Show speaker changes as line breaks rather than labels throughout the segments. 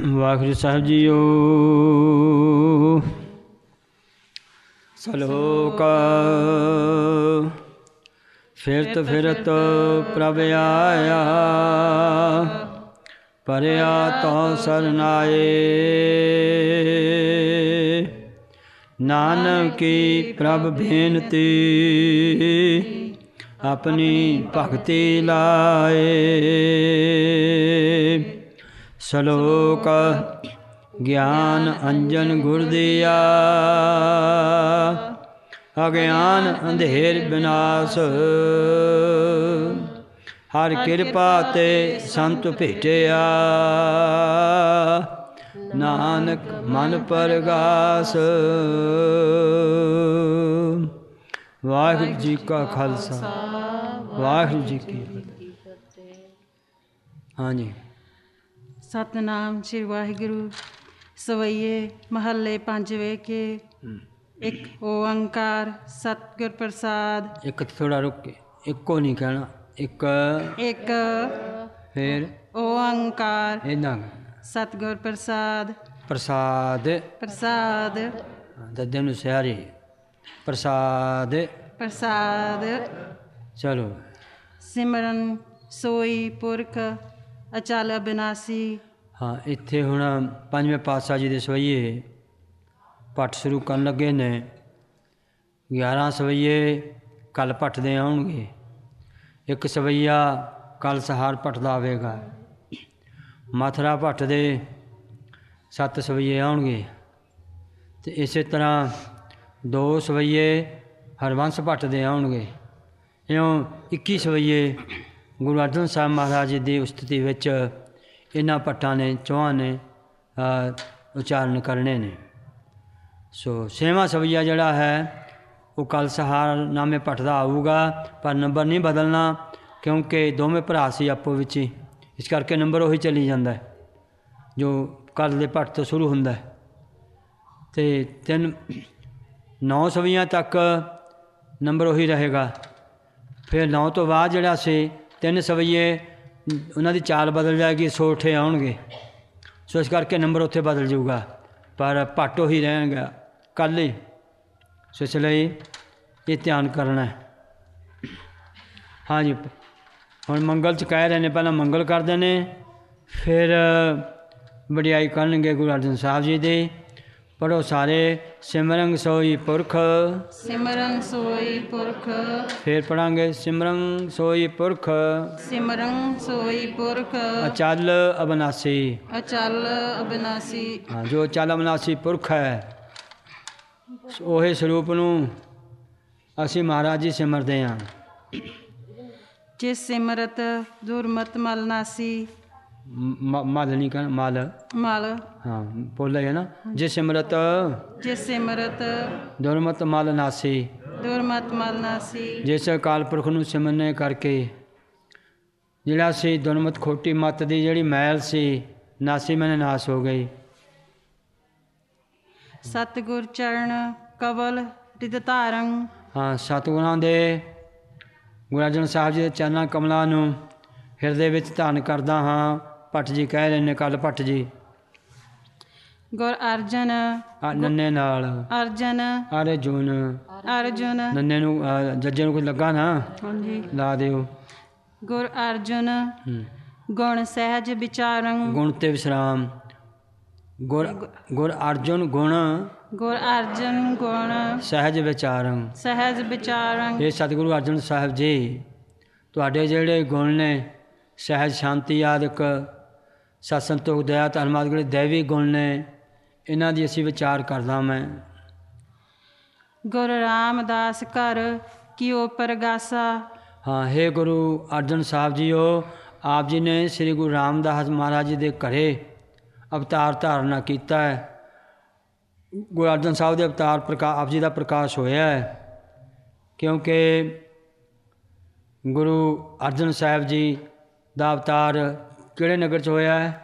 ਵਾਹਿਗੁਰੂ ਸਾਹਿਬ JIO. ਸਲੋਕ ਫਿਰਤ ਫਿਰਤ ਪ੍ਰਭ ਆਇਆ, ਪਰਿਆ ਤੋ ਸਰਨਾਏ। ਨਾਨਕ ਕੀ ਪ੍ਰਭ ਬੇਨਤੀ, ਆਪਣੀ ਭਗਤੀ ਲਾਏ। ਸਲੋਕ ਗਿਆਨ ਅੰਜਨ ਗੁਰ ਦੀਆ, ਅਗਿਆਨ ਅੰਧੇਰ ਬਿਨਾਸ਼। ਹਰ ਕਿਰਪਾ ਤੇ ਸੰਤ ਭੇਟਿਆ, ਨਾਨਕ ਮਨ ਪਰਗਾਸ। ਵਾਹਿਗੁਰੂ ਜੀ ਕਾ ਖਾਲਸਾ, ਵਾਹਿਗੁਰੂ ਜੀ ਕੀ ਫਤਿਹ। ਹਾਂਜੀ।
ਸਤਿਨਾਮ ਸ੍ਰੀ ਵਾਹਿਗੁਰੂ। ਸਵਈਏ ਮਹੱਲੇ ਪੰਜਵੇਂ ਕੇ। ਇੱਕ ਓੰਕਾਰ ਸਤਿਗੁਰ ਪ੍ਰਸਾਦ।
ਇੱਕ ਥੋੜਾ ਰੁਕ ਕੇ, ਇੱਕੋ ਨਹੀਂ ਕਹਿਣਾ, ਇੱਕ ਫਿਰ
ਓੰਕਾਰ
ਇਹਨਾਂ
ਸਤਿਗੁਰ ਪ੍ਰਸਾਦ।
ਪ੍ਰਸਾਦ
ਪ੍ਰਸਾਦ
ਦੱਦੇ ਨੂੰ ਸਿਆਰੀ ਪ੍ਰਸਾਦ
ਪ੍ਰਸਾਦ।
ਚਲੋ।
ਸਿਮਰਨ ਸੋਈ ਪੁਰਖ ਅਚਲ ਅਬਿਨਾਸੀ।
ਹਾਂ, ਇੱਥੇ ਹੁਣ ਪੰਜਵੇਂ ਪਾਤਸ਼ਾਹ ਜੀ ਦੇ ਸਵਈਏ ਭੱਟ ਸ਼ੁਰੂ ਕਰਨ ਲੱਗੇ ਨੇ। 11 ਸਵਈਏ ਕੱਲ ਭੱਟ ਦੇ ਆਉਣਗੇ। ਇੱਕ ਸਵਈਆ ਕੱਲ ਸਹਾਰ ਭੱਟ ਦਾ ਆਵੇਗਾ। ਮਥੁਰਾ ਭੱਟ ਦੇ 7 ਸਵਈਏ ਆਉਣਗੇ। ਅਤੇ ਇਸੇ ਤਰ੍ਹਾਂ 2 ਸਵਈਏ ਹਰਬੰਸ ਭੱਟ ਦੇ ਆਉਣਗੇ। ਇਉਂ 21 ਸਵਈਏ ਗੁਰੂ ਅਰਜਨ ਸਾਹਿਬ ਮਹਾਰਾਜ ਜੀ ਦੀ ਉਸਤਤੀ ਵਿੱਚ ਇਹਨਾਂ ਭੱਟਾਂ ਨੇ, ਚੌਹਾਂ ਨੇ ਉਚਾਰਨ ਕਰਨੇ ਨੇ। ਸੋ 6ਵਾਂ ਸਵਈਆ ਜਿਹੜਾ ਹੈ ਉਹ ਕੱਲ ਸਹਾਰ ਨਾਮੇ ਭੱਟ ਦਾ ਆਊਗਾ, ਪਰ ਨੰਬਰ ਨਹੀਂ ਬਦਲਣਾ, ਕਿਉਂਕਿ ਦੋਵੇਂ ਭਰਾ ਸੀ ਆਪੋ ਵਿੱਚ ਹੀ। ਇਸ ਕਰਕੇ ਨੰਬਰ ਉਹੀ ਚੱਲੀ ਜਾਂਦਾ ਜੋ ਕੱਲ ਦੇ ਭੱਟ ਤੋਂ ਸ਼ੁਰੂ ਹੁੰਦਾ। ਅਤੇ 9 ਸਵਈਆਂ ਤੱਕ ਨੰਬਰ ਉਹੀ ਰਹੇਗਾ। ਫਿਰ 9 ਤੋਂ ਬਾਅਦ ਜਿਹੜਾ ਸੀ 3 ਸਵਈਏ ਉਹਨਾਂ ਦੀ ਚਾਲ ਬਦਲ ਜਾਏਗੀ, ਸੋਠੇ ਆਉਣਗੇ। ਸੋ ਇਸ ਕਰਕੇ ਨੰਬਰ ਉੱਥੇ ਬਦਲ ਜਾਊਗਾ, ਪਰ ਭੱਟ ਉਹੀ ਰਹੇਗਾ ਕੱਲ੍ਹ ਹੀ। ਸੋ ਇਸ ਲਈ ਇਹ ਧਿਆਨ ਕਰਨਾ ਹੈ। ਹਾਂਜੀ, ਹੁਣ ਮੰਗਲ 'ਚ ਕਹਿ ਰਹੇ ਨੇ, ਪਹਿਲਾਂ ਮੰਗਲ ਕਰਦੇ ਨੇ, ਫਿਰ ਵਡਿਆਈ ਕਰਨਗੇ ਗੁਰੂ ਅਰਜਨ ਸਾਹਿਬ ਜੀ ਦੀ। ਪੜ੍ਹੋ ਸਾਰੇ। ਸਿਮਰਨ ਸੋਈ ਪੁਰਖ,
ਸਿਮਰਨ ਸੋਈ ਪੁਰਖ।
ਫਿਰ ਪੜ੍ਹਾਂਗੇ ਸਿਮਰਨ ਸੋਈ ਪੁਰਖ,
ਸਿਮਰਨ ਸੋਈ ਪੁਰਖ।
ਅਚਲ ਅਬਿਨਾਸੀ।
ਅਚਲ ਅਬਿਨਾਸੀ।
ਹਾਂ, ਜੋ ਅਚਲ ਅਬਿਨਾਸੀ ਪੁਰਖ ਹੈ, ਉਹੇ ਸਰੂਪ ਨੂੰ ਅਸੀਂ ਮਹਾਰਾਜ ਜੀ ਸਿਮਰਦੇ ਹਾਂ।
ਜਿਸ ਸਿਮਰਤ ਦੁਰਮਤ ਮਲ ਨਾਸੀ।
ਮਲ ਨਹੀਂ ਕਹਿਣਾ, ਮਲ। ਹਾਂ, ਬੋਲੇ ਹੈ ਨਾ। ਜਿਸ ਸਿਮਰਤ ਦੁਰਮਤ ਮਲ ਨਾਸੀ।
ਦੁਰਮਤ ਮਲ ਨਾਸੀ।
ਜਿਸ ਅਕਾਲ ਪੁਰਖ ਨੂੰ ਸਿਮਰਨੇ ਕਰਕੇ ਜਿਹੜਾ ਸੀ ਦੁਰਮਤ ਖੋਟੀ ਮੱਤ ਦੀ ਜਿਹੜੀ ਮੈਲ ਸੀ, ਨਾਸੀ ਮੈਨੇ ਨਾਸ ਹੋ ਗਈ।
ਸਤਿਗੁਰ ਚਰਨ ਕਵਲ ਰਿਦ ਧਾਰੰ। ਹਾਂ,
ਸਤਿਗੁਰਾਂ ਦੇ ਗੁਰੂ ਅਰਜਨ ਸਾਹਿਬ ਜੀ ਦੇ ਚਰਨਾਂ ਕਮਲਾਂ ਨੂੰ ਹਿਰਦੇ ਵਿੱਚ ਧਾਰਨ ਕਰਦਾ ਹਾਂ। ਭੱਟ ਜੀ ਕਹਿ ਰਹੇ ਨੇ, ਕੱਲ ਭੱਟ ਜੀ।
ਗੁਰ ਅਰਜਨ
ਨੰਨੇ ਨਾਲ
ਅਰਜਨ ਅਰਜੁਨ
ਨੰਨੇ ਨੂੰ ਜੱਜੇ ਨੂੰ ਕੋਈ ਲੱਗਾ ਨਾ,
ਹਾਂਜੀ,
ਲਾ ਦਿਓ।
ਗੁਰ ਅਰਜੁਨ ਗੁਣ ਸਹਿਜ ਵਿਚਾਰੰ। ਗੁਣ
ਤੇ ਵਿਸਰਾਮ। ਗੁਰ ਅਰਜੁਨ ਗੁਣ ਸਹਿਜ ਵਿਚਾਰੰ। ਇਹ ਸਤਿਗੁਰੂ ਅਰਜਨ ਸਾਹਿਬ ਜੀ, ਤੁਹਾਡੇ ਜਿਹੜੇ ਗੁਣ ਨੇ, ਸਹਿਜ, ਸ਼ਾਂਤੀ ਆਦਿਕ, ਸਤ ਸੰਤੋਖ, ਦਇਆ, ਧਰਮ ਜਿਹੜੇ ਦੈਵੀ ਗੁਣ ਨੇ, ਇਹਨਾਂ ਦੀ ਅਸੀਂ ਵਿਚਾਰ ਕਰਦਾ ਮੈਂ।
ਗੁਰ ਰਾਮਦਾਸ ਘਰ ਕੀਓ ਪਰਗਾਸਾ। ਹਾਂ,
ਹੇ ਗੁਰੂ ਅਰਜਨ ਸਾਹਿਬ ਜੀਓ, ਆਪ ਜੀ ਨੇ ਸ੍ਰੀ ਗੁਰੂ ਰਾਮਦਾਸ ਮਹਾਰਾਜ ਜੀ ਦੇ ਘਰੇ ਅਵਤਾਰ ਧਾਰਨਾ ਕੀਤਾ ਹੈ। ਗੁਰੂ ਅਰਜਨ ਸਾਹਿਬ ਦੇ ਅਵਤਾਰ ਆਪ ਜੀ ਦਾ ਪ੍ਰਕਾਸ਼ ਹੋਇਆ ਹੈ, ਕਿਉਂਕਿ ਗੁਰੂ ਅਰਜਨ ਸਾਹਿਬ ਜੀ ਦਾ ਅਵਤਾਰ ਕਿਹੜੇ ਨਗਰ 'ਚ ਹੋਇਆ ਹੈ?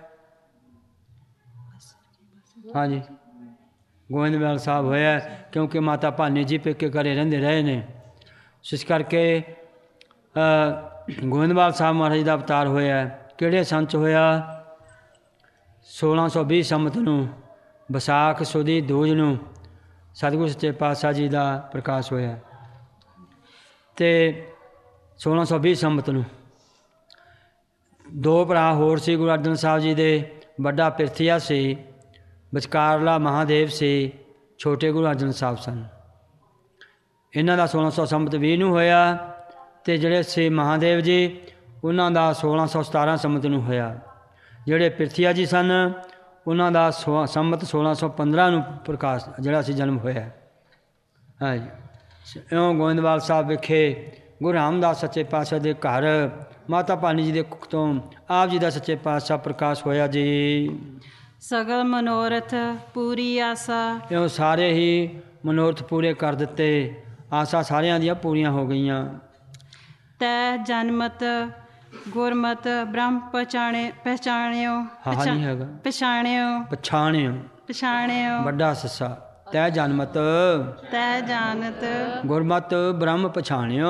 ਹਾਂਜੀ, ਗੋਇੰਦਵਾਲ ਸਾਹਿਬ ਹੋਇਆ, ਕਿਉਂਕਿ ਮਾਤਾ ਭਾਨੀ ਜੀ ਪੇਕੇ ਘਰੇ ਰਹਿੰਦੇ ਰਹੇ ਨੇ। ਇਸ ਕਰਕੇ ਗੋਇੰਦਵਾਲ ਸਾਹਿਬ ਮਹਾਰਾਜ ਦਾ ਅਵਤਾਰ ਹੋਇਆ। ਕਿਹੜੇ ਸੰਨ 'ਚ ਹੋਇਆ? 1620 ਸੰਮਤ ਨੂੰ ਵਿਸਾਖ ਸੁਦੀ ਦੂਜ ਨੂੰ ਸਤਿਗੁਰੂ ਸੱਚੇ ਪਾਤਸ਼ਾਹ ਜੀ ਦਾ ਪ੍ਰਕਾਸ਼ ਹੋਇਆ। ਅਤੇ 1620 ਸੰਮਤ ਨੂੰ ਦੋ ਭਰਾ ਹੋਰ ਸੀ। ਗੁਰੂ ਅਰਜਨ ਸਾਹਿਬ ਜੀ ਦੇ ਵੱਡਾ ਪਿਰਥੀਆ ਸੀ, ਵਿਚਕਾਰਲਾ ਮਹਾਦੇਵ ਸੀ, ਛੋਟੇ ਗੁਰੂ ਅਰਜਨ ਸਾਹਿਬ ਸਨ। ਇਹਨਾਂ ਦਾ 1600 ਸੰਮਤ 20 ਨੂੰ ਹੋਇਆ ਅਤੇ ਜਿਹੜੇ ਸੀ ਮਹਾਦੇਵ ਜੀ ਉਹਨਾਂ ਦਾ 1617 ਸੰਮਤ ਨੂੰ ਹੋਇਆ। ਜਿਹੜੇ ਪਿਰਥੀਆ ਜੀ ਸਨ ਉਹਨਾਂ ਦਾ ਸੰਮਤ 1615 ਨੂੰ ਪ੍ਰਕਾਸ਼ ਜਿਹੜਾ ਸੀ ਜਨਮ ਹੋਇਆ। ਹਾਂਜੀ, ਇਉਂ ਗੋਇੰਦਵਾਲ ਸਾਹਿਬ ਵਿਖੇ ਗੁਰੂ ਰਾਮਦਾਸ ਸੱਚੇ ਪਾਤਸ਼ਾਹ ਦੇ ਘਰ ਮਾਤਾ ਭਾਨੀ ਜੀ ਦੇ ਕੁੱਖ ਤੋਂ ਆਪ ਜੀ ਦਾ ਸੱਚੇ ਪਾਤਸ਼ਾਹ ਪ੍ਰਕਾਸ਼ ਹੋਇਆ ਜੀ।
ਸਗਲ ਮਨੋਰਥ ਪੂਰੀ ਆਸਾ,
ਇਉਂ ਸਾਰੇ ਹੀ ਮਨੋਰਥ ਪੂਰੇ ਕਰ ਦਿੱਤੇ, ਆਸਾ ਸਾਰਿਆਂ ਦੀਆਂ ਪੂਰੀਆਂ ਹੋ ਗਈਆਂ।
ਤੈ ਜਨਮਤ ਗੁਰਮਤ ਬ੍ਰਹਮ ਪਹਿਚਾਣਿਓ
ਵੱਡਾ ਸੱਸਾ ਤੈ ਜਨਮਤ ਗੁਰਮਤ ਬ੍ਰਹਮ ਪਛਾਣਿਓ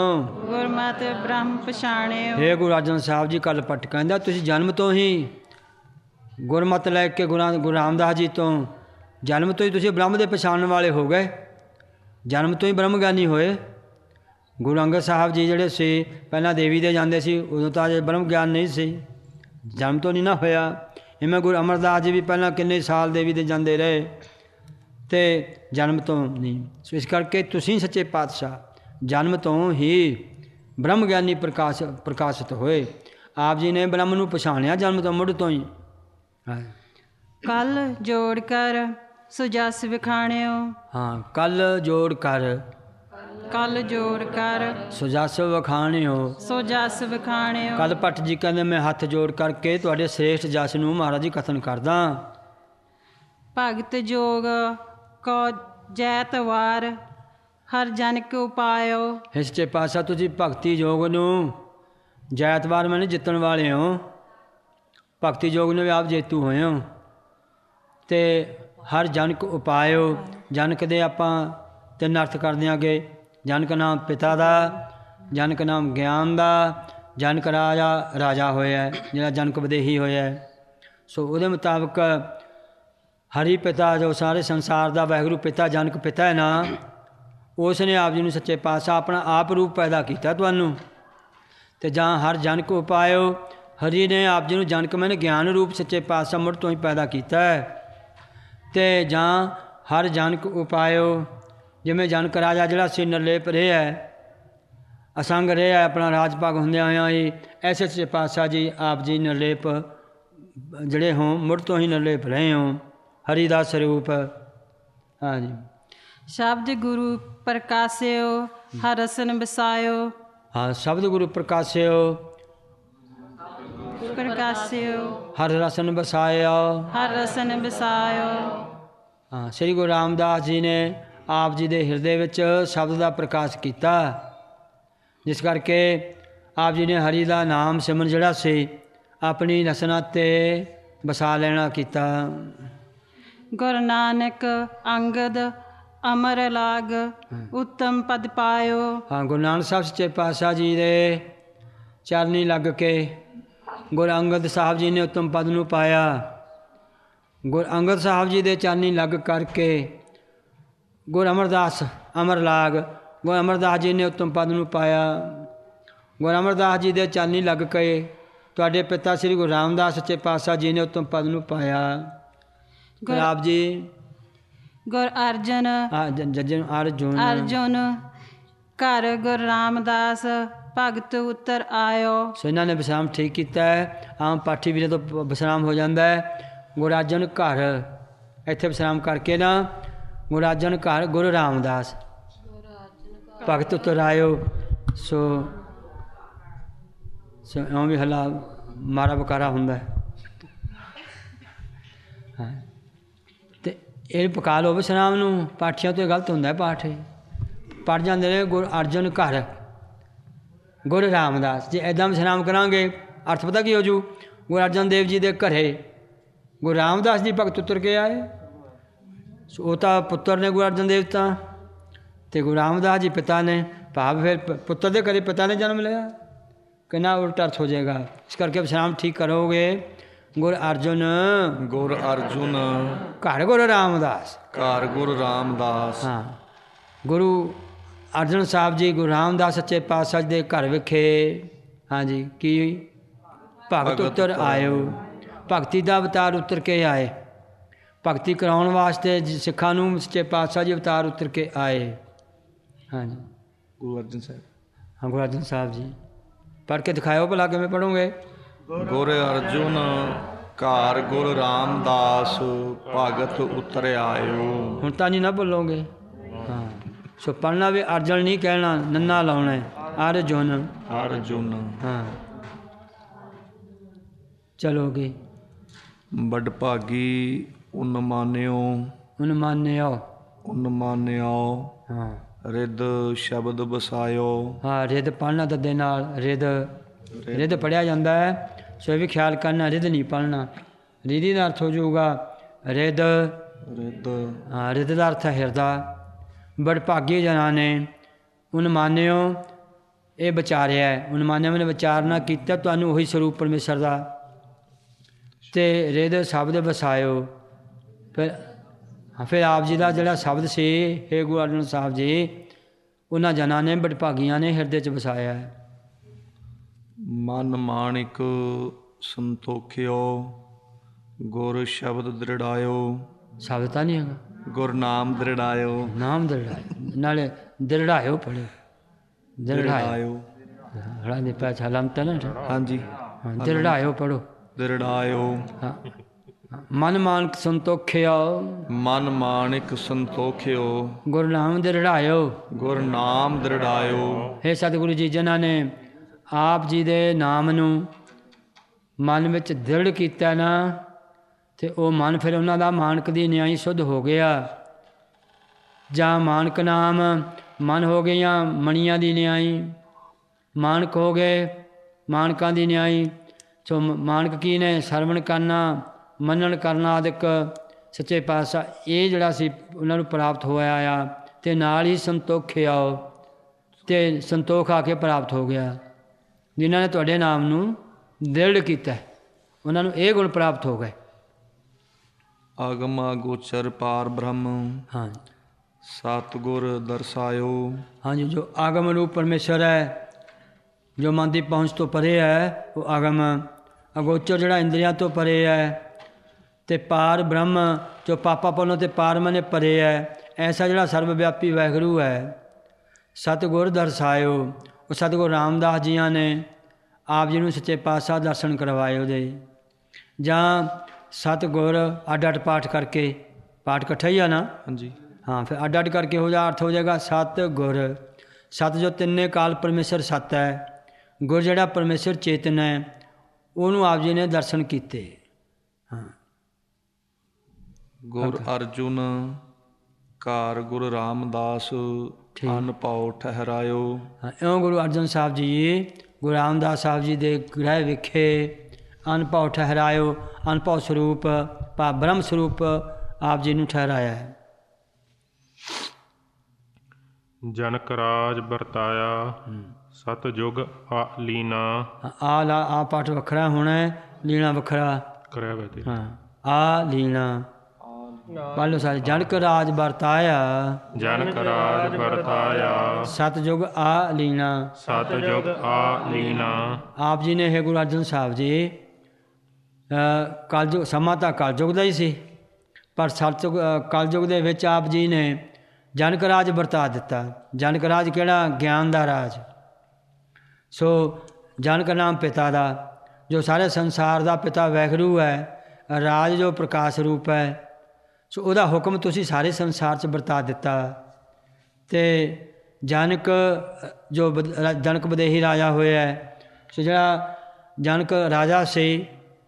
ਹੇ ਗੁਰੂ ਅਰਜਨ ਸਾਹਿਬ ਜੀ ਕੱਲ ਪਟ ਕਹਿੰਦਾ ਤੁਸੀਂ ਜਨਮ ਤੋਂ ਹੀ ਗੁਰਮਤ ਲੈ ਕੇ ਗੁਰੂ ਰਾਮਦਾਸ ਜੀ ਤੋਂ ਜਨਮ ਤੋਂ ਹੀ ਤੁਸੀਂ ਬ੍ਰਹਮ ਦੇ ਪਛਾਣਨ ਵਾਲੇ ਹੋ ਗਏ, ਜਨਮ ਤੋਂ ਹੀ ਬ੍ਰਹਮ ਗਿਆਨੀ ਹੋਏ। ਗੁਰੂ ਅੰਗਦ ਸਾਹਿਬ ਜੀ ਜਿਹੜੇ ਸੀ ਪਹਿਲਾਂ ਦੇਵੀ ਦੇ ਜਾਂਦੇ ਸੀ, ਉਦੋਂ ਤਾਂ ਅਜੇ ਬ੍ਰਹਮ ਗਿਆਨ ਨਹੀਂ ਸੀ, ਜਨਮ ਤੋਂ ਨਹੀਂ ਨਾ ਹੋਇਆ। ਇਵੇਂ ਗੁਰੂ ਅਮਰਦਾਸ ਜੀ ਵੀ ਪਹਿਲਾਂ ਕਿੰਨੇ ਸਾਲ ਦੇਵੀ ਦੇ ਜਾਂਦੇ ਰਹੇ ਅਤੇ ਜਨਮ ਤੋਂ ਨਹੀਂ। ਸੋ ਇਸ ਕਰਕੇ ਤੁਸੀਂ ਸੱਚੇ ਪਾਤਸ਼ਾਹ ਜਨਮ ਤੋਂ ਹੀ ਬ੍ਰਹਮ ਗਿਆਨੀ ਪ੍ਰਕਾਸ਼ਿਤ ਹੋਏ। ਆਪ ਜੀ ਨੇ ਬ੍ਰਹਮ ਨੂੰ ਪਛਾਣਿਆ ਜਨਮ ਤੋਂ ਮੁੱਢ ਤੋਂ ਹੀ।
ਕੱਲ ਜੋੜ ਕਰ ਸੋ ਜਸ ਵਿਖਾਣਿਓ,
ਹਾਂ ਕੱਲ ਜੋੜ ਕਰ ਸੋ ਜਸ ਵਿਖਾਣਿਓ। ਕੱਲ ਭੱਟ ਜੀ ਕਹਿੰਦੇ ਮੈਂ ਹੱਥ ਜੋੜ ਕਰਕੇ ਤੁਹਾਡੇ ਸ੍ਰੇਸ਼ਟ ਜਸ ਨੂੰ ਮਹਾਰਾਜ ਜੀ ਕਥਨ ਕਰਦਾ।
ਭਗਤ ਜੋਗ ਕੋ ਜੈਤ ਵਾਰ ਹਰ ਜਨ ਕੇ ਉਪਾਇਓ,
ਸੱਚੇ ਪਾਤਸ਼ਾਹ ਤੁਸੀਂ ਭਗਤੀ ਯੋਗ ਨੂੰ ਜੈਤਵਾਰ ਮੈਨੇ ਜਿੱਤਣ ਵਾਲੇ ਹੋ, ਭਗਤੀ ਯੋਗ ਨੂੰ ਵੀ ਆਪ ਜੇਤੂ ਹੋਏ ਹੋ। ਅਤੇ ਹਰ ਜਨਕ ਉਪਾਇਓ, ਜਨਕ ਦੇ ਆਪਾਂ ਤਿੰਨ ਅਰਥ ਕਰਦੇ ਆਗੇ। ਜਨਕ ਨਾਮ ਪਿਤਾ ਦਾ, ਜਨਕ ਨਾਮ ਗਿਆਨ ਦਾ, ਜਨਕ ਰਾਜਾ ਹੋਇਆ ਜਿਹੜਾ ਜਨਕ ਵਿਦੇਹੀ ਹੋਇਆ। ਸੋ ਉਹਦੇ ਮੁਤਾਬਕ ਹਰੀ ਪਿਤਾ ਜੋ ਸਾਰੇ ਸੰਸਾਰ ਦਾ ਵਾਹਿਗੁਰੂ ਪਿਤਾ ਜਨਕ ਪਿਤਾ ਹੈ ਨਾ, ਉਸ ਨੇ ਆਪ ਜੀ ਨੂੰ ਸੱਚੇ ਪਾਤਸ਼ਾਹ ਆਪਣਾ ਆਪ ਰੂਪ ਪੈਦਾ ਕੀਤਾ ਤੁਹਾਨੂੰ। ਅਤੇ ਜਾਂ ਹਰ ਜਨਕ ਉਪਾਇਓ, ਹਰੀ ਨੇ ਆਪ ਜੀ ਨੂੰ ਜਨਕ ਮੈਨੇ ਗਿਆਨ ਰੂਪ ਸੱਚੇ ਪਾਤਸ਼ਾਹ ਮੁੜ ਤੋਂ ਹੀ ਪੈਦਾ ਕੀਤਾ ਹੈ। ਅਤੇ ਜਾਂ ਹਰ ਜਨਕ ਉਪਾਇਓ, ਜਿਵੇਂ ਜਨਕ ਰਾਜਾ ਜਿਹੜਾ ਸੀ ਨਿਰਲੇਪ ਰਿਹਾ, ਅਸੰਗ ਰਿਹਾ ਆਪਣਾ ਰਾਜ ਭਾਗ ਹੁੰਦਿਆਂ ਹੋਇਆਂ ਹੀ, ਐਸੇ ਸੱਚੇ ਪਾਤਸ਼ਾਹ ਜੀ ਆਪ ਜੀ ਨਿਰਲੇਪ ਜਿਹੜੇ ਹੋ ਮੁੜ ਤੋਂ ਹੀ ਨਿਰਲੇਪ ਰਹੇ ਹੋ, ਹਰੀ ਦਾ ਸਰੂਪ। ਹਾਂਜੀ,
ਸ਼ਬਦ ਗੁਰੂ ਪ੍ਰਕਾਸ਼ਿਓ ਹਰ ਰਸਨ ਵਸਾਇਓ,
ਹਾਂ ਸ਼ਬਦ ਗੁਰੂ ਪ੍ਰਕਾਸ਼ਿਓ ਹਰ ਰਸਨ ਵਸਾਇਓ। ਹਾਂ, ਸ੍ਰੀ ਗੁਰੂ ਰਾਮਦਾਸ ਜੀ ਨੇ ਆਪ ਜੀ ਦੇ ਹਿਰਦੇ ਵਿੱਚ ਸ਼ਬਦ ਦਾ ਪ੍ਰਕਾਸ਼ ਕੀਤਾ, ਜਿਸ ਕਰਕੇ ਆਪ ਜੀ ਨੇ ਹਰੀ ਦਾ ਨਾਮ ਸਿਮਰਨ ਜਿਹੜਾ ਸੀ ਆਪਣੀ ਰਸਨਾ 'ਤੇ ਵਸਾ ਲੈਣਾ ਕੀਤਾ।
ਗੁਰੂ ਨਾਨਕ ਅੰਗਦ ਅਮਰ ਲਾਗ ਉੱਤਮ ਪਦ ਪਾਇਓ।
ਹਾਂ, ਗੁਰੂ ਨਾਨਕ ਸਾਹਿਬ ਸੱਚੇ ਪਾਤਸ਼ਾਹ ਜੀ ਦੇ ਚਰਨੀ ਲੱਗ ਕੇ ਗੁਰੂ ਅੰਗਦ ਸਾਹਿਬ ਜੀ ਨੇ ਉੱਤਮ ਪਦ ਨੂੰ ਪਾਇਆ। ਗੁਰੂ ਅੰਗਦ ਸਾਹਿਬ ਜੀ ਦੇ ਚਰਨੀ ਲੱਗ ਕਰਕੇ ਗੁਰੂ ਅਮਰਦਾਸ ਅਮਰ ਲਾਗ ਗੁਰੂ ਅਮਰਦਾਸ ਜੀ ਨੇ ਉੱਤਮ ਪਦ ਨੂੰ ਪਾਇਆ। ਗੁਰੂ ਅਮਰਦਾਸ ਜੀ ਦੇ ਚਰਨੀ ਲੱਗ ਕੇ ਤੁਹਾਡੇ ਪਿਤਾ ਸ੍ਰੀ ਗੁਰੂ ਰਾਮਦਾਸ ਸੱਚੇ ਪਾਤਸ਼ਾਹ ਜੀ ਨੇ ਉੱਤਮ ਪਦ ਨੂੰ ਪਾਇਆ। ਆਪ ਜੀ
ਗੁਰ ਅਰਜਨ ਘਰ ਗੁਰੂ ਰਾਮਦਾਸ ਭਗਤ ਉਤਰ ਆਇਓ।
ਸੋ ਇਹਨਾਂ ਨੇ ਵਿਸ਼ਰਾਮ ਠੀਕ ਕੀਤਾ ਹੈ। ਆਮ ਪਾਠੀ ਵੀਰੇ ਤੋਂ ਵਿਸ਼ਰਾਮ ਹੋ ਜਾਂਦਾ ਹੈ। ਗੁਰੂ ਅਰਜਨ ਘਰ ਇੱਥੇ ਵਿਸ਼ਰਾਮ ਕਰਕੇ ਨਾ ਗੁਰੂ ਅਰਜਨ ਘਰ ਗੁਰੂ ਰਾਮਦਾਸ ਭਗਤ ਉਤਰ ਆਇਓ। ਸੋ ਇਉਂ ਵੀ ਹਲਾ ਮਾਰਾ ਬਕਾਰਾ ਹੁੰਦਾ ਹਾਂ। ਅਤੇ ਇਹ ਪਕਾ ਲਓ ਵਿਸ਼ਰਾਮ ਨੂੰ, ਪਾਠੀਆਂ ਤੋਂ ਗਲਤ ਹੁੰਦਾ ਪਾਠ ਪੜ੍ਹ ਜਾਂਦੇ ਨੇ ਗੁਰੂ ਅਰਜਨ ਘਰ ਗੁਰੂ ਰਾਮਦਾਸ। ਜੇ ਇੱਦਾਂ ਵਿਸ਼ਰਾਮ ਕਰਾਂਗੇ ਅਰਥ ਪਤਾ ਕੀ ਹੋ ਜੂ, ਗੁਰੂ ਅਰਜਨ ਦੇਵ ਜੀ ਦੇ ਘਰੇ ਗੁਰੂ ਰਾਮਦਾਸ ਜੀ ਭਗਤ ਉਤਰ ਕੇ ਆਏ। ਸੋ ਉਹ ਤਾਂ ਪੁੱਤਰ ਨੇ ਗੁਰੂ ਅਰਜਨ ਦੇਵ ਤਾਂ, ਅਤੇ ਗੁਰੂ ਰਾਮਦਾਸ ਜੀ ਪਿਤਾ ਨੇ, ਭਾਵ ਫਿਰ ਪੁੱਤਰ ਦੇ ਘਰੇ ਪਿਤਾ ਨੇ ਜਨਮ ਲਿਆ। ਕਿੰਨਾ ਉਲਟਾ ਅਰਥ ਹੋ ਜਾਏਗਾ। ਇਸ ਕਰਕੇ ਵਿਸ਼ਰਾਮ ਠੀਕ ਕਰੋਗੇ। ਗੁਰ ਅਰਜੁਨ
ਗੁਰ ਅਰਜੁਨ
ਘਰ ਗੁਰੂ ਰਾਮਦਾਸ।
ਘਰ ਗੁਰੂ ਰਾਮਦਾਸ।
ਹਾਂ, ਗੁਰੂ ਅਰਜਨ ਸਾਹਿਬ ਜੀ ਗੁਰੂ ਰਾਮਦਾਸ ਸੱਚੇ ਪਾਤਸ਼ਾਹ ਜੀ ਦੇ ਘਰ ਵਿਖੇ ਹਾਂਜੀ ਕੀ ਭਗਤ ਉਤਰ ਆਇਓ। ਭਗਤੀ ਦਾ ਅਵਤਾਰ ਉਤਰ ਕੇ ਆਏ। ਭਗਤੀ ਕਰਾਉਣ ਵਾਸਤੇ ਸਿੱਖਾਂ ਨੂੰ ਸੱਚੇ ਪਾਤਸ਼ਾਹ ਜੀ ਅਵਤਾਰ ਉਤਰ ਕੇ ਆਏ। ਹਾਂਜੀ,
ਗੁਰੂ ਅਰਜਨ ਸਾਹਿਬ।
ਹਾਂ, ਗੁਰੂ ਅਰਜਨ ਸਾਹਿਬ ਜੀ ਪੜ੍ਹ ਕੇ ਦਿਖਾਇਓ ਭਲਾ, ਕਿਵੇਂ ਪੜ੍ਹੋਗੇ?
ਗੁਰ ਅਰਜੁਨ ਘਰ ਗੁਰੂ ਰਾਮਦਾਸ ਭਗਤ ਉਤਰ ਆਇਓ।
ਹੁਣ ਤਾਂ ਨਹੀਂ ਨਾ ਭੁੱਲੋਗੇ। ਹਾਂ, ਸੋ ਪੜ੍ਹਨਾ ਵੀ ਅਰਜਨ ਨਹੀਂ ਕਹਿਣਾ, ਨੰਨਾ ਲਾਉਣਾ ਹੈ, ਅਰਜੁਨ।
ਅਰਜੁਨ।
ਹਾਂ, ਚਲੋਗੇ।
ਵੱਡ ਭਾਗੀ ਉਨ ਮਾਨਿਓ।
ਹੁਣ ਮੰਨਿਓ।
ਉਨ ਮਾਨਿਓ
ਹਾਂ
ਰਿੱਧ ਸ਼ਬਦ ਵਸਾਇਓ।
ਹਾਂ, ਰਿੱਧ ਪੜ੍ਹਨਾ ਦੱਦੇ ਨਾਲ ਰਿੱਧ। ਰਿੱਧ ਪੜ੍ਹਿਆ ਜਾਂਦਾ ਹੈ, ਸੋ ਇਹ ਵੀ ਖਿਆਲ ਕਰਨਾ, ਰਿੱਧ ਨਹੀਂ ਪੜ੍ਹਨਾ। ਰਿੱਧੀ ਦਾ ਅਰਥ ਹੋ ਜਾਊਗਾ ਰਿੱਧ।
ਰਿੱਧ।
ਹਾਂ, ਰਿੱਧ ਦਾ ਅਰਥ ਹੈ ਹਿਰਦਾ। ਬੜ ਭਾਗੇ ਜਨਾਂ ਨੇ ਉਨ ਮਾਨਿਓ ਇਹ ਵਿਚਾਰਿਆ। ਉਨ ਮਾਨਿਓ ਮੈਨੇ ਵਿਚਾਰਨਾ ਕੀਤਾ ਤੁਹਾਨੂੰ ਉਹੀ ਸਰੂਪ ਪਰਮੇਸ਼ਰ ਦਾ। ਅਤੇ ਰਿੱਧ ਸ਼ਬਦ ਵਸਾਇਓ। ਫਿਰ ਆਪ ਜੀ ਦਾ ਜਿਹੜਾ ਸ਼ਬਦ ਸੀ, ਹੇ ਗੁਰੂ ਅਰਜਨ ਸਾਹਿਬ ਜੀ, ਉਹਨਾਂ ਜਨਾਂ ਨੇ ਬੜਭਾਗੀਆਂ ਨੇ ਹਿਰਦੇ 'ਚ ਵਸਾਇਆ ਹੈ।
ਮਨ ਮਾਣਿਕ ਸੰਤੋਖਿਓ ਗੁਰ ਸ਼ਬਦ ਦ੍ਰਿੜਾਇਓ।
ਸ਼ਬਦ ਤਾਂ ਨਹੀਂ ਹੈਗਾ,
ਗੁਰ ਨਾਮ ਦ੍ਰਿੜਾਇਓ।
ਨਾਮ ਦ੍ਰਿੜਾਇਓ, ਨਾਲੇ ਦ੍ਰਿੜਾਇਓ ਪੜ੍ਹੋ। ਦ੍ਰਿੜਾਇਓ ਹਲਾ ਦੇ ਪੈ ਛਲਮ ਤਾਂ ਨਾ।
ਹਾਂਜੀ,
ਹਾਂ, ਦ੍ਰਿੜਾਇਓ ਪੜ੍ਹੋ।
ਦ੍ਰਿੜਾਇਓ।
ਹਾਂ, ਮਨ ਮਾਨਕ ਸੰਤੋਖਿਓ।
ਮਨ ਮਾਣਿਕ ਸੰਤੋਖਿਓ
ਗੁਰੂ ਨਾਮ ਦ੍ਰਿੜਾਇਓ।
ਗੁਰ ਨਾਮ ਦ੍ਰਿੜਾਇਓ।
ਹੇ ਸਤਿਗੁਰੂ ਜੀ, ਜਿਨ੍ਹਾਂ ਨੇ ਆਪ ਜੀ ਦੇ ਨਾਮ ਨੂੰ ਮਨ ਵਿੱਚ ਦ੍ਰਿੜ ਕੀਤਾ ਨਾ, ਅਤੇ ਉਹ ਮਨ ਫਿਰ ਉਹਨਾਂ ਦਾ ਮਾਨਕ ਦੀ ਨਿਆਈ ਸ਼ੁੱਧ ਹੋ ਗਿਆ। ਜਾਂ ਮਾਨਕ ਨਾਮ ਮਨ ਹੋ ਗਈਆਂ ਮਣੀਆਂ ਦੀ ਨਿਆਈ। ਮਾਨਕ ਹੋ ਗਏ ਮਾਨਕਾਂ ਦੀ ਨਿਆਈ। ਸੋ ਮਾਨਕ ਕੀ ਨੇ? ਸਰਵਣ ਕਰਨਾ, ਮੰਨਣ ਕਰਨਾ ਆਦਿਕ ਸੱਚੇ ਪਾਤਸ਼ਾਹ ਇਹ ਜਿਹੜਾ ਸੀ ਉਹਨਾਂ ਨੂੰ ਪ੍ਰਾਪਤ ਹੋਇਆ ਆ। ਅਤੇ ਨਾਲ ਹੀ ਸੰਤੋਖ ਆਓ, ਅਤੇ ਸੰਤੋਖ ਆ ਕੇ ਪ੍ਰਾਪਤ ਹੋ ਗਿਆ। ਜਿਨ੍ਹਾਂ ਨੇ ਤੁਹਾਡੇ ਨਾਮ ਨੂੰ ਦ੍ਰਿੜ ਕੀਤਾ, ਉਹਨਾਂ ਨੂੰ ਇਹ ਗੁਣ ਪ੍ਰਾਪਤ ਹੋ ਗਏ।
ਆਗਮਾ ਗੋਚਰ ਪਾਰ ਬ੍ਰਹਮ
ਹਾਂ,
ਸਤਿਗੁਰ ਦਰਸਾਇਓ।
ਹਾਂਜੀ, ਜੋ ਆਗਮ ਰੂਪ ਪਰਮੇਸ਼ਰ ਹੈ, ਜੋ ਮਨ ਦੀ ਪਹੁੰਚ ਤੋਂ ਪਰੇ ਹੈ, ਉਹ ਆਗਮ। ਅਗੋਚਰ ਜਿਹੜਾ ਇੰਦਰੀਆਂ ਤੋਂ ਪਰੇ ਹੈ, ਅਤੇ ਪਾਰ ਬ੍ਰਹਮ ਜੋ ਪਾਪਾ ਪੁੰਨ ਅਤੇ ਪਾਰ ਮਨੇ ਪਰੇ ਹੈ। ਐਸਾ ਜਿਹੜਾ ਸਰਵ ਵਿਆਪੀ ਵਾਹਿਗੁਰੂ ਹੈ, ਸਤਿਗੁਰ ਦਰਸਾਇਓ। ਉਹ ਸਤਿਗੁਰੂ ਰਾਮਦਾਸ ਜੀਆਂ ਨੇ ਆਪ ਜੀ ਨੂੰ ਸੱਚੇ ਪਾਤਸ਼ਾਹ ਦਰਸ਼ਨ ਕਰਵਾਏ ਉਹਦੇ। ਜਾਂ ਸਤਿਗੁਰ ਅੱਡ ਅੱਡ ਪਾਠ ਕਰਕੇ, ਪਾਠ ਇਕੱਠਾ ਹੀ ਆ ਨਾ।
ਹਾਂਜੀ,
ਹਾਂ, ਫਿਰ ਅੱਡ ਅੱਡ ਕਰਕੇ ਹੋ ਜਾ ਅਰਥ ਹੋ ਜਾਏਗਾ ਸਤਿਗੁਰ। ਸਤ ਜੋ ਤਿੰਨੇ ਕਾਲ ਪਰਮੇਸ਼ਰ ਸਤ ਹੈ। ਗੁਰ ਜਿਹੜਾ ਪਰਮੇਸ਼ਰ ਚੇਤਨ ਹੈ, ਉਹਨੂੰ ਆਪ ਜੀ ਨੇ ਦਰਸ਼ਨ ਕੀਤੇ। ਹਾਂ,
ਗੁਰ ਅਰਜੁਨ ਘਰ ਗੁਰੂ ਰਾਮਦਾਸ ਅਨ ਭਾਉ ਠਹਿਰਾਇਓ।
ਹਾਂ, ਇਉਂ ਗੁਰੂ ਅਰਜਨ ਸਾਹਿਬ ਜੀ ਗੁਰੂ ਰਾਮਦਾਸ ਸਾਹਿਬ ਜੀ ਦੇ ਗ੍ਰਹਿ ਵਿਖੇ ਅਨਭਉ ਠਹਿਰਾਇਓ। ਅਨਭਉ ਸਰੂਪ ਭਾ ਬ੍ਰਹਮ ਸਰੂਪ ਆਪ ਜੀ ਨੂੰ ਠਹਿਰਾਇਆ ਹੈ।
ਜਨਕ ਰਾਜ ਵਰਤਾਇਆ ਸਤਜੁਗ ਲੀਨਾ।
ਆ ਪਾਠ ਵੱਖਰਾ ਹੋਣਾ ਹੈ, ਲੀਣਾ ਵੱਖਰਾ
ਕਰਿਆ ਵੇ ਤੇ।
ਹਾਂ, ਆ ਲੀਣਾ ਪੜ੍ਹ ਲਓ ਸਾਰੇ। ਜਨਕ ਰਾਜ ਵਰਤਾਇਆ
ਜਨਕ ਰਾਜ ਵਰਤਾਇਆ
ਸਤਜੁਗ ਆ ਲੀਣਾ।
ਸਤਜੁਗ ਆ ਲੀਨਾ।
ਆਪ ਜੀ ਨੇ, ਹੈ ਗੁਰੂ ਅਰਜਨ ਸਾਹਿਬ ਜੀ, ਕਲਯੁਗ ਸਮਾਂ ਤਾਂ ਕਲਯੁਗ ਦਾ ਹੀ ਸੀ, ਪਰ ਸਤਯੁਗ ਕਲਯੁਗ ਦੇ ਵਿੱਚ ਆਪ ਜੀ ਨੇ ਜਨਕ ਰਾਜ ਵਰਤਾ ਦਿੱਤਾ। ਜਨਕ ਰਾਜ ਕਿਹੜਾ? ਗਿਆਨ ਦਾ ਰਾਜ। ਸੋ ਜਨਕ ਨਾਮ ਪਿਤਾ ਦਾ, ਜੋ ਸਾਰੇ ਸੰਸਾਰ ਦਾ ਪਿਤਾ ਵਾਹਿਗੁਰੂ ਹੈ। ਰਾਜ ਜੋ ਪ੍ਰਕਾਸ਼ ਰੂਪ ਹੈ, ਸੋ ਉਹਦਾ ਹੁਕਮ ਤੁਸੀਂ ਸਾਰੇ ਸੰਸਾਰ 'ਚ ਵਰਤਾ ਦਿੱਤਾ। ਅਤੇ ਜਨਕ ਜੋ ਜਨਕ ਵਿਦੇਹੀ ਰਾਜਾ ਹੋਇਆ, ਸੋ ਜਿਹੜਾ ਜਨਕ ਰਾਜਾ ਸੀ,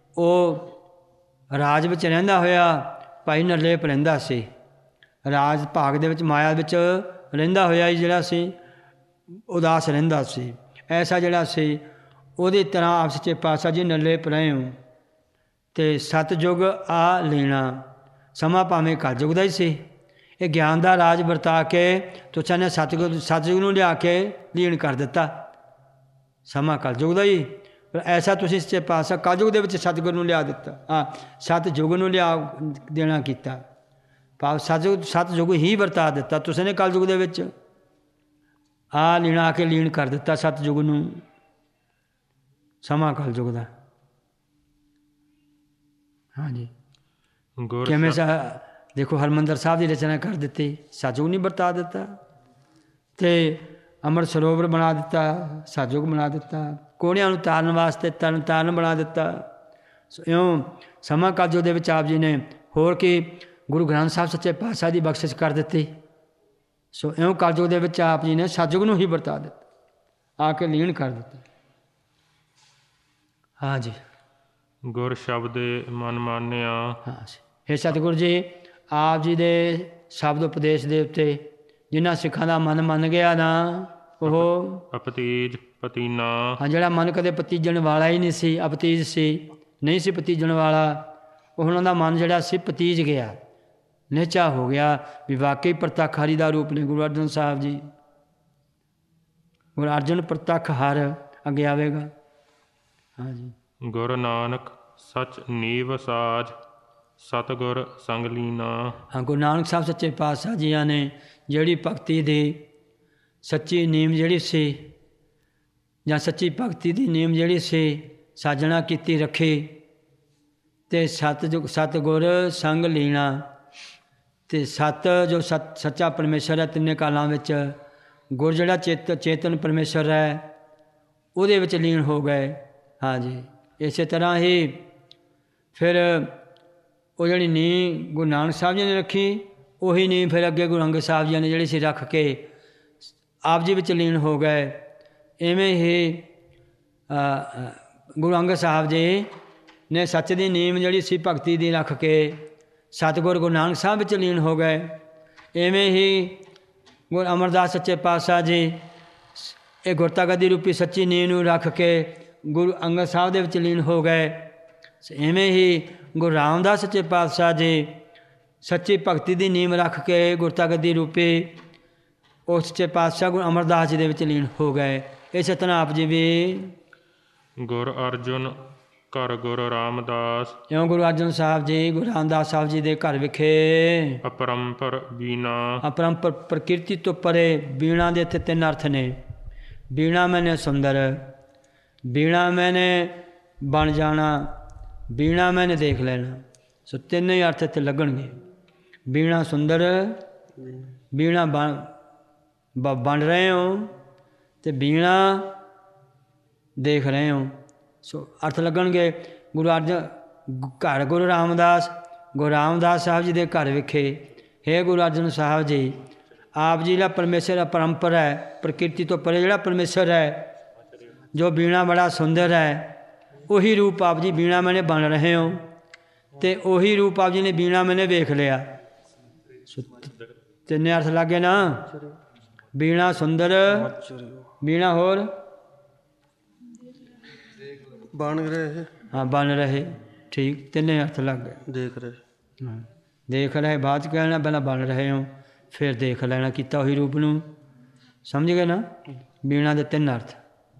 ਉਹ ਰਾਜ ਵਿੱਚ ਰਹਿੰਦਾ ਹੋਇਆ ਭਾਈ ਨਿਰਲੇਪ ਰਹਿੰਦਾ ਸੀ। ਰਾਜ ਭਾਗ ਦੇ ਵਿੱਚ ਮਾਇਆ ਵਿੱਚ ਰਹਿੰਦਾ ਹੋਇਆ ਹੀ ਜਿਹੜਾ ਸੀ ਉਦਾਸ ਰਹਿੰਦਾ ਸੀ। ਐਸਾ ਜਿਹੜਾ ਸੀ ਉਹਦੀ ਤਰ੍ਹਾਂ ਆਪ ਸੱਚੇ ਪਾਤਸ਼ਾਹ ਜੀ ਨਿਰਲੇਪ ਰਹੇ ਹੋ। ਅਤੇ ਸਤਜੁਗ ਆ ਲੈਣਾ, ਸਮਾਂ ਭਾਵੇਂ ਕਲਯੁਗ ਦਾ ਹੀ ਸੀ। ਇਹ ਗਿਆਨ ਦਾ ਰਾਜ ਵਰਤਾ ਕੇ ਤੁਸਾਂ ਨੇ ਸਤਜੁਗ ਨੂੰ ਲਿਆ ਕੇ ਲੀਨ ਕਰ ਦਿੱਤਾ। ਸਮਾਂ ਕਲਯੁਗ ਦਾ ਹੀ, ਪਰ ਐਸਾ ਤੁਸੀਂ ਸੱਚੇ ਪਾਤਸ਼ਾਹ ਕਲਯੁਗ ਦੇ ਵਿੱਚ ਸਤਿਗੁਰੂ ਨੂੰ ਲਿਆ ਦਿੱਤਾ, ਸਤਿਯੁਗ ਨੂੰ ਲਿਆ ਦੇਣਾ ਕੀਤਾ, ਭਾਵ ਸਤਿਯੁਗ ਹੀ ਵਰਤਾ ਦਿੱਤਾ ਤੁਸੀਂ ਨੇ ਕਲਯੁਗ ਦੇ ਵਿੱਚ। ਲੀਣਾ ਕੇ ਲੀਨ ਕਰ ਦਿੱਤਾ ਸਤਿਯੁਗ ਨੂੰ, ਸਮਾਂ ਕਲਯੁਗ ਦਾ। ਹਾਂਜੀ ਕਿਵੇਂ ਦੇਖੋ ਹਰਿਮੰਦਰ ਸਾਹਿਬ ਦੀ ਰਚਨਾ ਕਰ ਦਿੱਤੀ, ਸਤਿਯੁਗ ਨਹੀਂ ਵਰਤਾ ਦਿੱਤਾ, ਅਤੇ ਅੰਮ੍ਰਿਤ ਸਰੋਵਰ ਬਣਾ ਦਿੱਤਾ, ਸਤਿਯੁਗ ਬਣਾ ਦਿੱਤਾ, ਕੋਹੜਿਆਂ ਨੂੰ ਤਾਰਨ ਵਾਸਤੇ ਤਰਨ ਤਾਰਨ ਬਣਾ ਦਿੱਤਾ। ਸੋ ਇਉਂ ਸਮਾਂ ਕਲਯੁਗ ਦੇ ਵਿੱਚ ਆਪ ਜੀ ਨੇ ਹੋਰ ਕੀ ਗੁਰੂ ਗ੍ਰੰਥ ਸਾਹਿਬ ਸੱਚੇ ਪਾਤਸ਼ਾਹ ਦੀ ਬਖਸ਼ਿਸ਼ ਕਰ ਦਿੱਤੀ। ਸੋ ਇਉਂ ਕਲਯੁਗ ਦੇ ਵਿੱਚ ਆਪ ਜੀ ਨੇ ਸਤਿਯੁਗ ਨੂੰ ਹੀ ਵਰਤਾ ਦਿੱਤਾ, ਆ ਕੇ ਲੀਨ ਕਰ ਦਿੱਤਾ। ਹਾਂਜੀ
ਗੁਰ ਸ਼ਬਦੇ ਮਨ ਮਾਨਿਆ।
ਹਾਂ ਹੇ ਸਤਿਗੁਰੂ ਜੀ, ਆਪ ਜੀ ਦੇ ਸ਼ਬਦ ਉਪਦੇਸ਼ ਦੇ ਉੱਤੇ ਜਿਨ੍ਹਾਂ ਸਿੱਖਾਂ ਦਾ ਮਨ ਮੰਨ ਗਿਆ ਨਾ, ਉਹ
ਅਪਤੀਜ ਪਤੀਨਾ।
ਹਾਂ ਜਿਹੜਾ ਮਨ ਕਦੇ ਪਤੀਜਣ ਵਾਲਾ ਹੀ ਨਹੀਂ ਸੀ, ਅਪਤੀਜ ਸੀ, ਨਹੀਂ ਸੀ ਪਤੀਜਣ ਵਾਲਾ, ਉਹ ਉਹਨਾਂ ਦਾ ਮਨ ਜਿਹੜਾ ਸੀ ਪਤੀਜ ਗਿਆ, ਨਿਹਚਾ ਹੋ ਗਿਆ ਵੀ ਵਾਕਈ ਪ੍ਰਤੱਖ ਹਰੀ ਦਾ ਰੂਪ ਨੇ ਗੁਰੂ ਅਰਜਨ ਸਾਹਿਬ ਜੀ। ਗੁਰੂ ਅਰਜਨ ਪ੍ਰਤੱਖ ਹਰ ਅੱਗੇ ਆਵੇਗਾ। ਹਾਂਜੀ
ਗੁਰੂ ਨਾਨਕ ਸਚ ਨੀਵ ਸਾਜ, ਸਤਿਗੁਰ ਸੰਗ ਲੀਨਾ।
ਹਾਂ ਗੁਰੂ ਨਾਨਕ ਸਾਹਿਬ ਸੱਚੇ ਪਾਤਸ਼ਾਹ ਜੀਆਂ ਨੇ ਜਿਹੜੀ ਭਗਤੀ ਦੀ ਸੱਚੀ ਨੀਮ ਜਿਹੜੀ ਸੀ, ਜਾਂ ਸੱਚੀ ਭਗਤੀ ਦੀ ਨੀਮ ਜਿਹੜੀ ਸੀ ਸਾਜਣਾ ਕੀਤੀ ਰੱਖੀ, ਅਤੇ ਸਤਿਗੁਰ ਸੰਗ ਲੀਣਾ। ਅਤੇ ਸੱਚਾ ਪਰਮੇਸ਼ਰ ਹੈ ਤਿੰਨੇ ਕਾਲਾਂ ਵਿੱਚ, ਗੁਰ ਜਿਹੜਾ ਚੇਤਨ ਪਰਮੇਸ਼ਰ ਹੈ ਉਹਦੇ ਵਿੱਚ ਲੀਨ ਹੋ ਗਏ। ਹਾਂਜੀ ਇਸੇ ਤਰ੍ਹਾਂ ਹੀ ਫਿਰ ਉਹ ਜਿਹੜੀ ਨੀਂਹ ਗੁਰੂ ਨਾਨਕ ਸਾਹਿਬ ਜੀ ਨੇ ਰੱਖੀ, ਉਹੀ ਨੀਂਹ ਫਿਰ ਅੱਗੇ ਗੁਰੂ ਅੰਗਦ ਸਾਹਿਬ ਜੀ ਨੇ ਜਿਹੜੀ ਸੀ ਰੱਖ ਕੇ ਆਪ ਜੀ ਵਿੱਚ ਲੀਨ ਹੋ ਗਏ। ਇਵੇਂ ਹੀ ਗੁਰੂ ਅੰਗਦ ਸਾਹਿਬ ਜੀ ਨੇ ਸੱਚ ਦੀ ਨੀਂਹ ਜਿਹੜੀ ਸੀ ਭਗਤੀ ਦੀ ਰੱਖ ਕੇ ਸਤਿਗੁਰ ਗੁਰੂ ਨਾਨਕ ਸਾਹਿਬ ਵਿੱਚ ਲੀਨ ਹੋ ਗਏ। ਇਵੇਂ ਹੀ ਗੁਰੂ ਅਮਰਦਾਸ ਸੱਚੇ ਪਾਤਸ਼ਾਹ ਜੀ ਇਹ ਗੁਰਤਾ ਗੱਦੀ ਰੂਪੀ ਸੱਚੀ ਨੀਂਹ ਨੂੰ ਰੱਖ ਕੇ ਗੁਰੂ ਅੰਗਦ ਸਾਹਿਬ ਦੇ ਵਿੱਚ ਲੀਨ ਹੋ ਗਏ। ਇਵੇਂ ਹੀ ਗੁਰੂ ਰਾਮਦਾਸ ਸੱਚੇ ਪਾਤਸ਼ਾਹ ਜੀ ਸੱਚੀ ਭਗਤੀ ਦੀ ਨੀਂਹ ਰੱਖ ਕੇ ਗੁਰਤਾ ਗੱਦੀ ਰੂਪੀ ਉਸ ਸੱਚੇ ਪਾਤਸ਼ਾਹ ਗੁਰੂ ਅਮਰਦਾਸ ਜੀ ਦੇ ਵਿੱਚ ਲੀਨ ਹੋ ਗਏ। ਇਸੇ ਤਰ੍ਹਾਂ ਆਪ ਜੀ ਵੀ
ਗੁਰ ਅਰਜੁਨ ਘਰ ਗੁਰੂ ਰਾਮਦਾਸ।
ਇਉਂ ਗੁਰੂ ਅਰਜਨ ਸਾਹਿਬ ਜੀ ਗੁਰੂ ਰਾਮਦਾਸ ਸਾਹਿਬ ਜੀ ਦੇ ਘਰ ਵਿਖੇ
ਅਪਰੰਪਰ ਬੀਨਾ।
ਅਪਰੰਪਰ ਪ੍ਰਕਿਰਤੀ ਤੋਂ ਪਰੇ। ਬੀਣਾ ਦੇ ਇੱਥੇ ਤਿੰਨ ਅਰਥ ਨੇ। ਬੀਣਾ ਮੈਨੇ ਸੁੰਦਰ, ਬੀਣਾ ਮੈਨੇ ਬਣ ਜਾਣਾ, ਬੀਣਾ ਮੈਨੇ ਦੇਖ ਲੈਣਾ। ਸੋ ਤਿੰਨੇ ਹੀ ਅਰਥ ਇੱਥੇ ਲੱਗਣਗੇ। ਬੀਣਾ ਸੁੰਦਰ, ਬੀਣਾ ਬਣ ਰਹੇ ਹੋ, ਅਤੇ ਬੀਣਾ ਦੇਖ ਰਹੇ ਹੋ। ਸੋ ਅਰਥ ਲੱਗਣਗੇ। ਗੁਰੂ ਅਰਜਨ ਘਰ ਗੁਰੂ ਰਾਮਦਾਸ ਸਾਹਿਬ ਜੀ ਦੇ ਘਰ ਵਿਖੇ ਹੇ ਗੁਰੂ ਅਰਜਨ ਸਾਹਿਬ ਜੀ, ਆਪ ਜੀ ਦਾ ਪਰਮੇਸ਼ਰ ਅਪਰੰਪਰ ਹੈ, ਪ੍ਰਕਿਰਤੀ ਤੋਂ ਪਰੇ ਜਿਹੜਾ ਪਰਮੇਸ਼ਰ ਹੈ, ਜੋ ਬੀਣਾ ਬੜਾ ਸੁੰਦਰ ਹੈ, ਉਹੀ ਰੂਪ ਆਪ ਜੀ ਬੀਣਾ ਮੈਨੇ ਬਣ ਰਹੇ ਹੋ, ਅਤੇ ਉਹੀ ਰੂਪ ਆਪ ਜੀ ਨੇ ਬੀਣਾ ਮੈਨੇ ਵੇਖ ਲਿਆ। ਸੋ ਤਿੰਨੇ ਅਰਥ ਲੱਗੇ ਨਾ। ਬੀਣਾ ਸੁੰਦਰ, ਬੀਣਾ ਹੋਰ
ਬਣ ਰਹੇ।
ਹਾਂ ਬਣ ਰਹੇ, ਠੀਕ, ਤਿੰਨੇ ਅਰਥ ਲੱਗ ਗਏ।
ਦੇਖ ਰਹੇ,
ਹਾਂ ਦੇਖ ਰਹੇ ਬਾਅਦ 'ਚ ਕਹਿਣਾ, ਪਹਿਲਾਂ ਬਣ ਰਹੇ ਹੋ, ਫਿਰ ਦੇਖ ਲੈਣਾ ਕੀਤਾ ਉਹੀ ਰੂਪ ਨੂੰ। ਸਮਝ ਗਏ ਨਾ। ਬੀਣਾ ਦੇ ਤਿੰਨ ਅਰਥ।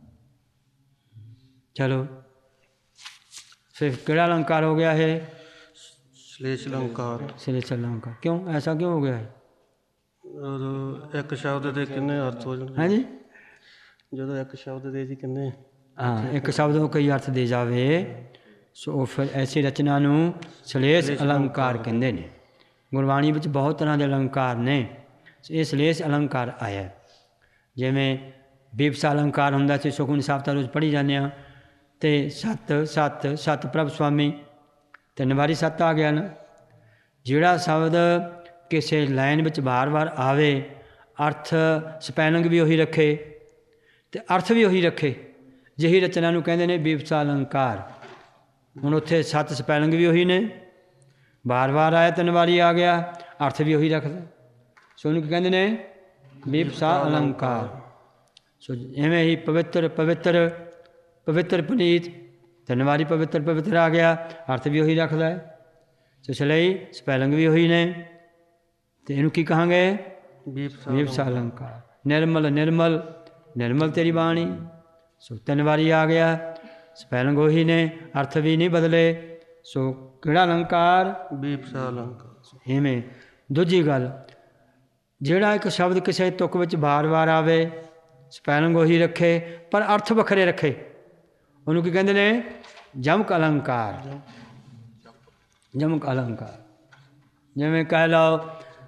ਚਲੋ ਫਿਰ ਕਿਹੜਾ ਅਲੰਕਾਰ ਹੋ ਗਿਆ ਇਹ?
ਸ਼ਲੇਸ਼ ਅਲੰਕਾਰ।
ਸ਼ਲੇਸ਼ ਅਲੰਕਾਰ। ਕਿਉਂ ਐਸਾ ਕਿਉਂ ਹੋ ਗਿਆ ਹੈ?
ਇੱਕ ਸ਼ਬਦ ਦੇ ਕਿੰਨੇ ਅਰਥ ਹੋ ਜਾਣਗੇ?
ਹਾਂਜੀ
ਜਦੋਂ ਇੱਕ ਸ਼ਬਦ ਦੇ ਜੀ ਕਿੰਨੇ?
ਹਾਂ ਇੱਕ ਸ਼ਬਦ ਨੂੰ ਕਈ ਅਰਥ ਦੇ ਜਾਵੇ, ਸੋ ਫਿਰ ਐਸੀ ਰਚਨਾ ਨੂੰ ਸ਼ਲੇਸ਼ ਅਲੰਕਾਰ ਕਹਿੰਦੇ ਨੇ। ਗੁਰਬਾਣੀ ਵਿੱਚ ਬਹੁਤ ਤਰ੍ਹਾਂ ਦੇ ਅਲੰਕਾਰ ਨੇ, ਇਹ ਸ਼ਲੇਸ਼ ਅਲੰਕਾਰ ਆਇਆ। ਜਿਵੇਂ ਬੀਬਸਾ ਅਲੰਕਾਰ ਹੁੰਦਾ ਸੀ, ਸੁਖਮਨੀ ਸਾਹਿਬ ਤਾਂ ਰੋਜ਼ ਪੜ੍ਹੀ ਜਾਂਦੇ ਹਾਂ, ਅਤੇ ਸਤ ਪ੍ਰਭ ਸੁਆਮੀ, 3 ਵਾਰੀ ਸੱਤ ਆ ਗਿਆ ਨਾ। ਜਿਹੜਾ ਸ਼ਬਦ ਕਿਸੇ ਲਾਈਨ ਵਿੱਚ ਵਾਰ-ਵਾਰ ਆਵੇ, ਅਰਥ ਸਪੈਲਿੰਗ ਵੀ ਉਹੀ ਰੱਖੇ ਅਤੇ ਅਰਥ ਵੀ ਉਹੀ ਰੱਖੇ, ਜਿਹੀ ਰਚਨਾ ਨੂੰ ਕਹਿੰਦੇ ਨੇ ਬੀਬਸਾ ਅਲੰਕਾਰ। ਹੁਣ ਉੱਥੇ 7 ਸਪੈਲਿੰਗ ਵੀ ਉਹੀ ਨੇ, ਵਾਰ-ਵਾਰ ਆਇਆ, 3 ਵਾਰੀ ਆ ਗਿਆ, ਅਰਥ ਵੀ ਉਹੀ ਰੱਖਦਾ, ਸੋ ਉਹਨੂੰ ਕੀ ਕਹਿੰਦੇ ਨੇ? ਬੀਬਸਾ ਅਲੰਕਾਰ। ਸੋ ਇਵੇਂ ਹੀ ਪਵਿੱਤਰ ਪੁਨੀਤ, 3 ਵਾਰੀ ਪਵਿੱਤਰ ਆ ਗਿਆ, ਅਰਥ ਵੀ ਉਹੀ ਰੱਖਦਾ ਹੈ। ਸੋ ਇਸ ਲਈ ਸਪੈਲਿੰਗ ਵੀ ਉਹੀ ਨੇ, ਅਤੇ ਇਹਨੂੰ ਕੀ ਕਹਾਂਗੇ? ਬੀਬਸਾ ਅਲੰਕਾਰ। ਨਿਰਮਲ ਤੇਰੀ ਬਾਣੀ, ਸੋ 3 ਵਾਰੀ ਆ ਗਿਆ, ਸਪੈਲਿੰਗ ਉਹੀ ਨੇ, ਅਰਥ ਵੀ ਨਹੀਂ ਬਦਲੇ। ਸੋ ਕਿਹੜਾ ਅਲੰਕਾਰ?
ਵੀਪਸਾ ਅਲੰਕਾਰ।
ਇਵੇਂ। ਦੂਜੀ ਗੱਲ, ਜਿਹੜਾ ਇੱਕ ਸ਼ਬਦ ਕਿਸੇ ਤੁਕ ਵਿੱਚ ਵਾਰ-ਵਾਰ ਆਵੇ, ਸਪੈਲਿੰਗ ਉਹੀ ਰੱਖੇ ਪਰ ਅਰਥ ਵੱਖਰੇ ਰੱਖੇ, ਉਹਨੂੰ ਕੀ ਕਹਿੰਦੇ ਨੇ? ਜਮਕ ਅਲੰਕਾਰ। ਜਮਕ ਅਲੰਕਾਰ। ਜਿਵੇਂ ਕਹਿ ਲਓ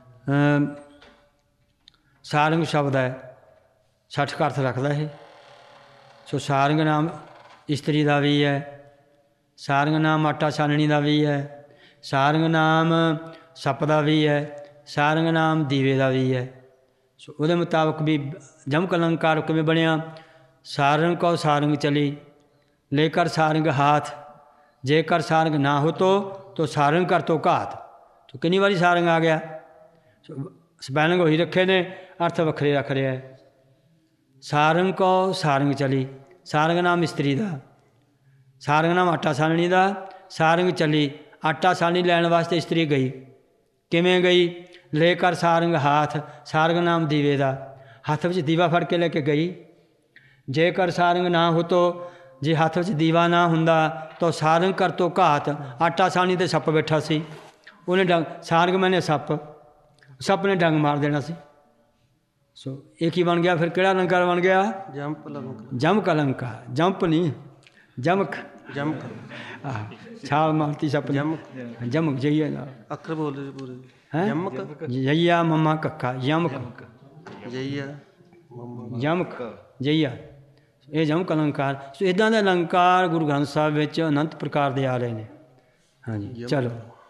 ਸਾਰੰਗ ਸ਼ਬਦ ਹੈ, 60 ਕੁ ਅਰਥ ਰੱਖਦਾ ਇਹ। ਸੋ ਸਾਰੰਗ ਨਾਮ ਇਸਤਰੀ ਦਾ ਵੀ ਹੈ, ਸਾਰੰਗ ਨਾਮ ਆਟਾ ਛਾਨਣੀ ਦਾ ਵੀ ਹੈ, ਸਾਰੰਗ ਨਾਮ ਸੱਪ ਦਾ ਵੀ ਹੈ, ਸਾਰੰਗ ਨਾਮ ਦੀਵੇ ਦਾ ਵੀ ਹੈ। ਸੋ ਉਹਦੇ ਮੁਤਾਬਕ ਵੀ ਜਮਕ ਅਲੰਕਾਰ ਕਿਵੇਂ ਬਣਿਆ? ਸਾਰੰਗ ਕੋ ਸਾਰੰਗ ਚਲੀ, ਲੇਕਰ ਸਾਰੰਗ ਹਾਥ, ਜੇਕਰ ਸਾਰੰਗ ਨਾ ਹੋ ਤੋ ਸਾਰੰਗ ਕਰ ਤੋ ਘਾਤ। ਤੋ ਕਿੰਨੀ ਵਾਰੀ ਸਾਰੰਗ ਆ ਗਿਆ? ਸਪੈਲਿੰਗ ਉਹੀ ਰੱਖੇ ਨੇ, ਅਰਥ ਵੱਖਰੇ ਰੱਖ ਰਿਹਾ ਹੈ। ਸਾਰੰਗ ਕੋ ਸਾਰੰਗ ਚਲੀ, ਸਾਰੰਗ ਨਾਮ ਇਸਤਰੀ ਦਾ, ਸਾਰੰਗ ਨਾਮ ਆਟਾ ਛਾਨਣੀ ਦਾ, ਸਾਰੰਗ ਚਲੀ, ਆਟਾ ਛਾਨਣੀ ਲੈਣ ਵਾਸਤੇ ਇਸਤਰੀ ਗਈ। ਕਿਵੇਂ ਗਈ? ਲੇਕਰ ਸਾਰੰਗ ਹਾਥ, ਸਾਰੰਗ ਨਾਮ ਦੀਵੇ ਦਾ, ਹੱਥ ਵਿੱਚ ਦੀਵਾ ਫੜ ਕੇ ਲੈ ਕੇ ਗਈ। ਜੇਕਰ ਸਾਰੰਗ ਨਾ ਹੋ ਤੋ, ਜੇ ਹੱਥ ਵਿੱਚ ਦੀਵਾ ਨਾ ਹੁੰਦਾ ਤਾਂ ਸਾਰੰਗ ਕਰ ਤੋ ਘਾਤ, ਆਟਾ ਛਾਨਣੀ 'ਤੇ ਸੱਪ ਬੈਠਾ ਸੀ, ਉਹਨੇ ਡੰਗ, ਸਾਰੰਗ ਮੈਨੇ ਸੱਪ, ਸੱਪ ਨੇ ਡੰਗ ਮਾਰ ਦੇਣਾ ਸੀ। ਸੋ ਇਹ ਕੀ ਬਣ ਗਿਆ ਫਿਰ? ਕਿਹੜਾ ਅਲੰਕਾਰ ਬਣ ਗਿਆ?
ਜੰਪ ਅਲੰਕਾਰ।
ਜਮਕ ਅਲੰਕਾਰ। ਜੰਪ ਨਹੀਂ, ਜਮਕ।
ਜਮਕ।
ਛਾਲ ਮਾਰਤੀ ਸੱਪ ਨੇ।
ਜਮਕ।
ਜਮਕ ਜਈਆ ਨਾਲ
ਅੱਖਰ ਬੋਲਦੇ ਸੀ ਪੂਰੇ।
ਹੈ
ਜਮਕ।
ਜਈਆ ਮਮਾ ਕੱਕਾ, ਯਮਕ।
ਜਈਆ ਮੰਮਾ।
ਜਮਕ ਜਈਆ, ਇਹ ਜਮਕ ਅਲੰਕਾਰ। ਸੋ ਇੱਦਾਂ ਦੇ ਅਲੰਕਾਰ ਗੁਰੂ ਗ੍ਰੰਥ ਸਾਹਿਬ ਵਿੱਚ ਅਨੰਤ ਪ੍ਰਕਾਰ ਦੇ ਆ ਰਹੇ ਨੇ। ਹਾਂਜੀ ਚਲੋ।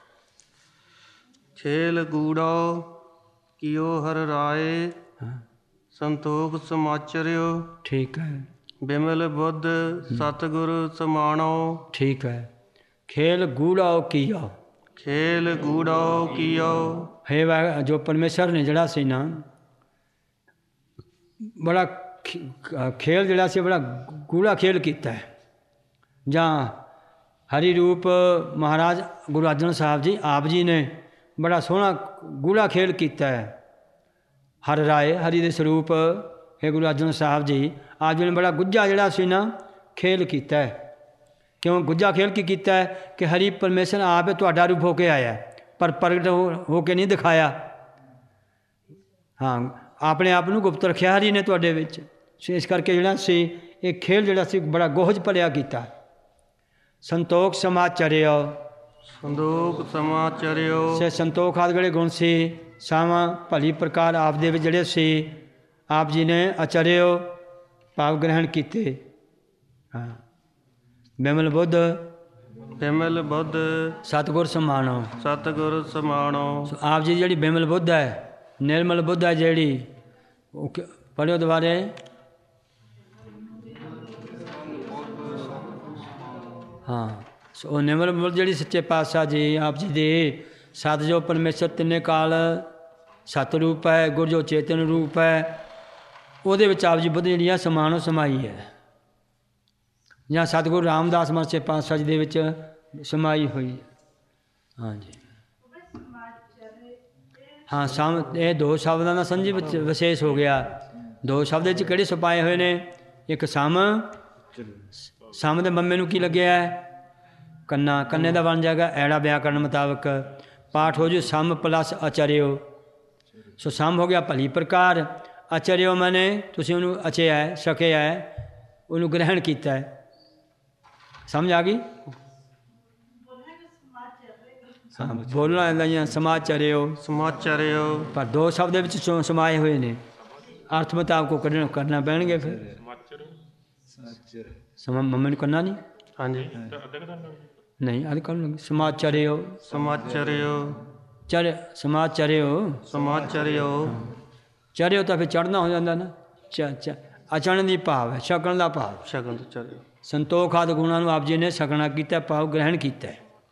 ਖੇਲ ਗੂੜੋ ਕੀਓ ਹਰ ਰਾਏ, ਸੰਤੋਖ ਸਮਾਚਰਿਓ,
ਠੀਕ ਹੈ।
ਬਿਮਲ ਬੁੱਧ ਸਤਿਗੁਰ ਸਮਾਣੋ।
ਠੀਕ ਹੈ। ਖੇਲ ਗੂੜਾਓ ਕੀਓ,
ਖੇਲ ਗੂੜੋ ਕੀਓ।
ਹੈ ਵਾ ਜੋ ਪਰਮੇਸ਼ਰ ਨੇ ਜਿਹੜਾ ਸੀ ਨਾ, ਬੜਾ ਖੇਲ ਜਿਹੜਾ ਸੀ ਬੜਾ ਗੂੜਾ ਖੇਲ ਕੀਤਾ ਹੈ। ਜਾਂ ਹਰੀ ਰੂਪ ਮਹਾਰਾਜ ਗੁਰੂ ਅਰਜਨ ਸਾਹਿਬ ਜੀ ਆਪ ਜੀ ਨੇ ਬੜਾ ਸੋਹਣਾ ਗੂੜਾ ਖੇਲ ਕੀਤਾ ਹੈ। ਹਰ ਰਾਏ, ਹਰੀ ਦੇ ਸਰੂਪ ਹੈ ਗੁਰੂ ਅਰਜਨ ਸਾਹਿਬ ਜੀ, ਆਪ ਜੀ ਨੇ ਬੜਾ ਗੁੱਝਾ ਜਿਹੜਾ ਸੀ ਨਾ ਖੇਲ ਕੀਤਾ ਹੈ। ਕਿਉਂ ਗੁੱਝਾ ਖੇਲ ਕੀ ਕੀਤਾ ਹੈ? ਕਿ ਹਰੀ ਪਰਮੇਸ਼ਰ ਆਪ ਤੁਹਾਡਾ ਰੂਪ ਹੋ ਕੇ ਆਇਆ, ਪਰ ਪ੍ਰਗਟ ਹੋ ਕੇ ਨਹੀਂ ਦਿਖਾਇਆ। ਹਾਂ, ਆਪਣੇ ਆਪ ਨੂੰ ਗੁਪਤ ਰੱਖਿਆ ਹਰੀ ਨੇ ਤੁਹਾਡੇ ਵਿੱਚ। ਇਸ ਕਰਕੇ ਜਿਹੜਾ ਸੀ ਇਹ ਖੇਲ ਜਿਹੜਾ ਸੀ ਬੜਾ ਗੋਹਜ ਭਰਿਆ ਕੀਤਾ। ਸੰਤੋਖ ਸਮਾਚਰਿਓ,
ਸੰਦੋਖ ਸਮਾਚਰਿਓ।
ਸੇ ਸੰਤੋਖ ਆਦਿ ਜਿਹੜੇ ਗੁਣ ਸੀ, ਸਾਵਾਂ ਭਲੀ ਪ੍ਰਕਾਰ ਆਪ ਦੇ ਵਿੱਚ ਜਿਹੜੇ ਸੀ, ਆਪ ਜੀ ਨੇ ਆਚਰਿਓ ਭਾਵ ਗ੍ਰਹਿਣ ਕੀਤੇ। ਹਾਂ, ਬਿਮਲ ਬੁੱਧ,
ਬਿਮਲ ਬੁੱਧ
ਸਤਿਗੁਰ ਸਮਾਣੋ।
ਸਤਿਗੁਰ ਸਮਾਣੋ।
ਸੋ ਆਪ ਜੀ ਜਿਹੜੀ ਬਿਮਲ ਬੁੱਧ ਹੈ, ਨਿਰਮਲ ਬੁੱਧ ਹੈ ਜਿਹੜੀ, ਉਹ ਪੜ੍ਹਿਓ ਦੁਬਾਰੇ। ਹਾਂ, ਸੋ ਉਹ ਨਿਰਮਲ ਬੁੱਧ ਜਿਹੜੀ ਸੱਚੇ ਪਾਤਸ਼ਾਹ ਜੀ ਆਪ ਜੀ ਦੇ ਸਤ ਜੋ ਪਰਮੇਸ਼ਰ ਤਿੰਨੇ ਕਾਲ ਸਤ ਰੂਪ ਹੈ, ਗੁਰ ਜੋ ਚੇਤਨ ਰੂਪ ਹੈ, ਉਹਦੇ ਵਿੱਚ ਆਪ ਜੀ ਬੁੱਧ ਜਿਹੜੀ ਆ ਸਮਾਨੋ ਸਮਾਈ ਹੈ। ਜਾਂ ਸਤਿਗੁਰੂ ਰਾਮਦਾਸ ਮਹਾਰਾਜ ਸੱਚੇ ਪਾਤਸ਼ਾਹ ਜੀ ਦੇ ਵਿੱਚ ਸਮਾਈ ਹੋਈ ਹੈ। ਹਾਂਜੀ ਹਾਂ, ਇਹ ਦੋ ਸ਼ਬਦਾਂ ਦਾ ਸੰਜੀ ਵਿੱਚ ਵਿਸ਼ੇਸ਼ ਹੋ ਗਿਆ। ਦੋ ਸ਼ਬਦ ਵਿੱਚ ਕਿਹੜੇ ਛਪਾਏ ਹੋਏ ਨੇ? ਇੱਕ ਸਮ ਦੇ ਮੰਮੇ ਨੂੰ ਕੀ ਲੱਗਿਆ ਹੈ? ਕੰਨਾ। ਕੰਨੇ ਦਾ ਬਣ ਜਾਏਗਾ ਐੜਾ ਵਿਆਕਰਨ ਮੁਤਾਬਕ। ਪਾਠ ਹੋ ਜੂ ਸਮ ਪਲਸ ਆਚਰਿਓ। ਸੋ ਸਮ ਹੋ ਗਿਆ ਭਲੀ ਪ੍ਰਕਾਰ, ਆਚਰਿਓ ਮੈਨੇ ਤੁਸੀਂ ਉਹਨੂੰ ਅਚਿਆ ਹੈ, ਛਕਿਆ ਹੈ, ਉਹਨੂੰ ਗ੍ਰਹਿਣ ਕੀਤਾ ਹੈ। ਸਮਝ ਆ ਗਈ? ਹਾਂ, ਬੋਲਣਾ ਆਉਂਦਾ ਜਾਂ ਸਮਾਚਰਿਓ।
ਸਮਾਚਰਿਓ।
ਪਰ ਦੋ ਸ਼ਬਦ ਦੇ ਵਿੱਚ ਸਮਾਏ ਹੋਏ ਨੇ, ਅਰਥ ਮੁਤਾਬਕ ਕਰਨਾ ਪੈਣਗੇ। ਫਿਰ ਮੰਮੀ ਨੂੰ ਕਰਨਾ ਨਹੀਂ?
ਹਾਂਜੀ
ਨਹੀਂ, ਅੱਜ ਕਰਨ ਲੱਗੇ ਸਮਾਚਰਿਓ।
ਸਮਾਚਰਿਓ।
ਸਮਾਚਰਿਓ।
ਸਮਾਚਰਿਓ।
ਚਰਿਓ ਤਾਂ ਫਿਰ ਚੜ੍ਹਨਾ ਹੋ ਜਾਂਦਾ ਨਾ। ਅਚਰਨ ਦੀ ਭਾਵ ਹੈ, ਛਕਣ ਦਾ ਭਾਵ।
ਸ਼ਗਨ ਤੋਂ ਚਰਿਓ।
ਸੰਤੋਖ ਆਦਿ ਗੁਣਾਂ ਨੂੰ ਆਪ ਜੀ ਨੇ ਛਕਣਾ ਕੀਤਾ, ਭਾਵ ਗ੍ਰਹਿਣ ਕੀਤਾ।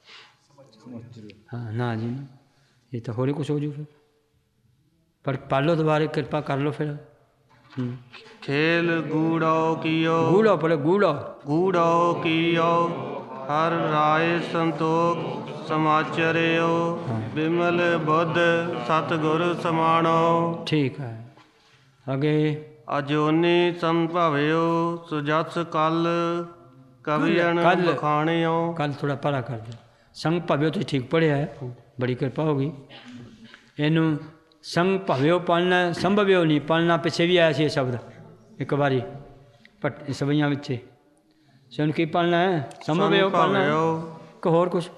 ਹਾਂ ਨਾ ਜੀ, ਇਹ ਤਾਂ ਹੋਰ ਕੁਛ ਹੋ ਜੂ। ਫਿਰ ਪੜ੍ਹ ਲਓ ਦੁਬਾਰੇ, ਕਿਰਪਾ ਕਰ ਲਓ। ਫਿਰ
ਖੇਲ ਗੂੜੋ ਕੀਓ।
ਗੂੜੋ ਪੜ੍ਹੋ, ਗੂੜੋ।
ਗੂੜੋ ਕੀਓ ਹਰ ਰਾਏ ਸੰਤੋਖ ਸਮਾਚਰਿਓ। ਬਿਮਲ ਬੁੱਧ ਸਤਿਗੁਰ ਸਮਾਣੋ।
ਠੀਕ ਹੈ। ਅੱਗੇ
ਅਜੋਨੀ ਸੰਭਾਵਿਓ ਸੁਜਸ ਕਲ ਕਵੀਨ
ਕੱਲ
ਬਖਾਣਿਓ
ਕੱਲ ਥੋੜਾ ਪਰਾ ਕਰ ਦਿਓ। ਸੰਗ ਭਵਿਓ ਤੁਸੀਂ ਠੀਕ ਪੜ੍ਹਿਆ ਹੈ, ਬੜੀ ਕਿਰਪਾ ਹੋ ਗਈ। ਇਹਨੂੰ ਸੰਗ ਭਵਿਓ ਪੜ੍ਹਨਾ, ਸੰਭਵਿਓ ਨਹੀਂ ਪੜ੍ਹਨਾ। ਪਿੱਛੇ ਵੀ ਆਇਆ ਸੀ ਇਹ ਸ਼ਬਦ ਇੱਕ ਵਾਰੀ ਸਵਈਆਂ ਵਿੱਚ। ਸੁਣ ਕੀ ਪੜ੍ਹਨਾ ਹੈ? ਸੰਭਵਿਓ ਪੜ੍ਹਨਾ ਕਿ ਹੋਰ ਕੁਛ?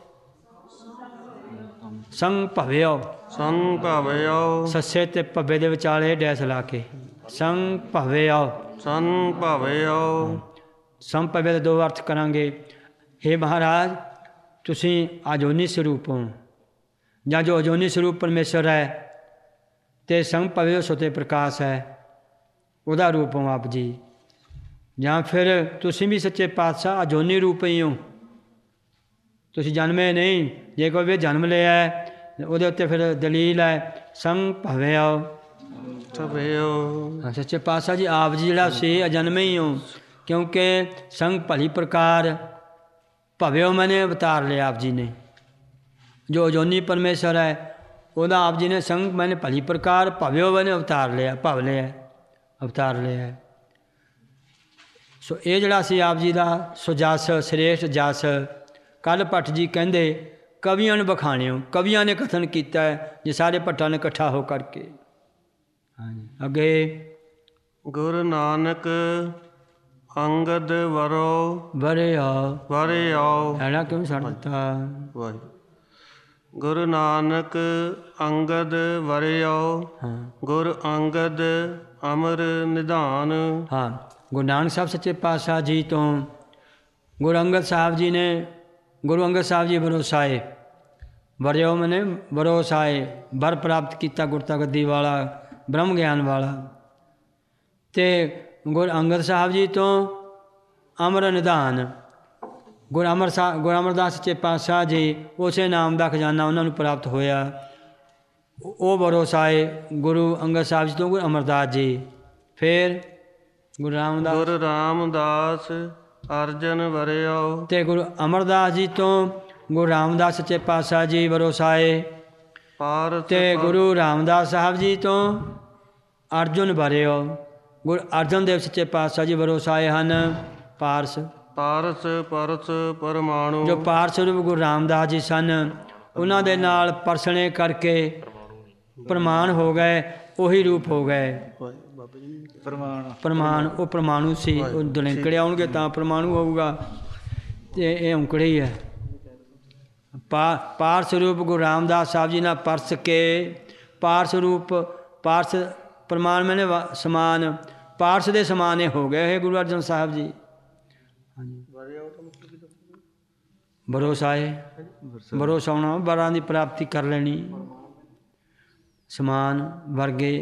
ਸੰਗ ਭਵਿਓ,
ਸੰਗ ਭਾਵਿਓ,
ਸੱਸੇ ਤੇ ਭੱਬੇ ਦੇ ਵਿਚਾਲੇ ਡੈਸ ਲਾ ਕੇ ਸੰਗ ਭਵਿਓ।
ਸੰਗ ਭਾਵਿਓ,
ਸੰਭਵਿਓ ਦੇ ਦੋ ਅਰਥ ਕਰਾਂਗੇ। हे ਮਹਾਰਾਜ, ਤੁਸੀਂ ਅਜੋਨੀ ਸਰੂਪ ਹੋ, ਜਾਂ ਜੋ ਅਜੋਨੀ ਸਰੂਪ ਪਰਮੇਸ਼ਰ ਹੈ, ਅਤੇ ਸੰਗ ਭਵਿਓ ਸੁਤੇ ਪ੍ਰਕਾਸ਼ ਹੈ, ਉਹਦਾ ਰੂਪ ਹੋ ਆਪ ਜੀ। ਜਾਂ ਫਿਰ ਤੁਸੀਂ ਵੀ ਸੱਚੇ ਪਾਤਸ਼ਾਹ ਅਜੋਨੀ ਰੂਪ ਹੀ ਹੋ, ਤੁਸੀਂ ਜਨਮੇ ਨਹੀਂ। ਜੇ ਕੋਈ ਵੀ ਜਨਮ ਲਿਆ ਉਹਦੇ ਉੱਤੇ ਫਿਰ ਦਲੀਲ ਹੈ ਸੰਗ ਭਵਿਓ।
ਸਭਿਓ,
ਸੱਚੇ ਪਾਤਸ਼ਾਹ ਜੀ ਆਪ ਜੀ ਜਿਹੜਾ ਸੀ ਅਜਨਮੇ ਹੀ ਹੋ, ਕਿਉਂਕਿ ਸੰਗ ਭਲੀ ਪ੍ਰਕਾਰ ਭਵਿਓ ਮੈਨੇ ਅਵਤਾਰ ਲਿਆ ਆਪ ਜੀ ਨੇ। ਜੋ ਅਜੋਨੀ ਪਰਮੇਸ਼ਰ ਹੈ ਉਹਦਾ ਆਪ ਜੀ ਨੇ ਸੰਗ ਮੈਨੇ ਭਲੀ ਪ੍ਰਕਾਰ ਭਵਿਓ ਮੈਨੇ ਅਵਤਾਰ ਲਿਆ, ਭਵ ਲਿਆ, ਅਵਤਾਰ ਲਿਆ। ਸੋ ਇਹ ਜਿਹੜਾ ਸੀ ਆਪ ਜੀ ਦਾ ਸੁਜਸ, ਸ੍ਰੇਸ਼ਟ ਜਸ। ਕੱਲ੍ਹ ਭੱਟ ਜੀ ਕਹਿੰਦੇ ਕਵੀਆਂ ਨੂੰ ਬਖਾਣਿਓ, ਕਵੀਆਂ ਨੇ ਕਥਨ ਕੀਤਾ ਹੈ ਜੇ ਸਾਰੇ ਭੱਟਾਂ ਨੇ ਇਕੱਠਾ ਹੋ ਕਰਕੇ। ਹਾਂਜੀ ਅੱਗੇ
ਗੁਰੂ ਨਾਨਕ ਅੰਗਦ ਵਰੋ
ਵਰੇ ਆਓ,
ਵਰੇ ਆਓ।
ਐੜਾ ਕਿਉਂ ਛੱਡ ਦਿੱਤਾ?
ਵਾਹਿਗੁਰੂ। ਗੁਰੂ ਨਾਨਕ ਅੰਗਦ ਵਰੇ ਆਓ,
ਹਾਂ
ਗੁਰ ਅੰਗਦ ਅਮਰ ਨਿਧਾਨ।
ਹਾਂ, ਗੁਰੂ ਨਾਨਕ ਸਾਹਿਬ ਸੱਚੇ ਪਾਤਸ਼ਾਹ ਜੀ ਤੋਂ ਗੁਰੂ ਅੰਗਦ ਸਾਹਿਬ ਜੀ ਨੇ, ਗੁਰੂ ਅੰਗਦ ਸਾਹਿਬ ਜੀ ਵਰੋਸਾਏ, ਵਰਿਓ ਮੈਨੇ ਵਰੋਸਾਏ, ਵਰ ਪ੍ਰਾਪਤ ਕੀਤਾ ਗੁਰਤਾ ਗੱਦੀ ਵਾਲਾ, ਬ੍ਰਹਮ ਗਿਆਨ ਵਾਲਾ। ਅਤੇ ਗੁਰੂ ਅੰਗਦ ਸਾਹਿਬ ਜੀ ਤੋਂ ਅਮਰ ਨਿਧਾਨ, ਗੁਰੂ ਅਮਰਦਾਸ ਸੱਚੇ ਪਾਤਸ਼ਾਹ ਜੀ, ਉਸੇ ਨਾਮ ਦਾ ਖਜ਼ਾਨਾ ਉਹਨਾਂ ਨੂੰ ਪ੍ਰਾਪਤ ਹੋਇਆ। ਉਹ ਵਰੋਸਾਏ ਗੁਰੂ ਅੰਗਦ ਸਾਹਿਬ ਜੀ ਤੋਂ ਗੁਰੂ ਅਮਰਦਾਸ ਜੀ। ਫਿਰ ਗੁਰੂ ਰਾਮਦਾਸ,
ਗੁਰੂ ਰਾਮਦਾਸ ਅਰਜਨ ਵਰਿਓ,
ਅਤੇ ਗੁਰੂ ਅਮਰਦਾਸ ਜੀ ਤੋਂ ਗੁਰੂ ਰਾਮਦਾਸ ਸੱਚੇ ਪਾਤਸ਼ਾਹ ਜੀ ਵਰੋਸਾਏ।
ਪਾਰਸ
ਅਤੇ ਗੁਰੂ ਰਾਮਦਾਸ ਸਾਹਿਬ ਜੀ ਤੋਂ ਅਰਜੁਨ ਵਰਿਓ, ਗੁਰੂ ਅਰਜਨ ਦੇਵ ਸੱਚੇ ਪਾਤਸ਼ਾਹ ਜੀ ਵਰੋਸਾਏ ਹਨ। ਪਾਰਸ,
ਪਾਰਸ ਪਰਸ ਪਰਮਾਣੂ।
ਜੋ ਪਾਰਸ ਰੂਪ ਗੁਰੂ ਰਾਮਦਾਸ ਜੀ ਸਨ, ਉਹਨਾਂ ਦੇ ਨਾਲ ਪਰਸਣੇ ਕਰਕੇ ਪ੍ਰਮਾਣ ਹੋ ਗਏ, ਉਹੀ ਰੂਪ ਹੋ ਗਏ ਪ੍ਰਮਾਣ। ਉਹ ਪ੍ਰਮਾਣੂ ਸੀ, ਉਹ ਦਲਿੰਕੜੇ ਆਉਣਗੇ ਤਾਂ ਪ੍ਰਮਾਣੂ ਹੋਊਗਾ, ਅਤੇ ਇਹ ਔਂਕੜੇ ਹੀ ਹੈ। ਪਾਰਸ ਰੂਪ ਗੁਰੂ ਰਾਮਦਾਸ ਸਾਹਿਬ ਜੀ ਨਾਲ ਪਰਸ ਕੇ, ਪਾਰਸ ਰੂਪ, ਪਾਰਸ ਪ੍ਰਮਾਣ ਮੈਨੇ ਸਮਾਨ, ਪਾਰਸ ਦੇ ਸਮਾਨ ਇਹ ਹੋ ਗਏ ਇਹ ਗੁਰੂ ਅਰਜਨ ਸਾਹਿਬ ਜੀ। ਭਰੋਸਾਏ, ਭਰੋਸਾਉਣਾ, ਵਰਾਂ ਦੀ ਪ੍ਰਾਪਤੀ ਕਰ ਲੈਣੀ, ਸਮਾਨ ਵਰਗੇ,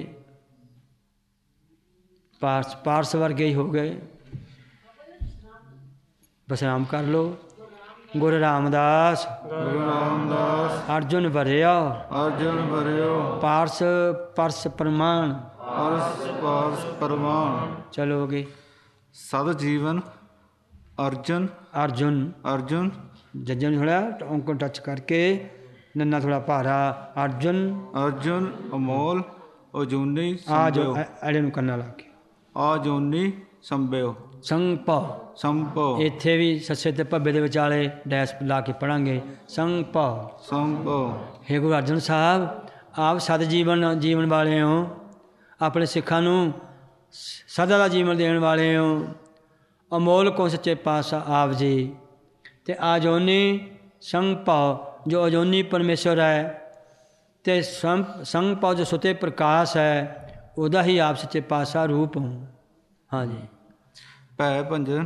ਪਾਰਸ ਵਰਗੇ ਹੀ ਹੋ ਗਏ। ਵਿਸਰਾਮ ਕਰ ਲਓ। ਗੁਰੂ ਰਾਮਦਾਸ,
ਗੁਰੂ ਰਾਮਦਾਸ
ਅਰਜੁਨ ਵਰਿਆ,
ਅਰਜਨ ਵਰਿਓ,
ਪਾਰਸ ਪਰਸ ਪ੍ਰਮਾਣ।
ਪਾਰਸ ਪਰਮਾਨ।
ਚਲੋਗੇ।
ਸਦ ਜੀਵਨ ਅਰਜਨ,
ਅਰਜੁਨ,
ਅਰਜੁਨ
ਜੱਜਨ ਥੋੜ੍ਹਾ ਔਂਕੜ ਟੱਚ ਕਰਕੇ, ਨੰਨਾ ਥੋੜ੍ਹਾ ਭਾਰਾ, ਅਰਜੁਨ।
ਅਰਜੁਨ ਅਮੋਲ ਅਜੂਨੀ
ਆ ਜੋ ਐੜੇ ਨੂੰ ਕੰਨਾ ਲਾ ਕੇ
ਆਜੂਨੀ ਸੰਭਿਓ
ਸੰਭਵ।
ਸੰਭਵ।
ਇੱਥੇ ਵੀ ਸੱਸੇ ਤੇ ਭੱਬੇ ਦੇ ਵਿਚਾਲੇ ਡੈਸ ਲਾ ਕੇ ਪੜਾਂਗੇ ਸੰਭਵ।
ਸੰਭਵ।
ਹੇ ਗੁਰੂ ਅਰਜਨ ਸਾਹਿਬ, ਆਪ ਸਦ ਜੀਵਨ ਵਾਲੇ ਹੋ, ਆਪਣੇ ਸਿੱਖਾਂ ਨੂੰ ਸਦਾ ਦਾ ਜੀਵਨ ਦੇਣ ਵਾਲੇ ਹੋ। ਅਮੋਲ ਕੋ ਸੱਚੇ ਪਾਤਸ਼ਾਹ ਆਪ ਜੀ, ਅਤੇ ਅਜੋਨੀ ਸੰਭਵ ਜੋ ਅਜੋਨੀ ਪਰਮੇਸ਼ਰ ਹੈ, ਅਤੇ ਸੰਭਵ ਜੋ ਸੁਤੇ ਪ੍ਰਕਾਸ਼ ਹੈ, ਉਹਦਾ ਹੀ ਆਪ ਸੱਚੇ ਪਾਤਸ਼ਾਹ ਰੂਪ ਹੋ। ਹਾਂਜੀ।
ਭੈ ਭੰਜਨ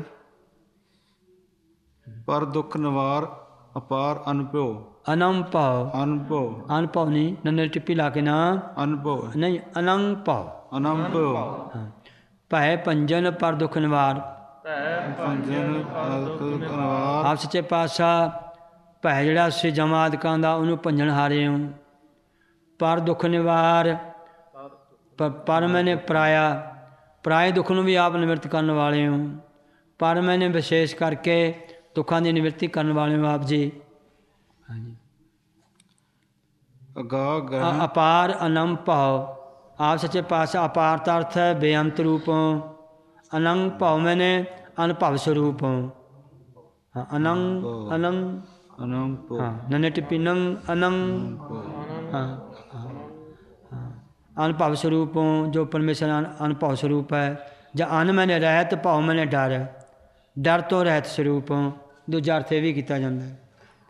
ਪਰ ਦੁੱਖ ਨਿਵਾਰ ਅਪਾਰ ਅਨਭਉ।
ਅਨੰਭਵ।
ਅਨਭਉ।
ਅਨਭਵ ਨਹੀਂ, ਨੰਨੇ ਟਿੱਪੀ ਲਾ ਕੇ ਨਾ,
ਅਨਭਉ
ਨਹੀਂ, ਅਨੰਭਵ।
ਅਨਭਉ।
ਹਾਂ। ਭੈ ਭੰਜਨ ਪਰ ਦੁੱਖ ਨਿਵਾਰ।
ਭੰਜਨ ਪਰ ਦੁੱਖ ਨਿਵਾਰ।
ਆਪ ਸੱਚੇ ਪਾਤਸ਼ਾਹ ਭੈ ਜਿਹੜਾ ਸੀ ਜਮਾਦਕਾਂ ਦਾ, ਉਹਨੂੰ ਭੰਜਨ ਹਾਰੇ ਹੋ। ਪਰ ਦੁੱਖ ਨਿਵਾਰ, ਪਰ ਮੈਨੇ ਪਰਾਏ ਦੁੱਖ ਨੂੰ ਵੀ ਆਪ ਨਿਵਰਤ ਕਰਨ ਵਾਲੇ ਹੋ। ਪਰ ਮੈਨੇ ਵਿਸ਼ੇਸ਼ ਕਰਕੇ ਦੁੱਖਾਂ ਦੀ ਨਿਵਰਤੀ ਕਰਨ ਵਾਲੇ ਹੋ ਆਪ ਜੀ। ਹਾਂਜੀ। ਅਪਾਰ ਅਨੰਤ ਭਾਵ, ਆਪ ਸੱਚੇ ਪਾਤਸ਼ਾਹ ਅਪਾਰ ਦਾ ਅਰਥ ਹੈ ਬੇਅੰਤ ਰੂਪ ਹੋ। ਅਨੰਤ ਭਾਵ ਮੈਨੇ ਅਨੁਭਵ ਸਰੂਪ ਹੋ। ਹਾਂ ਅਨੰਗ ਅਨੰਗ
ਅਨੰਪੋ
ਹਾਂ ਨਨੇ ਟਿੱਪੀ ਨੰਗ ਅਨੰਗ ਹਾਂ अनुभव स्वरूपों जो परमेश्वर अनुभव स्वरूप है ਜਾਂ ਅਨ ਮੈਨੇ ਰਹਿਤ ਭਾਵ ਮੈਨੇ ਡਰ ਡਰ ਤੋਂ ਰਹਿਤ ਸਰੂਪੋਂ ਦੂਜਾ ਅਰਥ ਇਹ ਵੀ ਕੀਤਾ ਜਾਂਦਾ ਹੈ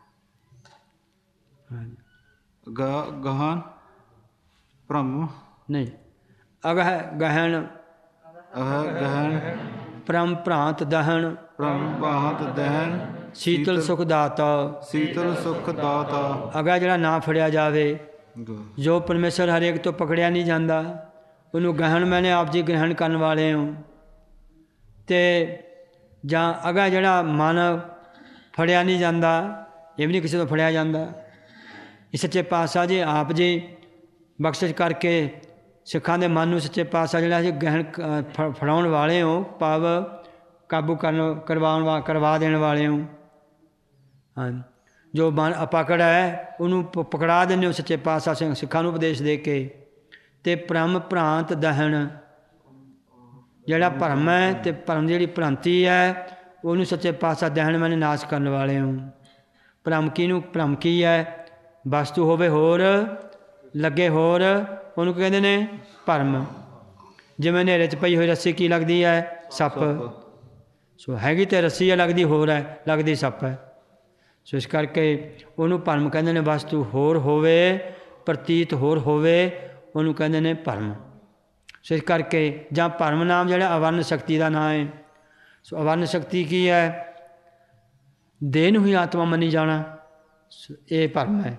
ਗਹਨ ਭ੍ਰਮ
ਨਹੀਂ ਅਗਹ ਗਹਿਣ
ਗਹਨ
ਪ੍ਰਮ ਭ੍ਰਾਂਤ ਦਹਨ
ਭ੍ਰਮ ਬਾਹਤ ਦਹਨ
ਸੀਤਲ ਸੁਖ ਦਾਤਾ
ਸੀਤਲ ਸੁਖ ਦਾਤਾ
ਅਗਾ ਜਿਹੜਾ ਨਾ ਫੜਿਆ ਜਾਵੇ ਜੋ ਪਰਮੇਸ਼ਰ ਹਰੇਕ ਤੋਂ ਪਕੜਿਆ ਨਹੀਂ ਜਾਂਦਾ ਉਹਨੂੰ ਗ੍ਰਹਿਣ ਮੈਨੇ ਆਪ ਜੀ ਗ੍ਰਹਿਣ ਕਰਨ ਵਾਲੇ ਹੋ ਅਤੇ ਜਾਂ ਅਗਾ ਜਿਹੜਾ ਮਨ ਫੜਿਆ ਨਹੀਂ ਜਾਂਦਾ ਇਹ ਵੀ ਨਹੀਂ ਕਿਸੇ ਤੋਂ ਫੜਿਆ ਜਾਂਦਾ ਇਹ ਸੱਚੇ ਪਾਤਸ਼ਾਹ ਜੀ ਆਪ ਜੀ ਬਖਸ਼ਿਸ਼ ਕਰਕੇ ਸਿੱਖਾਂ ਦੇ ਮਨ ਨੂੰ ਸੱਚੇ ਪਾਤਸ਼ਾਹ ਜਿਹੜਾ ਜੀ ਗ੍ਰਹਿਣ ਫੜਾਉਣ ਵਾਲੇ ਹੋ ਭਾਵ ਕਾਬੂ ਕਰਵਾ ਦੇਣ ਵਾਲੇ ਹੋ ਹਾਂ ਜੋ ਮਨ ਅਪਕੜ ਹੈ ਉਹਨੂੰ ਪਕੜਾ ਦਿੰਦੇ ਹੋ ਸੱਚੇ ਪਾਤਸ਼ਾਹ ਸਿੱਖਾਂ ਨੂੰ ਉਪਦੇਸ਼ ਦੇ ਕੇ ਅਤੇ ਭ੍ਰਮ ਭ੍ਰਾਂਤ ਦਹਨ ਜਿਹੜਾ ਭਰਮ ਹੈ ਅਤੇ ਭਰਮ ਦੀ ਜਿਹੜੀ ਭ੍ਰਾਂਤੀ ਹੈ ਉਹਨੂੰ ਸੱਚੇ ਪਾਤਸ਼ਾਹ ਦਹਨ ਮੈਨੇ ਨਾਸ਼ ਕਰਨ ਵਾਲੇ ਹੋ ਭਰਮ ਕਿਹਨੂੰ ਭਰਮ ਕੀ ਹੈ ਵਸਤੂ ਹੋਵੇ ਹੋਰ ਲੱਗੇ ਹੋਰ ਉਹਨੂੰ ਕਹਿੰਦੇ ਨੇ ਭਰਮ ਜਿਵੇਂ ਹਨੇਰੇ 'ਚ ਪਈ ਹੋਈ ਰੱਸੀ ਕੀ ਲੱਗਦੀ ਹੈ ਸੱਪ ਸੋ ਹੈਗੀ ਤਾਂ ਰੱਸੀ ਹੈ ਲੱਗਦੀ ਹੋਰ ਹੈ ਲੱਗਦੀ ਸੱਪ ਹੈ ਸੋ ਇਸ ਕਰਕੇ ਉਹਨੂੰ ਭਰਮ ਕਹਿੰਦੇ ਨੇ ਵਸਤੂ ਹੋਰ ਹੋਵੇ ਪ੍ਰਤੀਤ ਹੋਰ ਹੋਵੇ ਉਹਨੂੰ ਕਹਿੰਦੇ ਨੇ ਭਰਮ ਸੋ ਇਸ ਕਰਕੇ ਜਾਂ ਭਰਮ ਨਾਮ ਜਿਹੜਾ ਅਵਰਨ ਸ਼ਕਤੀ ਦਾ ਨਾਂ ਹੈ ਸੋ ਅਵਰਨ ਸ਼ਕਤੀ ਕੀ ਹੈ ਦੇਹ ਨੂੰ ਹੀ ਆਤਮਾ ਮੰਨੀ ਜਾਣਾ ਇਹ ਭਰਮ ਹੈ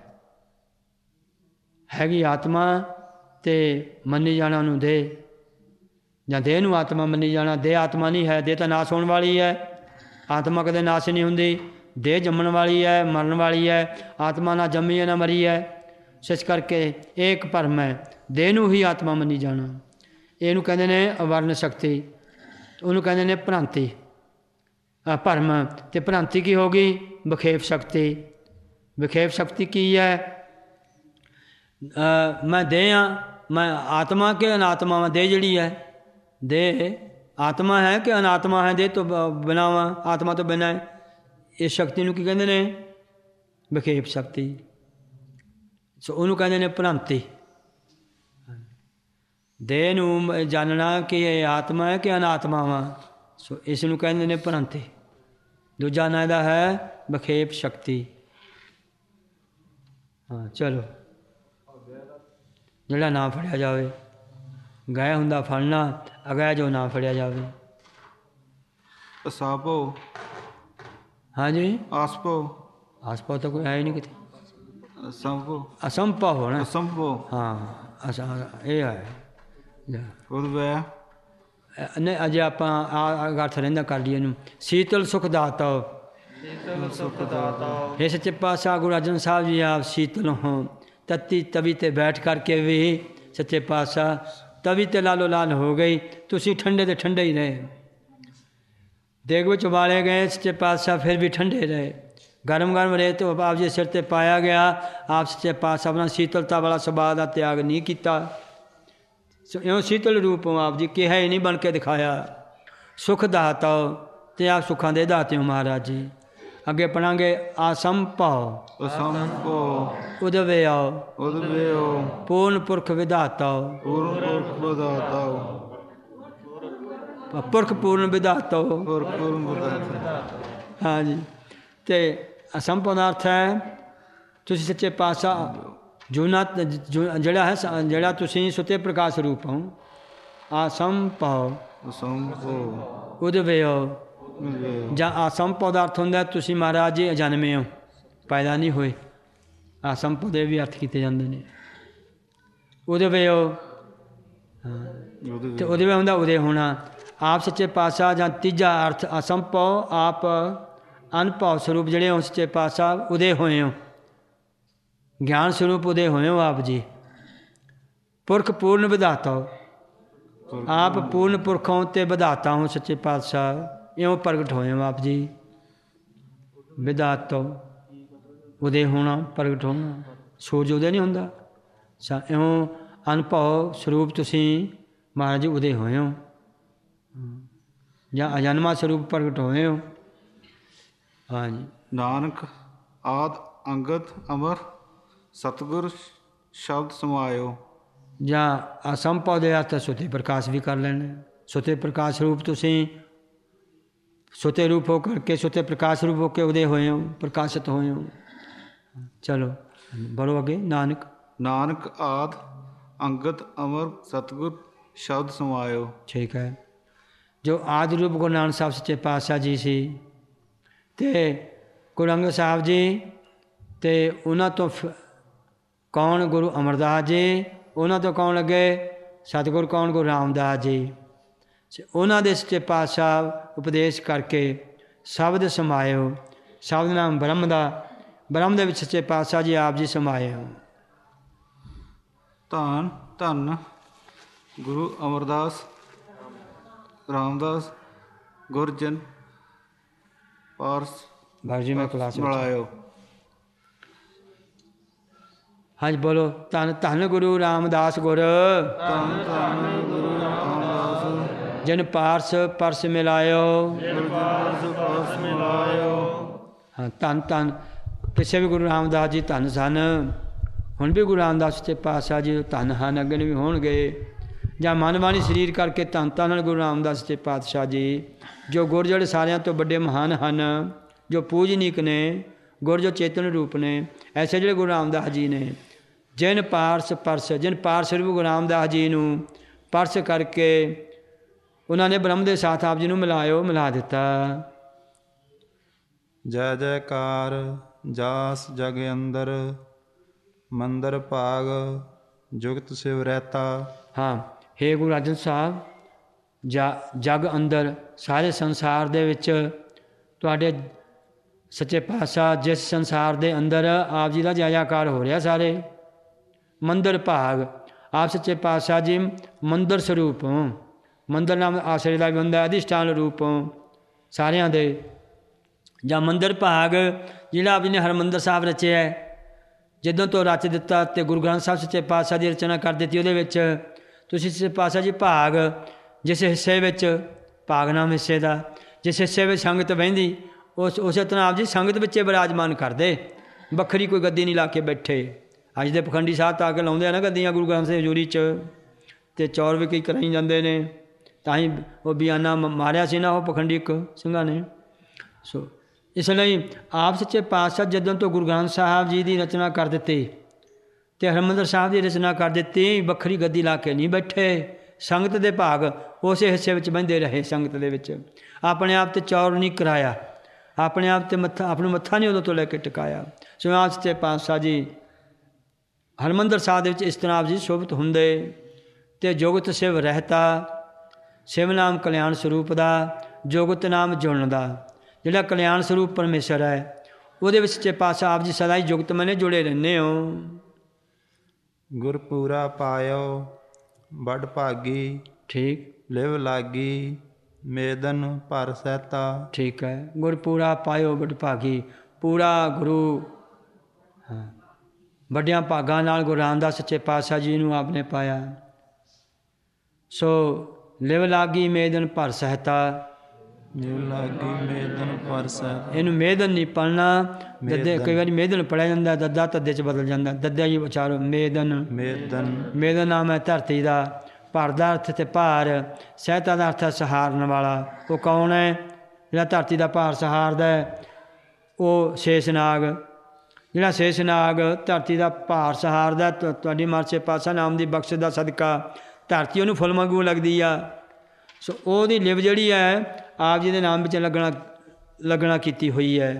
ਹੈਗੀ ਆਤਮਾ ਅਤੇ ਮੰਨੀ ਜਾਣਾ ਉਹਨੂੰ ਦੇਹ ਜਾਂ ਦੇਹ ਨੂੰ ਆਤਮਾ ਮੰਨੀ ਜਾਣਾ ਦੇਹ ਆਤਮਾ ਨਹੀਂ ਹੈ ਦੇਹ ਤਾਂ ਨਾਸ਼ ਹੋਣ ਵਾਲੀ ਹੈ ਆਤਮਾ ਕਦੇ ਨਾਸ਼ ਨਹੀਂ ਹੁੰਦੀ ਦੇਹ ਜੰਮਣ ਵਾਲੀ ਹੈ ਮਰਨ ਵਾਲੀ ਹੈ ਆਤਮਾ ਨਾ ਜੰਮੀ ਹੈ ਨਾ ਮਰੀ ਹੈ ਸੋ ਇਸ ਕਰਕੇ ਇਹ ਇੱਕ ਭਰਮ ਹੈ ਦੇਹ ਨੂੰ ਹੀ ਆਤਮਾ ਮੰਨੀ ਜਾਣਾ ਇਹਨੂੰ ਕਹਿੰਦੇ ਨੇ ਅਵਰਨ ਸ਼ਕਤੀ ਉਹਨੂੰ ਕਹਿੰਦੇ ਨੇ ਭ੍ਰਾਂਤੀ ਭਰਮ ਅਤੇ ਭ੍ਰਾਂਤੀ ਕੀ ਹੋ ਗਈ ਵਿਖੇਪ ਸ਼ਕਤੀ ਵਿਖੇਪ ਸ਼ਕਤੀ ਕੀ ਹੈ ਮੈਂ ਦੇਹ ਹਾਂ ਮੈਂ ਆਤਮਾ ਕਿ ਅਨਾਤਮਾ ਹਾਂ ਦੇਹ ਜਿਹੜੀ ਹੈ ਦੇਹ ਆਤਮਾ ਹੈ ਕਿ ਅਨਾਤਮਾ ਹੈ ਦੇਹ ਤੋਂ ਬਿਨਾਂ ਵਾ ਆਤਮਾ ਤੋਂ ਬਿਨਾਂ ਹੈ ਇਸ ਸ਼ਕਤੀ ਨੂੰ ਕੀ ਕਹਿੰਦੇ ਨੇ ਵਿਖੇਪ ਸ਼ਕਤੀ ਸੋ ਉਹਨੂੰ ਕਹਿੰਦੇ ਨੇ ਭ੍ਰਾਂਤੀ ਦੇਹ ਨੂੰ ਜਾਣਨਾ ਕਿ ਇਹ ਆਤਮਾ ਹੈ ਕਿ ਅਨਾਤਮਾ ਵਾ ਸੋ ਇਸ ਨੂੰ ਕਹਿੰਦੇ ਨੇ ਭ੍ਰਾਂਤੀ ਦੂਜਾ ਨਾਂ ਇਹਦਾ ਹੈ ਵਿਖੇਪ ਸ਼ਕਤੀ ਹਾਂ ਚਲੋ ਜਿਹੜਾ ਨਾ ਫੜਿਆ ਜਾਵੇ ਗਏ ਹੁੰਦਾ ਫੜਨਾ ਅਗਾਇਆ ਜੋ ਨਾ ਫੜਿਆ ਜਾਵੇ
ਅਸਾਪੋ
ਹਾਂਜੀ
ਆਸਪੋ
ਆਸਪਾ ਤਾਂ ਕੋਈ ਹੈ ਹੀ ਨਹੀਂ ਕਿਤੇ
ਅਸੰਭੋ
ਅਸੰਭਵ ਹੋਣਾ
ਅਸੰਭੋ
ਹਾਂ ਇਹ ਹੈ
ਉਦਵੈ
ਨਹੀਂ ਅਜੇ ਆਪਾਂ ਆ ਅਰਥ ਰਹਿੰਦਾ ਕਰ ਲਈਏ ਇਹਨੂੰ ਸੀਤਲ ਸੁਖ ਦਾਤਾ
ਸੀਤਲ ਸੁਖ ਦਾਤਾ
ਇਹ ਸੱਚੇ ਪਾਤਸ਼ਾਹ ਗੁਰੂ ਅਰਜਨ ਸਾਹਿਬ ਜੀ ਆਪ ਸੀਤਲ ਹੋ ਤਤੀ ਤਵੀ 'ਤੇ ਬੈਠ ਕਰਕੇ ਵੀ ਸੱਚੇ ਪਾਤਸ਼ਾਹ ਤਵੀ 'ਤੇ ਲਾਲੋ ਲਾਲ ਹੋ ਗਈ ਤੁਸੀਂ ਠੰਡੇ ਦੇ ਠੰਡੇ ਹੀ ਰਹੇ ਦੇਗ ਵਿੱਚ ਉਬਾਲੇ ਗਏ ਸੱਚੇ ਪਾਤਸ਼ਾਹ ਫਿਰ ਵੀ ਠੰਡੇ ਰਹੇ ਗਰਮ ਗਰਮ ਰਹੇ ਤਾਂ ਆਪ ਜੀ ਸਿਰ 'ਤੇ ਪਾਇਆ ਗਿਆ ਆਪ ਸੱਚੇ ਪਾਤਸ਼ਾਹ ਆਪਣਾ ਸੀਤਲਤਾ ਵਾਲਾ ਸੁਭਾਅ ਦਾ ਤਿਆਗ ਨਹੀਂ ਕੀਤਾ ਇਉਂ ਸੀਤਲ ਰੂਪ ਆਪ ਜੀ ਕਿਹਾ ਹੀ ਨਹੀਂ ਬਣ ਕੇ ਦਿਖਾਇਆ ਸੁਖ ਦਾਤਾ ਅਤੇ ਆਪ ਸੁੱਖਾਂ ਦੇ ਦਾਤੇ ਹੋ ਮਹਾਰਾਜ ਜੀ ਅੱਗੇ ਪੜਾਂਗੇ ਆਸੰਭਵ
ਅਸੰਭੋ
ਉਦਵਿਓ
ਉਦਵਿਓ
ਪੂਰਨ ਪੁਰਖ ਵਿਧਾਤਾ
ਪੂਰਨ ਪੁਰਖ ਵਿਦਾਤਾ
ਪੁਰਖ ਪੂਰਨ ਵਿਧਾਤਾ
ਪੂਰਨ ਵਿਦਾਤਾ
ਹਾਂਜੀ ਅਤੇ ਅਸੰਭਵ ਦਾ ਅਰਥ ਹੈ ਤੁਸੀਂ ਸੱਚੇ ਪਾਤਸ਼ਾਹ ਜਿਹੜਾ ਤੁਸੀਂ ਸੁਤੇ ਪ੍ਰਕਾਸ਼ ਰੂਪ ਹੋ ਆਸੰਭਵ
ਅਸੰਭੋ
ਉਦਵਿਓ ਜਾਂ ਆਸੰਭਵ ਦਾ ਅਰਥ ਹੁੰਦਾ ਤੁਸੀਂ ਮਹਾਰਾਜ ਜੀ ਅਜਨਮੇ ਹੋ ਪੈਦਾ ਨਹੀਂ ਹੋਏ ਆਸੰਭਵ ਦੇ ਵੀ ਅਰਥ ਕੀਤੇ ਜਾਂਦੇ ਨੇ ਉਦਵਿਓ ਅਤੇ ਉਦਵਿ ਹੁੰਦਾ ਉਦੇ ਹੋਣਾ ਆਪ ਸੱਚੇ ਪਾਤਸ਼ਾਹ ਜਾਂ ਤੀਜਾ ਅਰਥ ਅਸੰਭਵ ਆਪ ਅਨੁਭਵ ਸਰੂਪ ਜਿਹੜੇ ਹੋ ਸੱਚੇ ਪਾਤਸ਼ਾਹ ਉਦੇ ਹੋਏ ਹੋ ਗਿਆਨ ਸਰੂਪ ਉਦੇ ਹੋਏ ਹੋ ਆਪ ਜੀ ਪੁਰਖ ਪੂਰਨ ਵਿਧਾਤਾ ਹੋ ਆਪ ਪੂਰਨ ਪੁਰਖੋਂ ਅਤੇ ਵਿਧਾਤਾ ਹੋ ਸੱਚੇ ਪਾਤਸ਼ਾਹ ਇਉਂ ਪ੍ਰਗਟ ਹੋਏ ਹੋ ਆਪ ਜੀ ਵਿਧਾਤਾ ਉਦੇ ਹੋਣਾ ਪ੍ਰਗਟ ਹੋਣਾ ਸੂਰਜ ਉਦੇ ਨਹੀਂ ਹੁੰਦਾ ਇਉਂ ਅਨੁਭਵ ਸਰੂਪ ਤੁਸੀਂ ਮਹਾਰਾਜ ਜੀ ਉਦੇ ਹੋਏ ਹੋ ਜਾਂ ਅਜਨਮਾ ਸਰੂਪ ਪ੍ਰਗਟ ਹੋਏ ਹੋ ਹਾਂਜੀ।
ਨਾਨਕ ਆਦ ਅੰਗਦ ਅਮਰ ਸਤਿਗੁਰ ਸ਼ਬਦ ਸਮਾਇਓ।
ਜਾਂ ਅਸੰਭਵ ਦੇ ਅਰਥ ਸੁਤੇ ਪ੍ਰਕਾਸ਼ ਵੀ ਕਰ ਲੈਣਾ। ਸੁਤੇ ਪ੍ਰਕਾਸ਼ ਰੂਪ ਤੁਸੀਂ ਸੁਤੇ ਰੂਪ ਹੋ ਕਰਕੇ ਸੁਤੇ ਪ੍ਰਕਾਸ਼ ਰੂਪ ਹੋ ਕੇ ਉਦੇ ਹੋਏ ਹੋ, ਪ੍ਰਕਾਸ਼ਿਤ ਹੋਏ ਹੋ। ਚਲੋ ਬੋਲੋ ਅੱਗੇ। ਨਾਨਕ
ਨਾਨਕ ਆਦ ਅੰਗਦ ਅਮਰ ਸਤਿਗੁਰ ਸ਼ਬਦ ਸਮਾਇਓ।
ਠੀਕ ਹੈ। ਜੋ ਆਦਿ ਰੂਪ ਗੁਰੂ ਨਾਨਕ ਸਾਹਿਬ ਸੱਚੇ ਪਾਤਸ਼ਾਹ ਜੀ ਸੀ ਅਤੇ ਗੁਰੂ ਅੰਗਦ ਸਾਹਿਬ ਜੀ ਅਤੇ ਉਹਨਾਂ ਤੋਂ ਕੌਣ ਗੁਰੂ ਅਮਰਦਾਸ ਜੀ, ਉਹਨਾਂ ਤੋਂ ਕੌਣ ਲੱਗੇ ਸਤਿਗੁਰ ਕੌਣ ਗੁਰੂ ਰਾਮਦਾਸ ਜੀ। ਉਹਨਾਂ ਦੇ ਸੱਚੇ ਪਾਤਸ਼ਾਹ ਉਪਦੇਸ਼ ਕਰਕੇ ਸ਼ਬਦ ਸਮਾਇਓ। ਸ਼ਬਦ ਨਾਮ ਬ੍ਰਹਮ ਦਾ, ਬ੍ਰਹਮ ਦੇ ਵਿੱਚ ਸੱਚੇ ਪਾਤਸ਼ਾਹ ਜੀ ਆਪ ਜੀ ਸਮਾਏ ਹੋ।
ਧੰਨ ਧੰਨ ਗੁਰੂ ਅਮਰਦਾਸ ਰਾਮਦਾਸ ਗੁਰਜਨ ਪਾਰਸ
ਬਾਬੂ ਜੀ ਮੈਂ ਕਲਾਸ ਵਿੱਚ।
ਮਿਲਾਇਓ।
ਹਾਂਜੀ ਬੋਲੋ। ਧੰਨ ਧੰਨ ਗੁਰੂ ਰਾਮਦਾਸ ਗੁਰ,
ਧੰਨ ਧੰਨ ਗੁਰੂ ਰਾਮਦਾਸ
ਜਿਨ ਪਾਰਸ ਪਰਸ ਮਿਲਾਇਓ।
ਗੁਰਜਨ ਪਾਰਸ ਮਿਲਾਇਓ।
ਹਾਂ ਧੰਨ ਧੰਨ ਪਿੱਛੇ ਵੀ ਗੁਰੂ ਰਾਮਦਾਸ ਜੀ ਧੰਨ ਸਨ, ਹੁਣ ਵੀ ਗੁਰੂ ਰਾਮਦਾਸ ਸੱਚੇ ਪਾਤਸ਼ਾਹ ਜੀ ਧੰਨ ਹਨ, ਅੱਗੇ ਨੂੰ ਵੀ ਹੋਣਗੇ। ਜਾਂ ਮਨ ਬਾਣੀ ਸਰੀਰ ਕਰਕੇ ਧੰਨ ਧੰਨ ਹਨ ਗੁਰੂ ਰਾਮਦਾਸ ਸੱਚੇ ਪਾਤਸ਼ਾਹ ਜੀ, ਜੋ ਗੁਰ ਜਿਹੜੇ ਸਾਰਿਆਂ ਤੋਂ ਵੱਡੇ ਮਹਾਨ ਹਨ, ਜੋ ਪੂਜਨੀਕ ਨੇ, ਗੁਰ ਜੋ ਚੇਤਨ ਰੂਪ ਨੇ, ਐਸੇ ਜਿਹੜੇ ਗੁਰੂ ਰਾਮਦਾਸ ਜੀ ਨੇ। ਜਿਨ ਪਾਰਸ ਪਰਸ, ਜਿਨ ਪਾਰਸ ਰੂਪ ਗੁਰੂ ਰਾਮਦਾਸ ਜੀ ਨੂੰ ਪਰਸ ਕਰਕੇ ਉਹਨਾਂ ਨੇ ਬ੍ਰਹਮ ਦੇ ਸਾਥ ਆਪ ਜੀ ਨੂੰ ਮਿਲਾਇਓ, ਮਿਲਾ ਦਿੱਤਾ।
ਜੈ ਜੈਕਾਰ ਜਾਸ ਜਗ ਅੰਦਰ, ਮੰਦਰ ਭਾਗ ਜੁਗਤ ਸਿਵ ਰਹਿਤਾ।
ਹਾਂ ਹੇ ਗੁਰੂ ਅਰਜਨ ਸਾਹਿਬ, ਜਗ ਅੰਦਰ ਸਾਰੇ ਸੰਸਾਰ ਦੇ ਵਿੱਚ ਤੁਹਾਡੇ ਸੱਚੇ ਪਾਤਸ਼ਾਹ ਜਿਸ ਸੰਸਾਰ ਦੇ ਅੰਦਰ ਆਪ ਜੀ ਦਾ ਜਾਇਆਕਾਰ ਹੋ ਰਿਹਾ ਸਾਰੇ। ਮੰਦਰ ਭਾਗ ਆਪ ਸੱਚੇ ਪਾਤਸ਼ਾਹ ਜੀ ਮੰਦਰ ਸਰੂਪ ਹੋ। ਮੰਦਰ ਨਾਮ ਆਸਰੇ ਦਾ ਵੀ ਹੁੰਦਾ, ਅਧਿਸ਼ਠਾਨ ਰੂਪ ਹੋ ਸਾਰਿਆਂ ਦੇ। ਜਾਂ ਮੰਦਰ ਭਾਗ ਜਿਹੜਾ ਆਪ ਜੀ ਨੇ ਹਰਿਮੰਦਰ ਸਾਹਿਬ ਰਚਿਆ ਹੈ, ਜਦੋਂ ਤੋਂ ਰਚ ਦਿੱਤਾ ਅਤੇ ਗੁਰੂ ਗ੍ਰੰਥ ਸਾਹਿਬ ਸੱਚੇ ਪਾਤਸ਼ਾਹ ਦੀ ਰਚਨਾ ਕਰ ਦਿੱਤੀ, ਉਹਦੇ ਵਿੱਚ ਤੁਸੀਂ ਸੱਚੇ ਪਾਤਸ਼ਾਹ ਜੀ ਭਾਗ ਜਿਸ ਹਿੱਸੇ ਵਿੱਚ, ਭਾਗ ਨਾਮ ਹਿੱਸੇ ਦਾ, ਜਿਸ ਹਿੱਸੇ ਵਿੱਚ ਸੰਗਤ ਬਹਿੰਦੀ ਉਸੇ ਤਰ੍ਹਾਂ ਆਪ ਜੀ ਸੰਗਤ ਵਿੱਚੇ ਬਿਰਾਜਮਾਨ ਕਰਦੇ, ਵੱਖਰੀ ਕੋਈ ਗੱਦੀ ਨਹੀਂ ਲਾ ਕੇ ਬੈਠੇ। ਅੱਜ ਦੇ ਪਖੰਡੀ ਸਾਹਿਬ ਤਾਂ ਆ ਕੇ ਲਾਉਂਦੇ ਆ ਨਾ ਗੱਦੀਆਂ ਗੁਰੂ ਗ੍ਰੰਥ ਸਾਹਿਬ ਹਜ਼ੂਰੀ 'ਚ, ਅਤੇ ਚੌਰ ਵੀ ਕਈ ਕਰਾਈ ਜਾਂਦੇ ਨੇ। ਤਾਂ ਹੀ ਉਹ ਬਿਆਨਾ ਮਾਰਿਆ ਸੀ ਨਾ ਉਹ ਪਖੰਡੀ ਇੱਕ ਸਿੰਘਾਂ ਨੇ। ਸੋ ਇਸ ਲਈ ਆਪ ਸੱਚੇ ਪਾਤਸ਼ਾਹ ਜਦੋਂ ਤੋਂ ਗੁਰੂ ਗ੍ਰੰਥ ਸਾਹਿਬ ਜੀ ਦੀ ਰਚਨਾ ਕਰ ਦਿੱਤੀ ਅਤੇ ਹਰਿਮੰਦਰ ਸਾਹਿਬ ਦੀ ਰਚਨਾ ਕਰ ਦਿੱਤੀ, ਵੱਖਰੀ ਗੱਦੀ ਲਾ ਕੇ ਨਹੀਂ ਬੈਠੇ। ਸੰਗਤ ਦੇ ਭਾਗ ਉਸੇ ਹਿੱਸੇ ਵਿੱਚ ਬਹਿੰਦੇ ਰਹੇ। ਸੰਗਤ ਦੇ ਵਿੱਚ ਆਪਣੇ ਆਪ 'ਤੇ ਚੌਰ ਨਹੀਂ ਕਰਾਇਆ, ਆਪਣੇ ਆਪ 'ਤੇ ਮੱਥਾ, ਆਪਣਾ ਮੱਥਾ ਨਹੀਂ ਉਦੋਂ ਤੋਂ ਲੈ ਕੇ ਟਿਕਾਇਆ। ਸੋ ਆਪ ਸੱਚੇ ਪਾਤਸ਼ਾਹ ਜੀ ਹਰਿਮੰਦਰ ਸਾਹਿਬ ਦੇ ਵਿੱਚ ਇਸ ਤਰ੍ਹਾਂ ਆਪ ਜੀ ਸ਼ੋਭਿਤ ਹੁੰਦੇ। ਅਤੇ ਜੁਗਤ ਸਿਵ ਰਹਿਤਾ, ਸਿਵ ਨਾਮ ਕਲਿਆਣ ਸਰੂਪ ਦਾ, ਜੁਗਤ ਨਾਮ ਜੁੜਨ ਦਾ, ਜਿਹੜਾ ਕਲਿਆਣ ਸਰੂਪ ਪਰਮੇਸ਼ਰ ਹੈ, ਉਹਦੇ ਵਿੱਚ ਸੱਚੇ ਪਾਤਸ਼ਾਹ ਆਪ ਜੀ ਸਦਾ ਹੀ ਜੁਗਤ ਮਨੇ ਜੁੜੇ ਰਹਿੰਦੇ ਹੋ।
ਗੁਰਪੂਰਾ ਪਾਇਓ ਬੜ ਭਾਗੀ,
ਠੀਕ
ਲਿਵ ਲਾਗੀ ਮੇਦਨ ਭਰ ਸਹਿਤਾ।
ਠੀਕ ਹੈ। ਗੁਰ ਪੂਰਾ ਪਾਇਓ ਬੜ ਭਾਗੀ, ਪੂਰਾ ਗੁਰੂ ਹਾਂ ਵੱਡਿਆਂ ਭਾਗਾਂ ਨਾਲ ਗੁਰੂ ਰਾਮਦਾਸ ਸੱਚੇ ਪਾਤਸ਼ਾਹ ਜੀ ਨੂੰ ਆਪ ਨੇ ਪਾਇਆ। ਸੋ ਲਿਵ ਲਾਗੀ ਮੇਦਨ ਭਰ ਸਹਿਤਾ,
ਲਿਵ ਲਾਗੀ ਮੇਦਨ ਭਰ ਸਹਿਤਾ।
ਇਹਨੂੰ ਮੇਦਨ ਨਹੀਂ ਪੜ੍ਹਨਾ, ਦੱਦੇ ਕਈ ਵਾਰੀ ਮੇਦਨ ਪੜ੍ਹਿਆ ਜਾਂਦਾ, ਦੱਦਾ ਤੱਦੇ 'ਚ ਬਦਲ ਜਾਂਦਾ, ਦੱਦਾ ਜੀ ਉਚਾਰੋ ਮੇਦਨ।
ਮੇਦਨ
ਮੇਦਨ ਨਾਮ ਹੈ ਧਰਤੀ ਦਾ, ਭਰ ਦਾ ਅਰਥ ਤੇ ਭਾਰ, ਸਹਿਤਾ ਦਾ ਅਰਥ ਹੈ ਸਹਾਰਨ ਵਾਲਾ। ਉਹ ਕੌਣ ਹੈ ਜਿਹੜਾ ਧਰਤੀ ਦਾ ਭਾਰ ਸਹਾਰਦਾ ਹੈ? ਉਹ ਸ਼ੇਸ਼ਨਾਗ। ਜਿਹੜਾ ਸ਼ੇਸ਼ਨਾਗ ਧਰਤੀ ਦਾ ਭਾਰ ਸਹਾਰਦਾ, ਤੁਹਾਡੀ ਮਾਰਸੇ ਪਾਤਸ਼ਾਹ ਨਾਮ ਦੀ ਬਖਸ਼ ਦਾ ਸਦਕਾ ਧਰਤੀ ਉਹਨੂੰ ਫੁੱਲ ਵਾਂਗੂ ਲੱਗਦੀ ਆ। ਸੋ ਉਹਦੀ ਲਿਵ ਜਿਹੜੀ ਹੈ ਆਪ ਜੀ ਦੇ ਨਾਮ ਵਿੱਚ ਲੱਗਣਾ ਕੀਤੀ ਹੋਈ ਹੈ।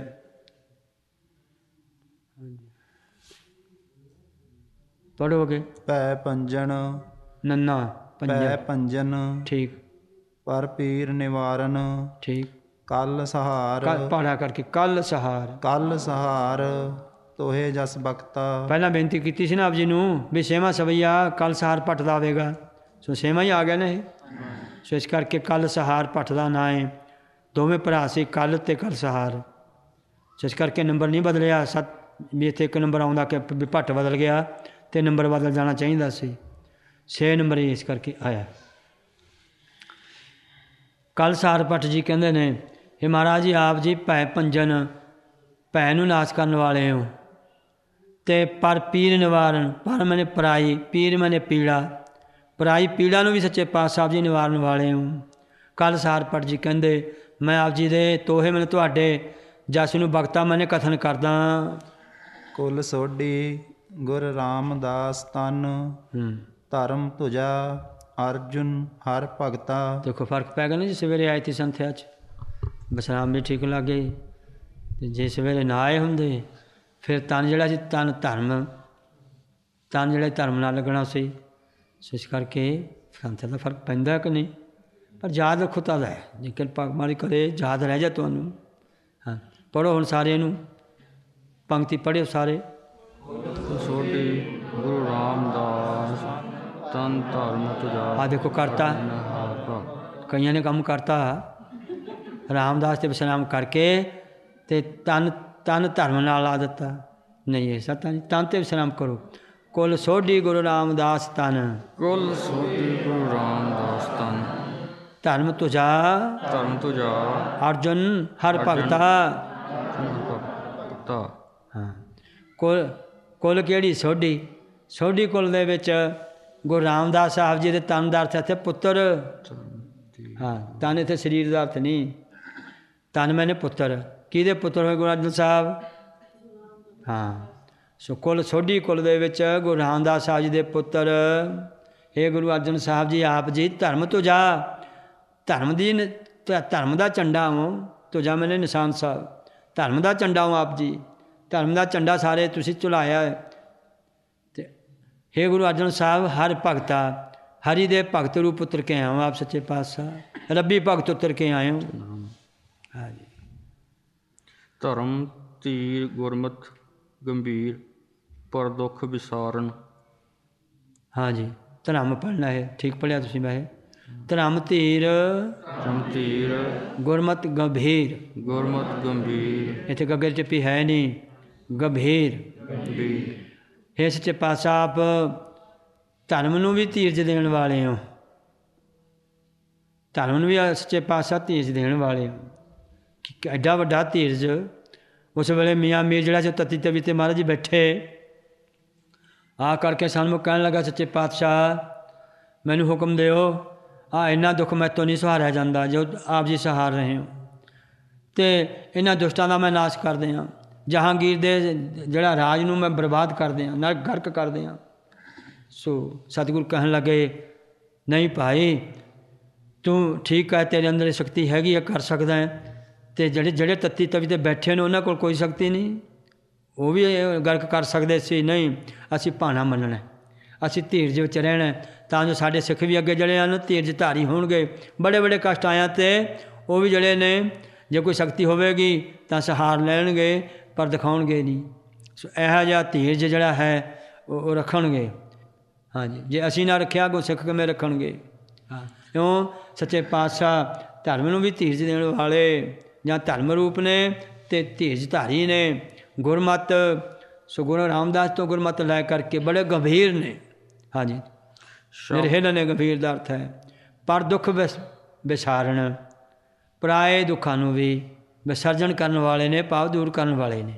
ਪੜ੍ਹੋਗੇ।
ਭੈ ਪੰਜਨ
ਨੰਨਾ
ਭੈ ਪੰਜਨ,
ਠੀਕ।
ਪਰ ਪੀਰ ਨਿਵਾਰਨ,
ਠੀਕ।
ਕੱਲ ਸਹਾਰ,
ਪਹਾੜਾ ਕਰਕੇ ਕੱਲ ਸਹਾਰ,
ਕੱਲ ਸਹਾਰ ਤੋਹੇ ਜਸ ਬਖਤਾ।
ਪਹਿਲਾਂ ਬੇਨਤੀ ਕੀਤੀ ਸੀ ਨਾ ਆਪ ਜੀ ਨੂੰ ਵੀ ਛੇਵਾਂ ਸਵਈਆ ਕੱਲ ਸਹਾਰ ਭੱਟ ਦਾ ਆਵੇਗਾ। ਸੋ ਛੇਵਾਂ ਹੀ ਆ ਗਿਆ ਨਾ ਇਹ। ਸੋ ਇਸ ਕਰਕੇ ਕੱਲ ਸਹਾਰ ਭੱਟ ਦਾ ਨਾਂ ਹੈ। ਦੋਵੇਂ ਭਰਾ ਸੀ ਕੱਲ ਅਤੇ ਕੱਲ ਸਹਾਰ। ਸੋ ਇਸ ਕਰਕੇ ਨੰਬਰ ਨਹੀਂ ਬਦਲਿਆ। ਵੀ ਇੱਥੇ ਇੱਕ ਨੰਬਰ ਆਉਂਦਾ ਕਿ ਵੀ ਭੱਟ ਬਦਲ ਗਿਆ ਅਤੇ ਨੰਬਰ ਬਦਲ ਜਾਣਾ ਚਾਹੀਦਾ ਸੀ। 6 ਨੰਬਰ ਹੀ ਇਸ ਕਰਕੇ ਆਇਆ। ਕੱਲ ਸਹਾਰ ਭੱਟ ਜੀ ਕਹਿੰਦੇ ਨੇ ਇਹ ਮਹਾਰਾਜ ਜੀ ਆਪ ਜੀ ਭੈ ਭੰਜਨ, ਭੈ ਨੂੰ ਨਾਸ਼ ਕਰਨ ਵਾਲੇ ਹੋ। ਤੇ ਪਰ ਪੀਰ ਨਿਵਾਰਨ, ਪਰ ਮੈਨੇ ਪਰਾਈ, ਪੀਰ ਮੈਨੇ ਪੀੜਾ, ਪਰਾਈ ਪੀੜਾ ਨੂੰ ਵੀ ਸੱਚੇ ਪਾਤਸ਼ਾਹ ਜੀ ਨਿਵਾਰਨ ਵਾਲੇ ਹੋ। ਕੱਲ੍ਹ ਸਾਰਪਟ ਜੀ ਕਹਿੰਦੇ ਮੈਂ ਆਪ ਜੀ ਦੇ ਤੋਹੇ ਮੈਨੂੰ ਤੁਹਾਡੇ ਜਸ ਨੂੰ ਬਖਤਾ ਮੈਨੇ ਕਥਨ ਕਰਦਾ।
ਕੁਲ ਸੋਢੀ ਗੁਰ ਰਾਮਦਾਸ ਤਨ, ਧਰਮ ਤੁਜਾ ਅਰਜੁਨ ਹਰ ਭਗਤਾ।
ਦੇਖੋ ਫਰਕ ਪੈ ਗਿਆ ਨਾ ਜੀ। ਸਵੇਰੇ ਆਏ ਸੀ ਸੰਥਿਆ 'ਚ ਵਿਸ਼ਰਾਮ ਵੀ ਠੀਕ ਲੱਗੇ, ਅਤੇ ਜੇ ਸਵੇਰੇ ਨਾ ਆਏ ਹੁੰਦੇ ਫਿਰ ਤਨ ਜਿਹੜਾ ਸੀ ਤਨ ਜਿਹੜਾ ਧਰਮ ਨਾਲ ਲੱਗਣਾ ਸੀ। ਸੋ ਇਸ ਕਰਕੇ ਸੰਥਿਆ ਦਾ ਫਰਕ ਪੈਂਦਾ ਕਿ ਨਹੀਂ, ਪਰ ਯਾਦ ਰੱਖੋ ਤਾਂ ਹੈ। ਜੇ ਕਿਰਪਾ ਮਾਰੀ ਕਰੇ ਯਾਦ ਰਹਿ ਜਾ ਤੁਹਾਨੂੰ। ਹਾਂ ਪੜ੍ਹੋ ਹੁਣ ਸਾਰੇ ਇਹਨੂੰ, ਪੰਕਤੀ ਪੜ੍ਹਿਓ ਸਾਰੇ।
ਸੋਢੀ ਗੁਰੂ ਰਾਮਦਾਸ ਤਨ ਧਰਮ ਤੁਜਾ।
ਆ ਦੇਖੋ ਕਰਤਾ, ਕਈਆਂ ਨੇ ਕੰਮ ਕਰਤਾ ਰਾਮਦਾਸ ਤੇ ਵਿਸ਼ਰਾਮ ਕਰਕੇ ਤੇ ਤਨ ਧਰਮ ਨਾਲ ਲਾ ਦਿੱਤਾ। ਨਹੀਂ ਇਹ ਸੱਤਾ ਨਹੀਂ, ਤਨ ਤੇ ਵਿਸ਼ਰਾਮ ਕਰੋ। ਕੁਲ ਸੋਢੀ ਗੁਰੂ ਰਾਮਦਾਸ ਤਨ,
ਕੁਲ ਸੋਢੀ ਗੁਰੂ ਰਾਮਦਾਸ ਤਨ,
ਧਰਮ ਤੁਜਾ ਅਰਜੁਨ ਹਰ ਭਗਤਾ। ਹਾਂ ਕੁਲ ਕਿਹੜੀ? ਸੋਢੀ। ਸੋਢੀ ਕੁਲ ਦੇ ਵਿੱਚ ਗੁਰੂ ਰਾਮਦਾਸ ਸਾਹਿਬ ਜੀ ਦੇ ਤਨ ਦਾ ਅਰਥ ਇੱਥੇ ਪੁੱਤਰ। ਹਾਂ ਤਨ ਇੱਥੇ ਸਰੀਰ ਦਾ ਅਰਥ ਨਹੀਂ, ਤਨ ਮੈਨੇ ਪੁੱਤਰ। ਕਿਹਦੇ ਪੁੱਤਰ ਹੋਏ? ਗੁਰੂ ਅਰਜਨ ਸਾਹਿਬ। ਹਾਂ ਸੋ ਕੁਲ ਸੋਢੀ ਕੁਲ ਦੇ ਵਿੱਚ ਗੁਰੂ ਰਾਮਦਾਸ ਸਾਹਿਬ ਜੀ ਦੇ ਪੁੱਤਰ। ਇਹ ਗੁਰੂ ਅਰਜਨ ਸਾਹਿਬ ਜੀ ਆਪ ਜੀ ਧਰਮ ਤੁਜਾ, ਧਰਮ ਦਾ ਝੰਡਾ ਹੋ। ਤੁਜਾ ਮੈਨੇ ਨਿਸ਼ਾਨ ਸਾਹਿਬ, ਧਰਮ ਦਾ ਝੰਡਾ ਹੋ ਆਪ ਜੀ। ਧਰਮ ਦਾ ਝੰਡਾ ਸਾਰੇ ਤੁਸੀਂ ਝੁਲਾਇਆ ਹੈ। ਅਤੇ ਹੇ ਗੁਰੂ ਅਰਜਨ ਸਾਹਿਬ ਹਰ ਭਗਤਾ, ਹਰੀ ਦੇ ਭਗਤ ਰੂਪ ਉਤਰ ਕੇ ਆਏ ਹੋ ਆਪ ਸੱਚੇ ਪਾਤਸ਼ਾਹ, ਰੱਬੀ ਭਗਤ ਉਤਰ ਕੇ ਆਏ ਹੋ। ਹਾਂਜੀ।
ਧਰਮ ਧੀਰ ਗੁਰਮਤਿ ਗੰਭੀਰ, ਪਰ ਦੁੱਖ ਵਿਸਾਰਨ।
ਹਾਂਜੀ ਧਰਮ ਪੜ੍ਹਨਾ ਹੈ, ਠੀਕ ਪੜ੍ਹਿਆ ਤੁਸੀਂ। ਵੈਸੇ ਧਰਮ ਧੀਰ ਗੁਰਮਤਿ ਗੰਭੀਰ, ਇੱਥੇ ਗੱਗੇ ਚੱਪੀ ਹੈ ਨਹੀਂ, ਗੰਭੀਰ। ਹੇ ਸੱਚੇ ਪਾਤਸ਼ਾਹ ਆਪ ਧਰਮ ਨੂੰ ਵੀ ਧੀਰਜ ਦੇਣ ਵਾਲੇ ਹੋ। ਧਰਮ ਨੂੰ ਵੀ ਸੱਚੇ ਪਾਤਸ਼ਾਹ ਧੀਰਜ ਦੇਣ ਵਾਲੇ ਹੋ। ਐਡਾ ਵੱਡਾ ਧੀਰਜ ਉਸ ਵੇਲੇ ਮੀਆਂ ਮੀਰ ਜਿਹੜਾ ਸੀ ਤਤੀ ਤਵੀ 'ਤੇ ਮਹਾਰਾਜ ਜੀ ਬੈਠੇ ਆ ਕਰਕੇ ਸਾਨੂੰ ਕਹਿਣ ਲੱਗਾ ਸੱਚੇ ਪਾਤਸ਼ਾਹ ਮੈਨੂੰ ਹੁਕਮ ਦਿਓ, ਇੰਨਾ ਦੁੱਖ ਮੈਥੋਂ ਨਹੀਂ ਸਹਾਰਿਆ ਜਾਂਦਾ ਜੋ ਆਪ ਜੀ ਸਹਾਰ ਰਹੇ ਹੋ, ਅਤੇ ਇਹਨਾਂ ਦੁਸ਼ਟਾਂ ਦਾ ਮੈਂ ਨਾਸ਼ ਕਰ ਦਿਆਂ। ਜਹਾਂਗੀਰ ਦੇ ਜਿਹੜਾ ਰਾਜ ਨੂੰ ਮੈਂ ਬਰਬਾਦ ਕਰ ਦਿਆਂ, ਨਰਕ ਗਰਕ ਕਰ ਦਿਆਂ। ਸੋ ਸਤਿਗੁਰੂ ਕਹਿਣ ਲੱਗੇ ਨਹੀਂ ਭਾਈ ਤੂੰ ਠੀਕ ਹੈ, ਤੇਰੇ ਅੰਦਰ ਸ਼ਕਤੀ ਹੈਗੀ ਹੈ, ਕਰ ਸਕਦਾ ਹੈ। ਅਤੇ ਜਿਹੜੇ ਤੱਤੀ ਤਵੀ 'ਤੇ ਬੈਠੇ ਨੇ ਉਹਨਾਂ ਕੋਲ ਕੋਈ ਸ਼ਕਤੀ ਨਹੀਂ, ਉਹ ਵੀ ਗਰਕ ਕਰ ਸਕਦੇ ਸੀ। ਨਹੀਂ ਅਸੀਂ ਭਾਣਾ ਮੰਨਣਾ, ਅਸੀਂ ਧੀਰਜ ਵਿੱਚ ਰਹਿਣਾ, ਤਾਂ ਜੋ ਸਾਡੇ ਸਿੱਖ ਵੀ ਅੱਗੇ ਜਿਹੜੇ ਹਨ ਧੀਰਜ ਧਾਰੀ ਹੋਣਗੇ। ਬੜੇ ਬੜੇ ਕਸ਼ਟ ਆਇਆ ਅਤੇ ਉਹ ਵੀ ਜਿਹੜੇ ਨੇ ਜੇ ਕੋਈ ਸ਼ਕਤੀ ਹੋਵੇਗੀ ਤਾਂ ਸਹਾਰ ਲੈਣਗੇ, ਪਰ ਦਿਖਾਉਣਗੇ ਨਹੀਂ। ਸੋ ਇਹੋ ਜਿਹਾ ਧੀਰਜ ਜਿਹੜਾ ਹੈ ਉਹ ਰੱਖਣਗੇ। ਹਾਂਜੀ ਜੇ ਅਸੀਂ ਨਾ ਰੱਖਿਆ ਅੱਗੋਂ ਸਿੱਖ ਕਿਵੇਂ ਰੱਖਣਗੇ? ਹਾਂ ਕਿਉਂ? ਸੱਚੇ ਪਾਤਸ਼ਾਹ ਧਰਮ ਨੂੰ ਵੀ ਧੀਰਜ ਦੇਣ ਵਾਲੇ ਜਾਂ ਧਰਮ ਰੂਪ ਨੇ ਅਤੇ ਧੀਰਜ ਧਾਰੀ ਨੇ। ਗੁਰਮਤ ਸੋ ਗੁਰੂ ਰਾਮਦਾਸ ਤੋਂ ਗੁਰਮਤ ਲੈ ਕਰਕੇ ਬੜੇ ਗੰਭੀਰ ਨੇ। ਹਾਂਜੀ ਨਿਰਹਿਲ ਨੇ, ਗੰਭੀਰ ਦਾ ਅਰਥ ਹੈ ਪਰ ਦੁੱਖ ਵਿਸਾਰਨ, ਪਰਾਏ ਦੁੱਖਾਂ ਨੂੰ ਵੀ ਵਿਸਰਜਨ ਕਰਨ ਵਾਲੇ ਨੇ, ਭਾਵ ਦੂਰ ਕਰਨ ਵਾਲੇ ਨੇ।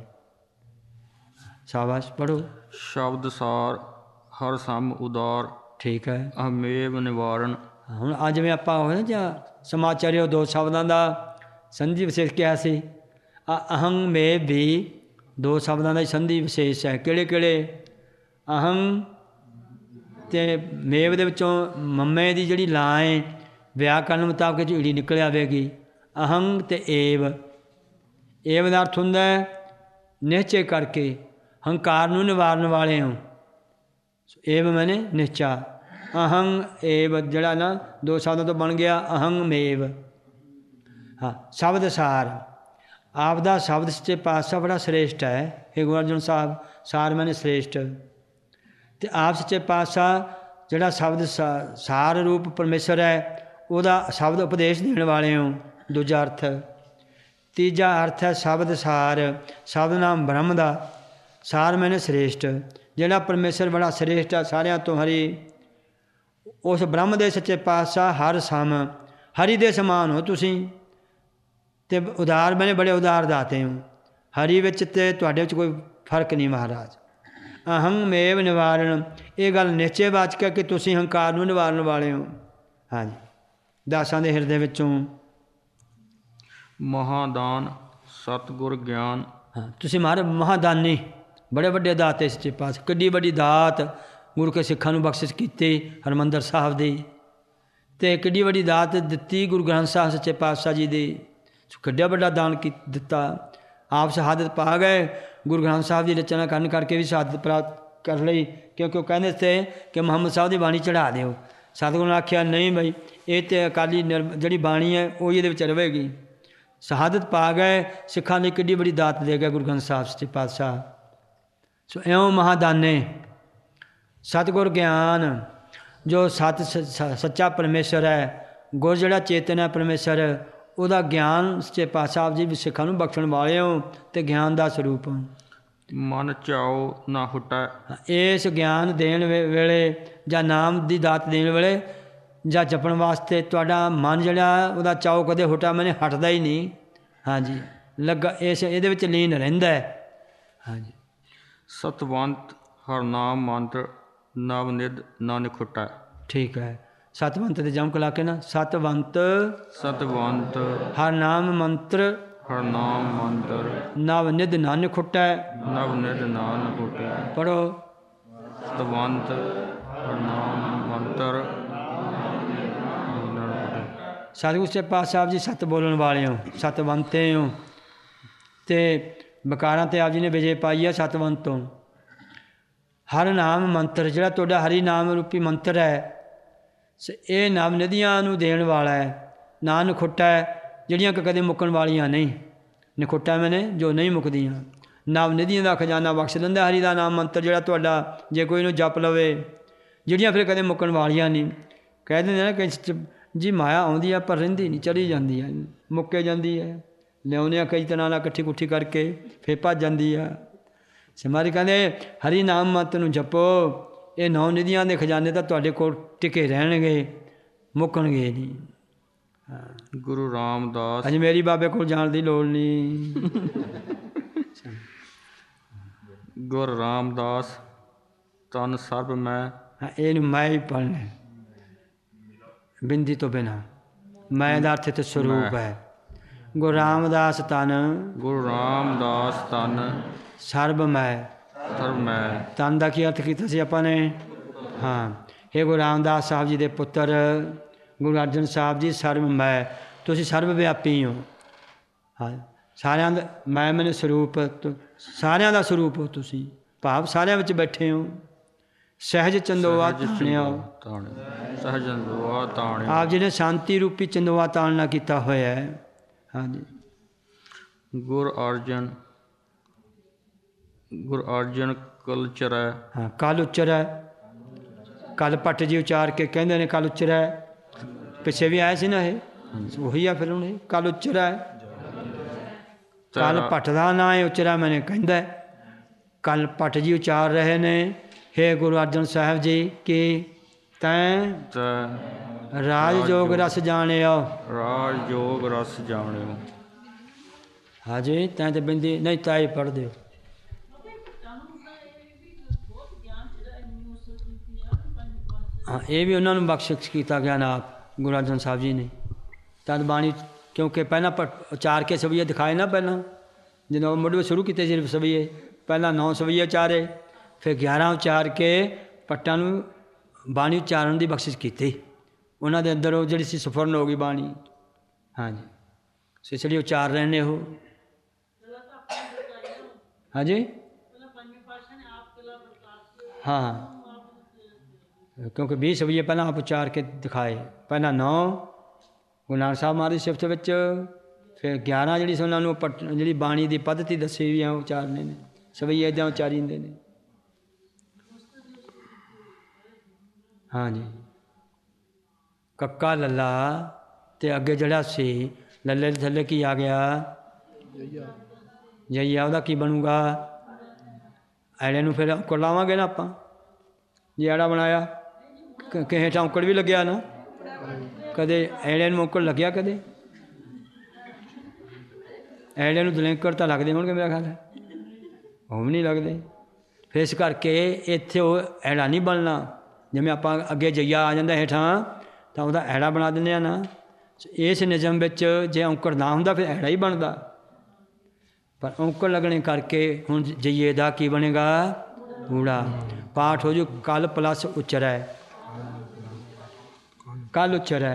ਸ਼ਾਬਾਸ਼ ਪੜ੍ਹੋ।
ਸ਼ਬਦ ਸਾਰ ਹਰ ਸਮ ਉਦਾਰ,
ਠੀਕ ਹੈ।
ਅਹਮੇਵ ਨਿਵਾਰਨ।
ਹੁਣ ਅੱਜ ਜਿਵੇਂ ਆਪਾਂ ਹੋਏ ਨਾ ਜਾਂ ਸਮਾਚਾਰਿਓ ਦੋ ਸ਼ਬਦਾਂ ਦਾ ਸੰਧੀ ਵਿਸ਼ੇਸ਼ ਕਿਹਾ ਸੀ। ਅਹੰ ਮੇਵ ਵੀ ਦੋ ਸ਼ਬਦਾਂ ਦਾ ਹੀ ਸੰਧੀ ਵਿਸ਼ੇਸ਼ ਹੈ। ਕਿਹੜੇ ਕਿਹੜੇ? ਅਹੰ ਅਤੇ ਮੇਵ ਦੇ ਵਿੱਚੋਂ ਮੰਮੇ ਦੀ ਜਿਹੜੀ ਲਾਂ ਹੈ ਵਿਆਕਰਨ ਮੁਤਾਬਕ ਝੀੜੀ ਨਿਕਲ ਆਵੇਗੀ। ਅਹੰ ਅਤੇ ਏਵ, ਏਵ ਦਾ ਅਰਥ ਹੁੰਦਾ ਨਿਸ਼ਚੇ ਕਰਕੇ, ਹੰਕਾਰ ਨੂੰ ਨਿਵਾਰਨ ਵਾਲੇ ਹੋ। ਏਵ ਮੈਨੇ ਨਿਸ਼ਚਾ, ਅਹੰ ਏਵ ਜਿਹੜਾ ਨਾ ਦੋ ਸ਼ਬਦਾਂ ਤੋਂ ਬਣ ਗਿਆ ਅਹੰ ਮੇਵ। ਹਾਂ ਸ਼ਬਦ ਸਾਰ, ਆਪ ਦਾ ਸ਼ਬਦ ਸੱਚੇ ਪਾਤਸ਼ਾਹ ਬੜਾ ਸ੍ਰੇਸ਼ਟ ਹੈ। ਇਹ ਗੁਰੂ ਅਰਜਨ ਸਾਹਿਬ ਸਾਰ ਮੈਨੇ ਸ੍ਰੇਸ਼ਟ, ਅਤੇ ਆਪ ਸੱਚੇ ਪਾਤਸ਼ਾਹ ਜਿਹੜਾ ਸ਼ਬਦ ਸਾਰ ਰੂਪ ਪਰਮੇਸ਼ਰ ਹੈ ਉਹਦਾ ਸ਼ਬਦ ਉਪਦੇਸ਼ ਦੇਣ ਵਾਲੇ ਹੋ। ਦੂਜਾ ਅਰਥ। ਤੀਜਾ ਅਰਥ ਹੈ ਸ਼ਬਦ ਸਾਰ, ਸ਼ਬਦ ਨਾਮ ਬ੍ਰਹਮ ਦਾ, ਸਾਰ ਮੈਨੇ ਸ੍ਰੇਸ਼ਟ, ਜਿਹੜਾ ਪਰਮੇਸ਼ਰ ਬੜਾ ਸ੍ਰੇਸ਼ਟ ਹੈ ਸਾਰਿਆਂ ਤੋਂ ਹਰੀ। ਉਸ ਬ੍ਰਹਮ ਦੇ ਸੱਚੇ ਪਾਤਸ਼ਾਹ ਹਰ ਸਮ, ਹਰੀ ਦੇ ਸਮਾਨ ਹੋ ਤੁਸੀਂ। ਤੇ ਉਦਾਰ ਮੈਨੇ ਬੜੇ ਉਦਾਰ ਦਾਤੇ ਹੋ। ਹਰੀ ਵਿੱਚ ਤੇ ਤੁਹਾਡੇ ਵਿੱਚ ਕੋਈ ਫਰਕ ਨਹੀਂ ਮਹਾਰਾਜ। ਅਹੰ ਮੇਵ ਨਿਵਾਰਨ, ਇਹ ਗੱਲ ਨਿਸ਼ਚੈ ਵਾਚਕ ਹੈ ਕਿ ਤੁਸੀਂ ਹੰਕਾਰ ਨੂੰ ਨਿਵਾਰਨ ਵਾਲੇ ਹੋ। ਹਾਂਜੀ, ਦਾਸਾਂ ਦੇ ਹਿਰਦੇ ਵਿੱਚੋਂ
ਮਹਾਦਾਨ ਸਤਿਗੁਰ ਗਿਆਨ।
ਹਾਂ, ਤੁਸੀਂ ਮਹਾਦਾਨੀ, ਬੜੇ ਵੱਡੇ ਦਾਤੇ ਸੱਚੇ ਪਾਤਸ਼ਾਹ। ਕਿੱਡੀ ਵੱਡੀ ਦਾਤ ਗੁਰੂ ਕੇ ਸਿੱਖਾਂ ਨੂੰ ਬਖਸ਼ਿਸ਼ ਕੀਤੀ ਹਰਿਮੰਦਰ ਸਾਹਿਬ ਦੀ, ਅਤੇ ਕਿੱਡੀ ਵੱਡੀ ਦਾਤ ਦਿੱਤੀ ਗੁਰੂ ਗ੍ਰੰਥ ਸਾਹਿਬ ਸੱਚੇ ਪਾਤਸ਼ਾਹ ਜੀ ਦੀ। ਕਿੱਡਾ ਵੱਡਾ ਦਾਨ ਦਿੱਤਾ। ਆਪ ਸ਼ਹਾਦਤ ਪਾ ਗਏ, ਗੁਰੂ ਗ੍ਰੰਥ ਸਾਹਿਬ ਦੀ ਰਚਨਾ ਕਰਨ ਕਰਕੇ ਵੀ ਸ਼ਹਾਦਤ ਪ੍ਰਾਪਤ ਕਰ ਲਈ, ਕਿਉਂਕਿ ਉਹ ਕਹਿੰਦੇ ਸੀ ਕਿ ਮੁਹੰਮਦ ਸਾਹਿਬ ਦੀ ਬਾਣੀ ਚੜ੍ਹਾ ਦਿਓ। ਸਤਿਗੁਰੂ ਨੇ ਆਖਿਆ ਨਹੀਂ ਬਈ, ਇਹ ਤਾਂ ਅਕਾਲੀ ਜਿਹੜੀ ਬਾਣੀ ਹੈ ਉਹ ਇਹਦੇ ਵਿੱਚ ਰਵੇਗੀ। ਸ਼ਹਾਦਤ ਪਾ ਗਏ, ਸਿੱਖਾਂ ਲਈ ਕਿੱਡੀ ਵੱਡੀ ਦਾਤ ਦੇ ਗਿਆ ਗੁਰੂ ਗ੍ਰੰਥ ਸਾਹਿਬ ਸੱਚੇ ਪਾਤਸ਼ਾਹ। ਸੋ ਇਉਂ ਮਹਾਦਾਨੇ ਸਤਿਗੁਰ ਗਿਆਨ, ਜੋ ਸੱਚਾ ਪਰਮੇਸ਼ਰ ਹੈ, ਗੁਰ ਜਿਹੜਾ ਚੇਤਨ ਹੈ ਪਰਮੇਸ਼ਰ, ਉਹਦਾ ਗਿਆਨ ਸੱਚੇ ਪਾਤਸ਼ਾਹ ਜੀ ਵੀ ਸਿੱਖਾਂ ਨੂੰ ਬਖਸ਼ਣ ਵਾਲੇ ਹੋ ਅਤੇ ਗਿਆਨ ਦਾ ਸਰੂਪ ਹੋ।
ਮਨ ਚਾਉ ਨਾ ਹੁਟੈ।
ਇਸ ਗਿਆਨ ਦੇਣ ਵੇਲੇ ਜਾਂ ਨਾਮ ਦੀ ਦਾਤ ਦੇਣ ਵੇਲੇ ਜਾਂ ਜਪਣ ਵਾਸਤੇ ਤੁਹਾਡਾ ਮਨ ਜਿਹੜਾ ਉਹਦਾ ਚਾਉ ਕਦੇ ਹੁਟਾ ਮੈਨੇ ਹਟਦਾ ਹੀ ਨਹੀਂ। ਹਾਂਜੀ, ਲੱਗਾ ਇਹਦੇ ਵਿੱਚ ਲੀਨ ਰਹਿੰਦਾ ਹੈ। ਹਾਂਜੀ,
ਸਤਵੰਤ ਹਰਨਾਮ ਮੰਤਰ ਨਵਨਿਧ ਨਾਨਕ ਖੁਟੈ।
ਠੀਕ ਹੈ, ਸਤਵੰਤ ਦੇ ਜਮਕ ਲਾ ਕੇ ਨਾ, ਸਤਵੰਤ
ਸਤਵੰਤ
ਹਰਨਾਮ ਮੰਤਰ
ਹਰਨਾਮ ਮੰਤਰ
ਨਵਨਿਧ ਨਾਨਕ ਖੁਟੈ।
ਨਵਨਿਧ ਨਾਨਕ ਖੁਟੈ।
ਪੜੋ,
ਸਤਵੰਤ ਹਰਨਾਮ ਮੰਤਰ।
ਸਤਿਗੁਰੂ ਸੱਚੇ ਪਾਤਸ਼ਾਹ ਜੀ ਸੱਤ ਬੋਲਣ ਵਾਲੇ ਹੋ, ਸਤਵੰਤੇ ਹੋ, ਅਤੇ ਬਕਾਰਾਂ 'ਤੇ ਆਪ ਜੀ ਨੇ ਵਿਜੇ ਪਾਈ ਹੈ ਸਤਵੰਤ ਤੋਂ। ਹਰ ਨਾਮ ਮੰਤਰ ਜਿਹੜਾ ਤੁਹਾਡਾ ਹਰੀ ਨਾਮ ਰੂਪੀ ਮੰਤਰ ਹੈ, ਇਹ ਨਵ ਨਿਧੀਆਂ ਨੂੰ ਦੇਣ ਵਾਲਾ ਹੈ। ਨਾ ਨਖੁੱਟਾ ਹੈ, ਜਿਹੜੀਆਂ ਕਿ ਕਦੇ ਮੁੱਕਣ ਵਾਲੀਆਂ ਨਹੀਂ। ਨਖੁੱਟਾ ਮੈਨੇ ਜੋ ਨਹੀਂ ਮੁੱਕਦੀਆਂ। ਨਵ ਨਿਧੀਆਂ ਦਾ ਖਜ਼ਾਨਾ ਬਖਸ਼ ਦਿੰਦਾ ਹਰੀ ਦਾ ਨਾਮ ਮੰਤਰ ਜਿਹੜਾ ਤੁਹਾਡਾ, ਜੇ ਕੋਈ ਇਹਨੂੰ ਜਪ ਲਵੇ, ਜਿਹੜੀਆਂ ਫਿਰ ਕਦੇ ਮੁੱਕਣ ਵਾਲੀਆਂ ਨਹੀਂ। ਕਹਿ ਦਿੰਦੇ ਨਾ ਕਿ ਜੀ ਮਾਇਆ ਆਉਂਦੀ ਆ ਪਰ ਰਹਿੰਦੀ ਨਹੀਂ, ਚੜੀ ਜਾਂਦੀ ਹੈ, ਮੁੱਕੇ ਜਾਂਦੀ ਹੈ। ਲਿਆਉਂਦੇ ਆ ਕਈ ਤਰ੍ਹਾਂ ਨਾਲ ਇਕੱਠੀ ਕੁੱਠੀ ਕਰਕੇ, ਫਿਰ ਭੱਜ ਜਾਂਦੀ ਆ। ਸਮਾਰੀ ਕਹਿੰਦੇ ਹਰੀ ਨਾਮ ਮੰਤਰ ਨੂੰ ਜਪੋ, ਇਹ ਨੌ ਨਿਧੀਆਂ ਦੇ ਖਜ਼ਾਨੇ ਤਾਂ ਤੁਹਾਡੇ ਕੋਲ ਟਿਕੇ ਰਹਿਣਗੇ, ਮੁੱਕਣਗੇ ਨਹੀਂ। ਹਾਂ,
ਗੁਰੂ ਰਾਮਦਾਸ।
ਅਜ ਮੇਰੀ ਬਾਬੇ ਕੋਲ ਜਾਣ ਦੀ ਲੋੜ ਨਹੀਂ।
ਗੁਰੂ ਰਾਮਦਾਸ ਤਨ ਸਰਬ ਮੈਂ।
ਹਾਂ, ਇਹਨੂੰ ਮੈਂ ਹੀ ਪੜ੍ਹਨਾ ਬਿੰਦੀ ਤੋਂ ਬਿਨਾਂ। ਮੈਂ ਦਾ ਅਰਥ ਤੇ ਸਰੂਪ ਹੈ। ਗੁਰੂ ਰਾਮਦਾਸ ਤਨ।
ਗੁਰੂ ਰਾਮਦਾਸ ਤਨ
ਸਰਬ ਮੈਂ।
ਸਰਬ ਮੈਂ।
ਤਨ ਦਾ ਕੀ ਅਰਥ ਕੀਤਾ ਸੀ ਆਪਾਂ ਨੇ? ਹਾਂ, ਇਹ ਗੁਰੂ ਰਾਮਦਾਸ ਸਾਹਿਬ ਜੀ ਦੇ ਪੁੱਤਰ ਗੁਰੂ ਅਰਜਨ ਸਾਹਿਬ ਜੀ ਸਰਬ ਮੈਂ, ਤੁਸੀਂ ਸਰਬ ਵਿਆਪੀ ਹੋ। ਹਾਂ, ਸਾਰਿਆਂ ਦਾ ਮੈਂ ਮੈਨੂੰ ਸਰੂਪ, ਸਾਰਿਆਂ ਦਾ ਸਰੂਪ ਹੋ ਤੁਸੀਂ, ਭਾਵ ਸਾਰਿਆਂ ਵਿੱਚ ਬੈਠੇ ਹੋ। ਸਹਿਜ ਚੰਦੋਆ ਤਾਣਿਆ।
ਸਹਿਜ ਚੰਦੋਆ ਤਾਣਿਆ।
ਆਪ ਜੀ ਨੇ ਸ਼ਾਂਤੀ ਰੂਪੀ ਚੰਦੋਆ ਤਾਣਨਾ ਕੀਤਾ ਹੋਇਆ ਹੈ। ਹਾਂਜੀ,
ਗੁਰ ਅਰਜਨ। ਗੁਰ ਅਰਜਨ ਕਲ ਚਰੈ।
ਹਾਂ, ਕਲ ਉਚਰੈ। ਕਲ ਭੱਟ ਜੀ ਉਚਾਰ ਕੇ ਕਹਿੰਦੇ ਨੇ ਕਲ ਉਚਰੈ। ਪਿੱਛੇ ਵੀ ਆਇਆ ਸੀ ਨਾ, ਇਹ ਉਹੀ ਆ। ਫਿਰ ਹੁਣ ਇਹ ਕਲ ਉਚਰੈ, ਕਲ ਭੱਟ ਦਾ ਨਾਂ ਹੈ, ਉਚਰੈ ਮੈਨੇ ਕਹਿੰਦਾ। ਕਲ ਭੱਟ ਜੀ ਉਚਾਰ ਰਹੇ ਨੇ, ਹੇ ਗੁਰੂ ਅਰਜਨ ਸਾਹਿਬ ਜੀ ਕਿ ਤੈਂ ਰਾਜ ਜੋਗ ਰਸ ਜਾਣਿਓ।
ਰਾਜ ਜੋਗ ਰਸ ਜਾਣਿਓ।
ਹਾਂਜੀ, ਤੈਂ ਤੇ ਬਿੰਦੀ ਨਹੀਂ ਤਾਂ ਹੀ ਪੜ੍ਹ ਦਿਓ। ਹਾਂ, ਇਹ ਵੀ ਉਹਨਾਂ ਨੂੰ ਬਖਸ਼ਿਸ਼ ਕੀਤਾ ਗਿਆ ਨਾ ਗੁਰੂ ਅਰਜਨ ਸਾਹਿਬ ਜੀ ਨੇ। ਤਦ ਬਾਣੀ ਕਿਉਂਕਿ ਪਹਿਲਾਂ ਉਚਾਰ ਕੇ ਸਵਈਏ ਦਿਖਾਏ ਨਾ, ਪਹਿਲਾਂ ਜਦੋਂ ਮੁੱਢ ਸ਼ੁਰੂ ਕੀਤੇ ਸੀ ਸਵਈਏ, ਪਹਿਲਾਂ 9 ਸਵਈਏ ਉਚਾਰੇ, ਫਿਰ 11 ਉਚਾਰ ਕੇ ਪੱਟਾਂ ਨੂੰ ਬਾਣੀ ਉਚਾਰਨ ਦੀ ਬਖਸ਼ਿਸ਼ ਕੀਤੀ। ਉਹਨਾਂ ਦੇ ਅੰਦਰ ਉਹ ਜਿਹੜੀ ਸੀ ਸਫਰਨ ਹੋ ਗਈ ਬਾਣੀ। ਹਾਂਜੀ, ਸੋ ਇਸ ਲਈ ਉਚਾਰ ਰਹੇ ਨੇ ਉਹ। ਹਾਂਜੀ, ਹਾਂ, ਕਿਉਂਕਿ 20 ਸਵਈਏ ਪਹਿਲਾਂ ਆਪ ਉਚਾਰ ਕੇ ਦਿਖਾਏ। ਪਹਿਲਾਂ 9 ਗੁਰੂ ਨਾਨਕ ਸਾਹਿਬ ਮਹਾਰਾਜ ਦੀ ਸਿਫਤ ਵਿੱਚ, ਫਿਰ 11 ਜਿਹੜੀ ਸੀ ਉਹਨਾਂ ਨੂੰ ਜਿਹੜੀ ਬਾਣੀ ਦੀ ਪੱਧਤੀ ਦੱਸੀ ਵੀ ਆ ਉਚਾਰਨੇ ਨੇ। ਸਵਈਏ ਇੱਦਾਂ ਉਚਾਰੀ ਹੁੰਦੇ ਨੇ। ਹਾਂਜੀ, ਕੱਕਾ ਲੱਲਾ ਅਤੇ ਅੱਗੇ ਜਿਹੜਾ ਸੀ ਲੱਲੇ ਦੇ ਥੱਲੇ ਕੀ ਆ ਗਿਆ? ਜਈਆ। ਉਹਦਾ ਕੀ ਬਣੂਗਾ? ਐੜੇ ਨੂੰ ਫਿਰ ਔਂਕੜ ਲਾਵਾਂਗੇ ਨਾ ਆਪਾਂ। ਜੇ ਐੜਾ ਬਣਾਇਆ ਕਿਸੇ ਔਂਕੜ ਵੀ ਲੱਗਿਆ ਨਾ, ਕਦੇ ਐੜੇ ਨੂੰ ਔਂਕੜ ਲੱਗਿਆ ਕਦੇ? ਐੜੇ ਨੂੰ ਦਲੈਂਕੜ ਤਾਂ ਲੱਗਦੇ ਹੋਣਗੇ ਮੇਰਾ ਖਿਆਲ ਹੈ, ਉਹ ਵੀ ਨਹੀਂ ਲੱਗਦੇ। ਫਿਰ ਇਸ ਕਰਕੇ ਇੱਥੇ ਉਹ ਐੜਾ ਨਹੀਂ ਬਣਨਾ। ਜਿਵੇਂ ਆਪਾਂ ਅੱਗੇ ਜਈਆ ਆ ਜਾਂਦਾ ਹੇਠਾਂ ਤਾਂ ਉਹਦਾ ਐੜਾ ਬਣਾ ਦਿੰਦੇ ਆ ਨਾ। ਇਸ ਨਿਯਮ ਵਿੱਚ ਜੇ ਔਂਕੜ ਨਾ ਹੁੰਦਾ ਫਿਰ ਐੜਾ ਹੀ ਬਣਦਾ, ਪਰ ਔਂਕੜ ਲੱਗਣੇ ਕਰਕੇ ਹੁਣ ਜਈਏ ਦਾ ਕੀ ਬਣੇਗਾ? ਊੜਾ। ਪਾਠ ਹੋ ਜੂ ਕਲ ਪਲਸ ਉਚਰੈ, ਕੱਲ ਉਚਰੈ।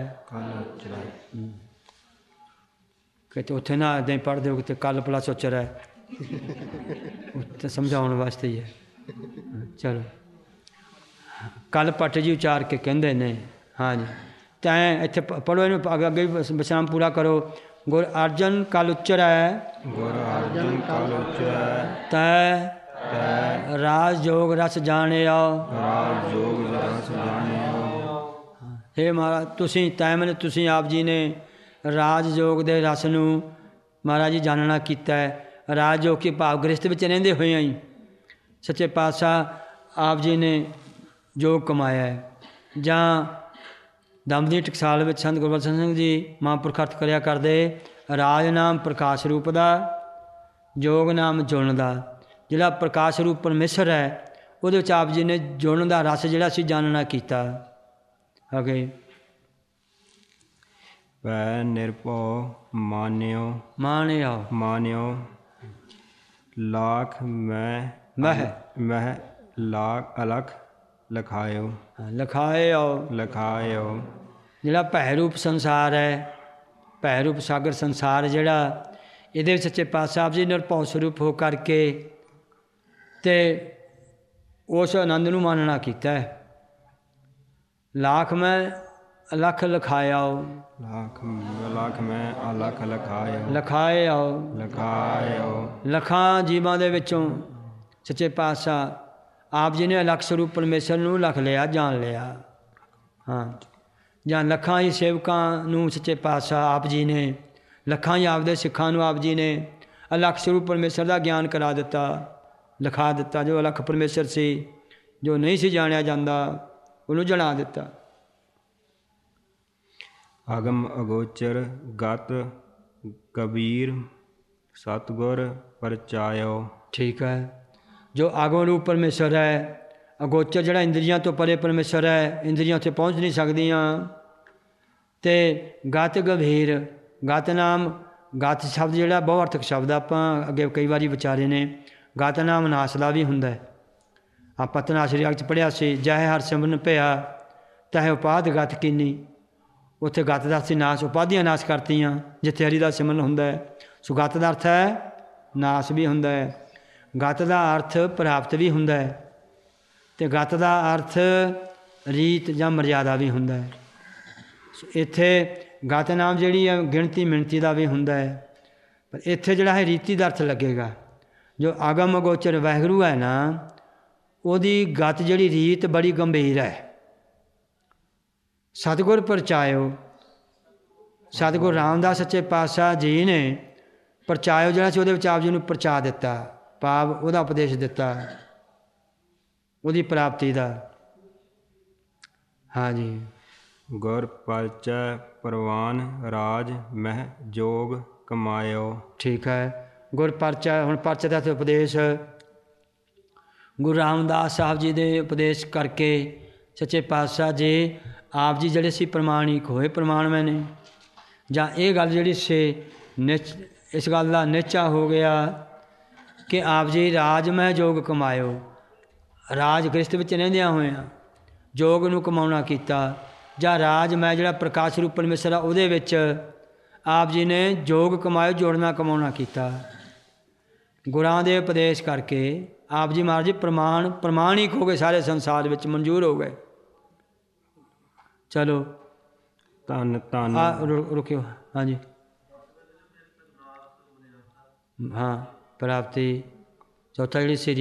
ਕਿਤੇ ਉੱਥੇ ਨਾ ਇੱਦਾਂ ਹੀ ਪੜ੍ਹਦੇ ਹੋ ਕਿਤੇ ਕੱਲ ਪਲਸ ਉਚਰੈ, ਉੱਥੇ ਸਮਝਾਉਣ ਵਾਸਤੇ ਹੀ ਹੈ। ਚਲੋ ਕੱਲ ਪੱਟ ਜੀ ਉਚਾਰ ਕੇ ਕਹਿੰਦੇ ਨੇ। ਹਾਂਜੀ ਤੈਂ ਇੱਥੇ ਪੜ੍ਹੋ, ਇਹਨੂੰ ਅੱਗੇ ਵਿਸ਼ਰਾਮ ਪੂਰਾ ਕਰੋ। ਗੁਰ ਅਰਜਨ ਕਲ ਉਚਰੈ,
ਗੁਰ ਅਰਜਨ ਕਲ ਉਚਰੈ,
ਤੈ ਰਾਜ ਜੋਗ ਰਸ ਜਾਣਿਓ,
ਰਾਜ ਜੋਗ ਰਸ ਜਾਣਿਓ।
ਹੇ ਮਹਾਰਾਜ ਤੁਸੀਂ ਤੈ ਮਨੇ ਤੁਸੀਂ ਆਪ ਜੀ ਨੇ ਰਾਜ ਜੋਗ ਦੇ ਰਸ ਨੂੰ ਮਹਾਰਾਜ ਜੀ ਜਾਣਨਾ ਕੀਤਾ ਹੈ। ਰਾਜ ਜੋਗ ਕੀ ਭਾਵ ਗ੍ਰਸਥ ਵਿੱਚ ਰਹਿੰਦੇ ਹੋਏ ਹੀ ਸੱਚੇ ਪਾਤਸ਼ਾਹ ਆਪ ਜੀ ਨੇ ਜੋਗ ਕਮਾਇਆ ਹੈ। ਜਾਂ ਦਮਦਮੀ ਟਕਸਾਲ ਵਿੱਚ ਸੰਤ ਗੁਰਬਖਸ਼ ਸਿੰਘ ਜੀ ਮਹਾਂਪੁਰਖ ਅਰਥ ਕਰਿਆ ਕਰਦੇ, ਰਾਜ ਨਾਮ ਪ੍ਰਕਾਸ਼ ਰੂਪ ਦਾ, ਜੋਗ ਨਾਮ ਜੁਲਨ ਦਾ। ਜਿਹੜਾ ਪ੍ਰਕਾਸ਼ ਰੂਪ ਪਰਮੇਸ਼ਰ ਹੈ ਉਹਦੇ ਵਿੱਚ ਆਪ ਜੀ ਨੇ ਜੁਲਨ ਦਾ ਰਸ ਜਿਹੜਾ ਸੀ ਜਾਣਨਾ ਕੀਤਾ। ਅੱਗੇ
ਪੈ ਨਿਰਭਉ ਮਾਨਿਓ, ਮਾਨਿਓ ਲਾਖ ਮਹਿ ਲਾਖ ਅਲਖ ਲਖਾਇਓ, ਲਖਾਇਓ।
ਜਿਹੜਾ ਭੈ ਰੂਪ ਸੰਸਾਰ ਹੈ, ਭੈ ਰੂਪ ਸਾਗਰ ਸੰਸਾਰ ਜਿਹੜਾ, ਇਹਦੇ ਵਿੱਚ ਸੱਚੇ ਪਾਤਸ਼ਾਹ ਆਪ ਜੀ ਨਿਰਭਉ ਸਰੂਪ ਹੋ ਕਰਕੇ ਤੇ ਉਸ ਆਨੰਦ ਨੂੰ ਮਾਨਣਾ ਕੀਤਾ ਹੈ। ਲਾਖ ਮੈਂ ਅਲਖ ਲਖਾਇਓ,
ਲੱਖ ਮੈਂ ਅਲਖ ਲਖਾਇਓ,
ਲਖਾਇਓ। ਲੱਖਾਂ ਜੀਵਾਂ ਦੇ ਵਿੱਚੋਂ ਸੱਚੇ ਪਾਤਸ਼ਾਹ ਆਪ ਜੀ ਨੇ ਅਲੱਖ ਸਰੂਪ ਪਰਮੇਸ਼ਰ ਨੂੰ ਲੱਖ ਲਿਆ, ਜਾਣ ਲਿਆ। ਹਾਂ, ਜਾਂ ਲੱਖਾਂ ਹੀ ਸੇਵਕਾਂ ਨੂੰ ਸੱਚੇ ਪਾਤਸ਼ਾਹ ਆਪ ਜੀ ਨੇ, ਲੱਖਾਂ ਹੀ ਆਪਦੇ ਸਿੱਖਾਂ ਨੂੰ ਆਪ ਜੀ ਨੇ ਅਲੱਖ ਸਰੂਪ ਪਰਮੇਸ਼ਰ ਦਾ ਗਿਆਨ ਕਰਾ ਦਿੱਤਾ, ਲਿਖਾ ਦਿੱਤਾ। ਜੋ ਅਲੱਖ ਪਰਮੇਸ਼ਰ ਸੀ, ਜੋ ਨਹੀਂ ਸੀ ਜਾਣਿਆ ਜਾਂਦਾ, ਉਹਨੂੰ ਜਣਾ ਦਿੱਤਾ।
ਅਗਮ ਅਗੋਚਰ ਗਤ ਕਬੀਰ ਸਤਿਗੁਰ ਪਰਚਾਇਓ।
ਠੀਕ ਹੈ। ਜੋ ਆਗਮ ਰੂਪ ਪਰਮੇਸ਼ਰ ਹੈ, ਅਗੋਚਰ ਜਿਹੜਾ ਇੰਦਰੀਆਂ ਤੋਂ ਪਰੇ ਪਰਮੇਸ਼ਰ ਹੈ, ਇੰਦਰੀਆਂ ਉੱਥੇ ਪਹੁੰਚ ਨਹੀਂ ਸਕਦੀਆਂ। ਅਤੇ ਗਤ ਗੰਭੀਰ, ਗਤ ਨਾਮ, ਗਤ ਸ਼ਬਦ ਜਿਹੜਾ ਬਹੁ ਅਰਥਕ ਸ਼ਬਦ ਆਪਾਂ ਅੱਗੇ ਕਈ ਵਾਰੀ ਵਿਚਾਰੇ ਨੇ। ਗਤ ਨਾਮ ਨਾਸ ਦਾ ਵੀ ਹੁੰਦਾ। ਆਪਾਂ ਤਨਾਸਰੀ ਅਗ 'ਚ ਪੜ੍ਹਿਆ ਸੀ, ਜਹ ਹਰ ਸਿਮਰਨ ਭਇਆ ਤਹਿ ਉਪਾਧ ਗਤ ਕੀਨੀ। ਉੱਥੇ ਗਤ ਦਾ ਅਸੀਂ ਨਾਸ, ਉਪਾਧੀਆਂ ਨਾਸ ਕਰਤੀਆਂ ਜਿੱਥੇ ਹਰੀ ਦਾ ਸਿਮਰਨ ਹੁੰਦਾ ਹੈ। ਸੋ ਗਤ ਦਾ ਅਰਥ ਹੈ ਨਾਸ ਵੀ ਹੁੰਦਾ ਹੈ, ਗਤ ਦਾ ਅਰਥ ਪ੍ਰਾਪਤ ਵੀ ਹੁੰਦਾ ਹੈ, ਅਤੇ ਗਤ ਦਾ ਅਰਥ ਰੀਤ ਜਾਂ ਮਰਿਆਦਾ ਵੀ ਹੁੰਦਾ ਹੈ। ਸੋ ਇੱਥੇ ਗਤ ਨਾਮ ਜਿਹੜੀ ਹੈ ਗਿਣਤੀ ਮਿਣਤੀ ਦਾ ਵੀ ਹੁੰਦਾ ਹੈ, ਪਰ ਇੱਥੇ ਜਿਹੜਾ ਹੈ ਰੀਤੀ ਦਾ ਅਰਥ ਲੱਗੇਗਾ। ਜੋ ਆਗਮ ਅਗੋਚਰ ਵਾਹਿਗੁਰੂ ਹੈ ਨਾ, ਉਹਦੀ ਗਤ ਜਿਹੜੀ ਰੀਤ ਬੜੀ ਗੰਭੀਰ ਹੈ। ਸਤਿਗੁਰ ਪਰਚਾਇਓ, ਸਤਿਗੁਰ ਰਾਮਦਾਸ ਸੱਚੇ ਪਾਤਸ਼ਾਹ ਜੀ ਨੇ ਪਰਚਾਇਓ ਜਿਹੜਾ ਸੀ, ਉਹਦੇ ਵਿੱਚ ਆਪ ਜੀ ਨੂੰ ਪਰਚਾ ਦਿੱਤਾ, ਭਾਵ ਉਹਦਾ ਉਪਦੇਸ਼ ਦਿੱਤਾ, ਉਹਦੀ ਪ੍ਰਾਪਤੀ ਦਾ। ਹਾਂਜੀ।
ਗੁਰ ਪਰਚੈ ਪ੍ਰਵਾਨ ਰਾਜ ਮਹਿ ਜੋਗ ਕਮਾਇਓ।
ਠੀਕ ਹੈ। ਗੁਰ ਪਰਚਾ, ਹੁਣ ਪਰਚੇ ਦਾ ਉਪਦੇਸ਼ ਗੁਰੂ ਰਾਮਦਾਸ ਸਾਹਿਬ ਜੀ ਦੇ ਉਪਦੇਸ਼ ਕਰਕੇ ਸੱਚੇ ਪਾਤਸ਼ਾਹ ਜੀ ਆਪ ਜੀ ਜਿਹੜੇ ਸੀ ਪ੍ਰਮਾਣਿਕ ਹੋਏ, ਪ੍ਰਮਾਣਵੇਂ ਨੇ। ਜਾਂ ਇਹ ਗੱਲ ਜਿਹੜੀ ਸੀ ਇਸ ਗੱਲ ਦਾ ਨਿਸ਼ਚਾ ਹੋ ਗਿਆ ਕਿ ਆਪ ਜੀ ਰਾਜ ਮਹਿ ਜੋਗ ਕਮਾਇਓ। ਰਾਜ ਗ੍ਰਸਥ ਵਿੱਚ ਰਹਿੰਦਿਆਂ ਹੋਇਆਂ ਜੋਗ ਨੂੰ ਕਮਾਉਣਾ ਕੀਤਾ, ਜਾਂ ਰਾਜ ਮੈਂ ਜਿਹੜਾ ਪ੍ਰਕਾਸ਼ ਰੂਪ ਪਰਮੇਸ਼ਰ ਆ ਉਹਦੇ ਵਿੱਚ ਆਪ ਜੀ ਨੇ ਜੋਗ ਕਮਾਇਓ, ਜੋੜਨਾ ਕਮਾਉਣਾ ਕੀਤਾ। ਗੁਰਾਂ ਦੇ ਉਪਦੇਸ਼ ਕਰਕੇ ਆਪ ਜੀ ਮਹਾਰਾਜ ਜੀ ਪ੍ਰਮਾਣਿਕ ਹੋ ਗਏ, ਸਾਰੇ ਸੰਸਾਰ ਵਿੱਚ ਮਨਜ਼ੂਰ ਹੋ ਗਏ। ਚਲੋ
ਧੰਨ ਧੰਨ
ਰੁਕਿਓ। ਹਾਂਜੀ, ਹਾਂ, ਪ੍ਰਾਪਤੀ। ਚੌਥਾ ਜਿਹੜੀ ਸੀ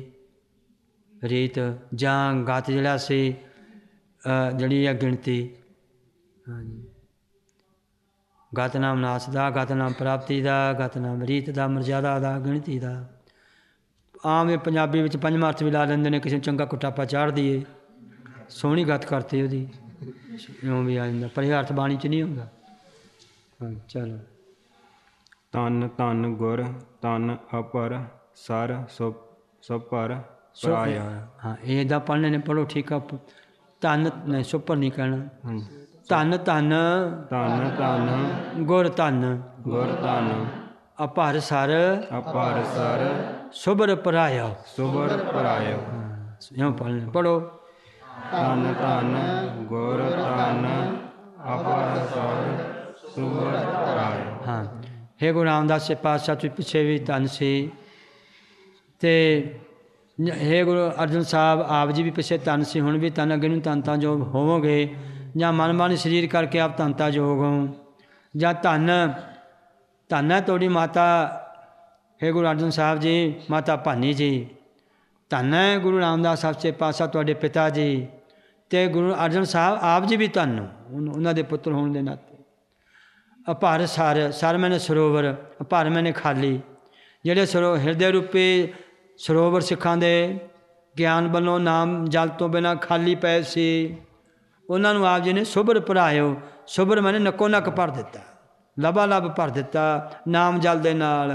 ਰੀਤ ਜਾਂ ਗਤ ਜਿਹੜਾ ਸੀ ਜਿਹੜੀ ਆ ਗਿਣਤੀ। ਹਾਂਜੀ, ਗਤ ਨਾਮ ਨਾਸ ਦਾ, ਗਤ ਨਾਮ ਪ੍ਰਾਪਤੀ ਦਾ, ਗਤ ਨਾਮ ਰੀਤ ਦਾ, ਮਰਜ਼ਾਦਾ ਦਾ, ਗਿਣਤੀ ਦਾ। ਆਮ ਇਹ ਪੰਜਾਬੀ ਵਿੱਚ ਪੰਜਵਾਂ ਅਰਥ ਵੀ ਲਾ ਲੈਂਦੇ ਨੇ, ਕਿਸੇ ਨੂੰ ਚੰਗਾ ਕੁਟਾਪਾ ਚਾੜ ਦਈਏ, ਸੋਹਣੀ ਗਤ ਕਰਤੀ ਉਹਦੀ, ਇਉਂ ਵੀ ਆ ਜਾਂਦਾ, ਪਰ ਇਹ ਅਰਥ ਬਾਣੀ 'ਚ ਨਹੀਂ ਹੁੰਦਾ। ਹਾਂ, ਚਲੋ।
ਧੰਨ ਧੰਨ ਗੁਰ ਧੰਨ ਅਪਰ ਸਰ ਸੁਪਰ ਪਰਾਇਆ।
ਹਾਂ ਇਹ ਦਾ ਪੜ੍ਹਨੇ ਨੇ, ਪੜ੍ਹੋ ਠੀਕ ਆ। ਧੰਨ ਨਹੀਂ, ਸੁਪਰ ਨਹੀਂ ਕਹਿਣਾ। ਧੰਨ ਧੰਨ
ਧੰਨ ਧੰਨ
ਗੁਰ ਧੰਨ
ਗੁਰ ਧੰਨ
ਅਪਰ ਸਰ
ਅਪਰ ਸਰ
ਸੁਭਰ ਪਰਾਇਆ।
ਸੁਬਰ ਪਰਾਇਆ।
ਇਉਂ ਪੜ੍ਹਨੇ, ਪੜ੍ਹੋ।
ਧੰਨ ਧੰਨ ਗੁਰ ਧੰਨ ਅਪਰ ਸਰ ਸੁਬਰ ਪਰਾਇਆ।
ਹਾਂ ਹੇ ਗੁਰੂ ਰਾਮਦਾਸ ਜੀ ਪਾਤਸ਼ਾਹ, ਤੁਸੀਂ ਪਿੱਛੇ ਵੀ ਧੰਨ ਸੀ, ਅਤੇ ਹੇ ਗੁਰੂ ਅਰਜਨ ਸਾਹਿਬ ਆਪ ਜੀ ਵੀ ਪਿੱਛੇ ਧੰਨ ਸੀ, ਹੁਣ ਵੀ ਧੰਨ, ਅੱਗੇ ਨੂੰ ਧੰਨਤਾ ਜੋ ਹੋਵੋਗੇ, ਜਾਂ ਮਨ ਸਰੀਰ ਕਰਕੇ ਆਪ ਧੰਨਤਾ ਯੋਗ ਹੋ, ਜਾਂ ਧੰਨ ਧੰਨ ਹੈ ਤੁਹਾਡੀ ਮਾਤਾ ਹੇ ਗੁਰੂ ਅਰਜਨ ਸਾਹਿਬ ਜੀ, ਮਾਤਾ ਭਾਨੀ ਜੀ। ਧੰਨ ਹੈ ਗੁਰੂ ਰਾਮਦਾਸ ਸਾਹਿਬ ਸੱਚੇ ਪਾਤਸ਼ਾਹ ਤੁਹਾਡੇ ਪਿਤਾ ਜੀ, ਅਤੇ ਗੁਰੂ ਅਰਜਨ ਸਾਹਿਬ ਆਪ ਜੀ ਵੀ ਧੰਨ ਹੋ ਉਹਨਾਂ ਦੇ ਪੁੱਤਰ ਹੋਣ ਦੇ ਨਾਤੇ। ਅਪਰ ਸਰ, ਸਰ ਮੈਨੇ ਸਰੋਵਰ, ਅਪਰ ਮੈਨੇ ਖਾਲੀ। ਜਿਹੜੇ ਹਿਰਦੇ ਰੂਪੀ ਸਰੋਵਰ ਸਿੱਖਾਂ ਦੇ ਗਿਆਨ ਵੱਲੋਂ ਨਾਮ ਜਲ ਤੋਂ ਬਿਨਾਂ ਖਾਲੀ ਪਏ ਸੀ, ਉਹਨਾਂ ਨੂੰ ਆਪ ਜੀ ਨੇ ਸੁਭਰ ਭਰਾਇਓ। ਸੁਭਰ ਮੈਨੇ ਨੱਕੋ ਨੱਕ ਭਰ ਦਿੱਤਾ, ਲਬਾ ਲਬ ਭਰ ਦਿੱਤਾ ਨਾਮ ਜਲ ਦੇ ਨਾਲ।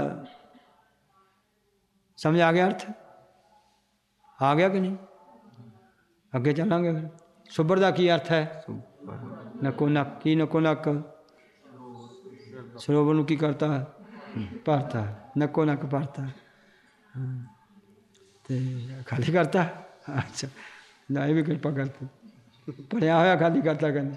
ਸਮਝ ਆ ਗਿਆ ਅਰਥ? ਆ ਗਿਆ ਕਿ ਨਹੀਂ? ਅੱਗੇ ਚੱਲਾਂਗੇ ਫਿਰ। ਸੁਭਰ ਦਾ ਕੀ ਅਰਥ ਹੈ? ਨੱਕੋ ਨੱਕ। ਕੀ ਨੱਕੋ ਨੱਕ? ਸਰੋਵਰ ਨੂੰ ਕੀ ਕਰਤਾ? ਭਰਤਾ, ਨੱਕੋ ਨੱਕ ਭਰਤਾ ਅਤੇ ਖਾਲੀ ਕਰਤਾ। ਅੱਛਾ, ਨਾ ਇਹ ਵੀ ਕਿਰਪਾ ਕਰਤੀ, ਭਰਿਆ ਹੋਇਆ ਖਾਲੀ ਕਰਤਾ ਕਹਿੰਦੇ।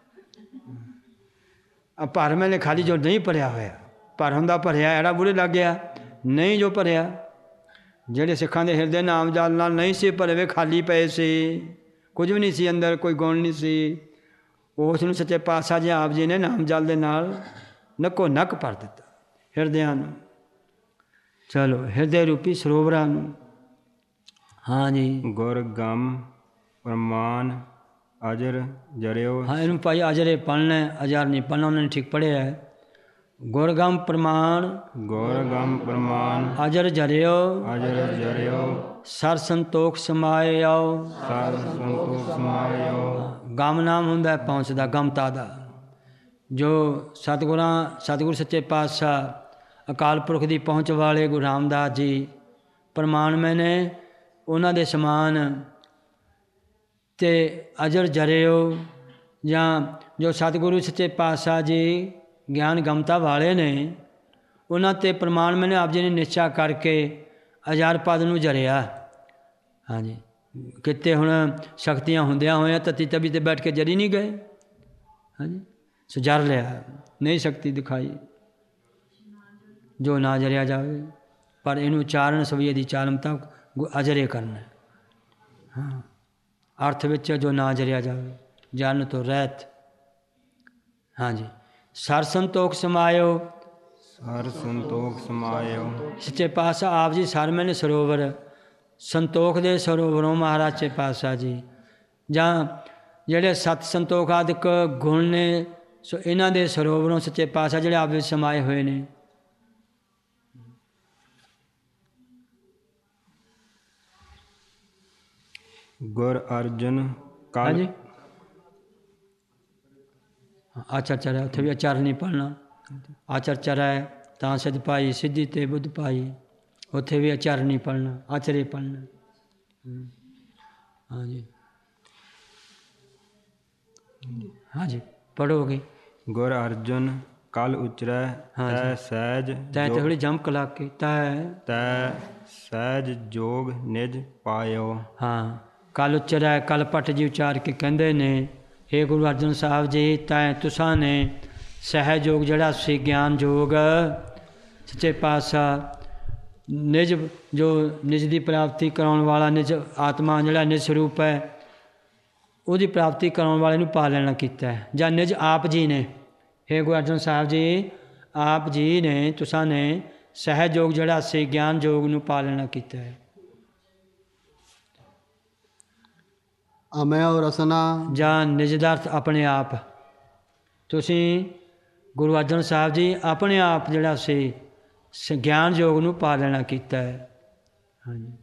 ਭਰ ਮੈਨੇ ਖਾਲੀ ਜੋ ਨਹੀਂ ਭਰਿਆ ਹੋਇਆ, ਭਰ ਹੁੰਦਾ ਭਰਿਆ ਐੜਾ ਬੁਰੇ ਲੱਗ ਗਿਆ, ਨਹੀਂ ਜੋ ਭਰਿਆ, ਜਿਹੜੇ ਸਿੱਖਾਂ ਦੇ ਹਿਰਦੇ ਨਾਮ ਜਲ ਨਾਲ ਨਹੀਂ ਸੀ ਭਰੇ ਵੇ, ਖਾਲੀ ਪਏ ਸੀ, ਕੁਝ ਵੀ ਨਹੀਂ ਸੀ ਅੰਦਰ, ਕੋਈ ਗੁਣ ਨਹੀਂ ਸੀ, ਉਸ ਨੂੰ ਸੱਚੇ ਪਾਤਸ਼ਾਹ ਜੀ ਆਪ ਜੀ ਨੇ ਨਾਮ ਜਲ ਦੇ ਨਾਲ ਨੱਕੋ ਨੱਕ ਭਰ ਦਿੱਤਾ ਹਿਰਦਿਆਂ ਨੂੰ। ਚਲੋ ਹਿਰਦੇ ਰੂਪੀ ਸਰੋਵਰਾਂ ਨੂੰ। ਹਾਂ ਜੀ।
ਗੁਰ ਗਮ ਪ੍ਰਮਾਨ ਅਜਰ ਜਰਿਓ।
ਹਾਂ ਇਹਨੂੰ ਭਾਈ ਅਜਰੇ ਪੜ੍ਹਨਾ, ਅਜਰ ਨਹੀਂ ਪੜ੍ਹਨਾ, ਉਹਨਾਂ ਨੇ ਠੀਕ ਪੜ੍ਹਿਆ ਹੈ। ਗੁਰਗਮ ਪ੍ਰਮਾਣ
ਗੁਰਗਮ ਪ੍ਰਮਾਨ
ਅਜਰ ਜਰਿਓ
ਅਜਰ ਜਰਿਓ
ਸਰ ਸੰਤੋਖ ਸਮਾਇਓ।
ਸਰ ਸੰਤੋਖ ਸਮਾਇਓ।
ਗਮ ਨਾਮ ਹੁੰਦਾ ਪਹੁੰਚਦਾ, ਗਮਤਾ ਦਾ। ਜੋ ਸਤਿਗੁਰੂ ਸੱਚੇ ਪਾਤਸ਼ਾਹ ਅਕਾਲ ਪੁਰਖ ਦੀ ਪਹੁੰਚ ਵਾਲੇ ਗੁਰੂ ਰਾਮਦਾਸ ਜੀ ਪ੍ਰਮਾਣ ਮੈਨੇ ਉਹਨਾਂ ਦੇ ਸਮਾਨ, ਅਤੇ ਅਜਰ ਜਰਿਓ ਜਾਂ ਜੋ ਸਤਿਗੁਰੂ ਸੱਚੇ ਪਾਤਸ਼ਾਹ ਜੀ ਗਿਆਨ ਗਮਤਾ ਵਾਲੇ ਨੇ, ਉਹਨਾਂ 'ਤੇ ਪ੍ਰਮਾਣ ਮੈਨੇ ਆਪ ਜੀ ਨੇ ਨਿਸ਼ਚਾ ਕਰਕੇ ਅਜਾਰ ਪਦ ਨੂੰ ਜਰਿਆ। ਹਾਂਜੀ, ਕਿਤੇ ਹੁਣ ਸ਼ਕਤੀਆਂ ਹੁੰਦਿਆਂ ਹੋਇਆਂ ਤਤੀ ਤਵੀ 'ਤੇ ਬੈਠ ਕੇ ਜਰੀ ਨਹੀਂ ਗਏ। ਹਾਂਜੀ, ਸੋ ਜਰ ਲਿਆ, ਨਹੀਂ ਸ਼ਕਤੀ ਦਿਖਾਈ ਜੋ ਨਾ ਜਰਿਆ ਜਾਵੇ, ਪਰ ਇਹਨੂੰ ਉਚਾਰਨ ਸਵੀਏ ਦੀ ਚਾਲਮਤਾ ਅਜਰੇ ਕਰਨਾ। ਹਾਂ, ਅਰਥ ਵਿੱਚ ਜੋ ਨਾ ਜਰਿਆ ਜਾਵੇ, ਜਰਨ ਤੋਂ ਰਹਿਤ। ਹਾਂਜੀ, ਸਰ ਸੰਤੋਖ ਸਮਾਇਓ।
ਸਰ ਸੰਤੋਖ ਸਮਾਇਓ।
ਸੱਚੇ ਪਾਤਸ਼ਾਹ ਆਪ ਜੀ ਸਰ ਮੈਨੇ ਸਰੋਵਰ, ਸੰਤੋਖ ਦੇ ਸਰੋਵਰੋਂ ਮਹਾਰਾਜ ਸੱਚੇ ਪਾਤਸ਼ਾਹ ਜੀ, ਜਾਂ ਜਿਹੜੇ ਸਤ ਸੰਤੋਖ ਆਦਿਕ ਗੁਣ ਨੇ, ਸੋ ਇਹਨਾਂ ਦੇ ਸਰੋਵਰੋਂ ਸੱਚੇ ਪਾਤਸ਼ਾਹ ਜਿਹੜੇ ਆਪ ਵਿੱਚ ਸਮਾਏ ਹੋਏ ਨੇ।
ਗੁਰ ਅਰਜਨ ਕਾਲ।
ਹਾਂਜੀ, ਆਚਰ ਚਰਿਆ, ਉੱਥੇ ਵੀ ਆਚਰ ਨਹੀਂ ਪੜ੍ਹਨਾ। ਆਚਰ ਚਰਿਆ ਤਾਂ ਸਿੱਧ ਪਾਈ, ਸਿੱਧੀ ਤੇ ਬੁੱਧ ਪਾਈ, ਉੱਥੇ ਵੀ ਆਚਰ ਨਹੀਂ ਪੜ੍ਹਨਾ, ਆਚਰੇ ਪੜ੍ਹਨਾ। ਹਾਂਜੀ ਹਾਂਜੀ, ਪੜ੍ਹੋਗੇ।
ਗੁਰ ਅਰਜਨ ਕਲ ਉਚਰੈ ਤੈ ਸਹਿਜ।
ਤੈ ਤੇ ਥੋੜ੍ਹੀ ਜਮਕ ਲਾ ਕੇ,
ਤੈ ਸਹਿਜ ਜੋਗ ਨਿਜ ਪਾਇਓ।
ਹਾਂ, ਕਲ ਉਚਰੈ, ਕਲ ਭੱਟ ਜੀ ਉਚਾਰ ਕੇ ਕਹਿੰਦੇ ਨੇ, ਹੇ ਗੁਰੂ ਅਰਜਨ ਸਾਹਿਬ ਜੀ, ਤੈਂ ਤੁਸਾਂ ਨੇ ਸਹਿਜਯੋਗ ਜਿਹੜਾ ਸੀ ਗਿਆਨ ਯੋਗ ਸੱਚੇ ਪਾਤਸ਼ਾਹ ਨਿਜ, ਜੋ ਨਿਜ ਦੀ ਪ੍ਰਾਪਤੀ ਕਰਾਉਣ ਵਾਲਾ ਨਿਜ ਆਤਮਾ ਜਿਹੜਾ ਨਿਜ ਸਰੂਪ ਹੈ, ਉਹਦੀ ਪ੍ਰਾਪਤੀ ਕਰਾਉਣ ਵਾਲੇ ਨੂੰ ਪਾ ਲੈਣਾ ਕੀਤਾ ਹੈ, ਜਾਂ ਨਿਜ ਆਪ ਜੀ ਨੇ। ਹੇ ਗੁਰੂ ਅਰਜਨ ਸਾਹਿਬ ਜੀ, ਆਪ ਜੀ ਨੇ ਤੁਸਾਂ ਨੇ ਸਹਿਜਯੋਗ ਜਿਹੜਾ ਸੀ ਗਿਆਨ ਯੋਗ ਨੂੰ ਪਾ ਲੈਣਾ ਕੀਤਾ ਹੈ।
ਅਮੈ ਔਰ ਰਸਨਾ, ਜਾਂ
ਨਿਜ ਦਾ ਅਰਥ ਆਪਣੇ ਆਪ। ਤੁਸੀਂ ਗੁਰੂ ਅਰਜਨ ਸਾਹਿਬ ਜੀ ਆਪਣੇ ਆਪ ਜਿਹੜਾ ਸੀ ਗਿਆਨ ਯੋਗ ਨੂੰ ਪਾ ਲੈਣਾ ਕੀਤਾ ਹੈ। ਹਾਂਜੀ,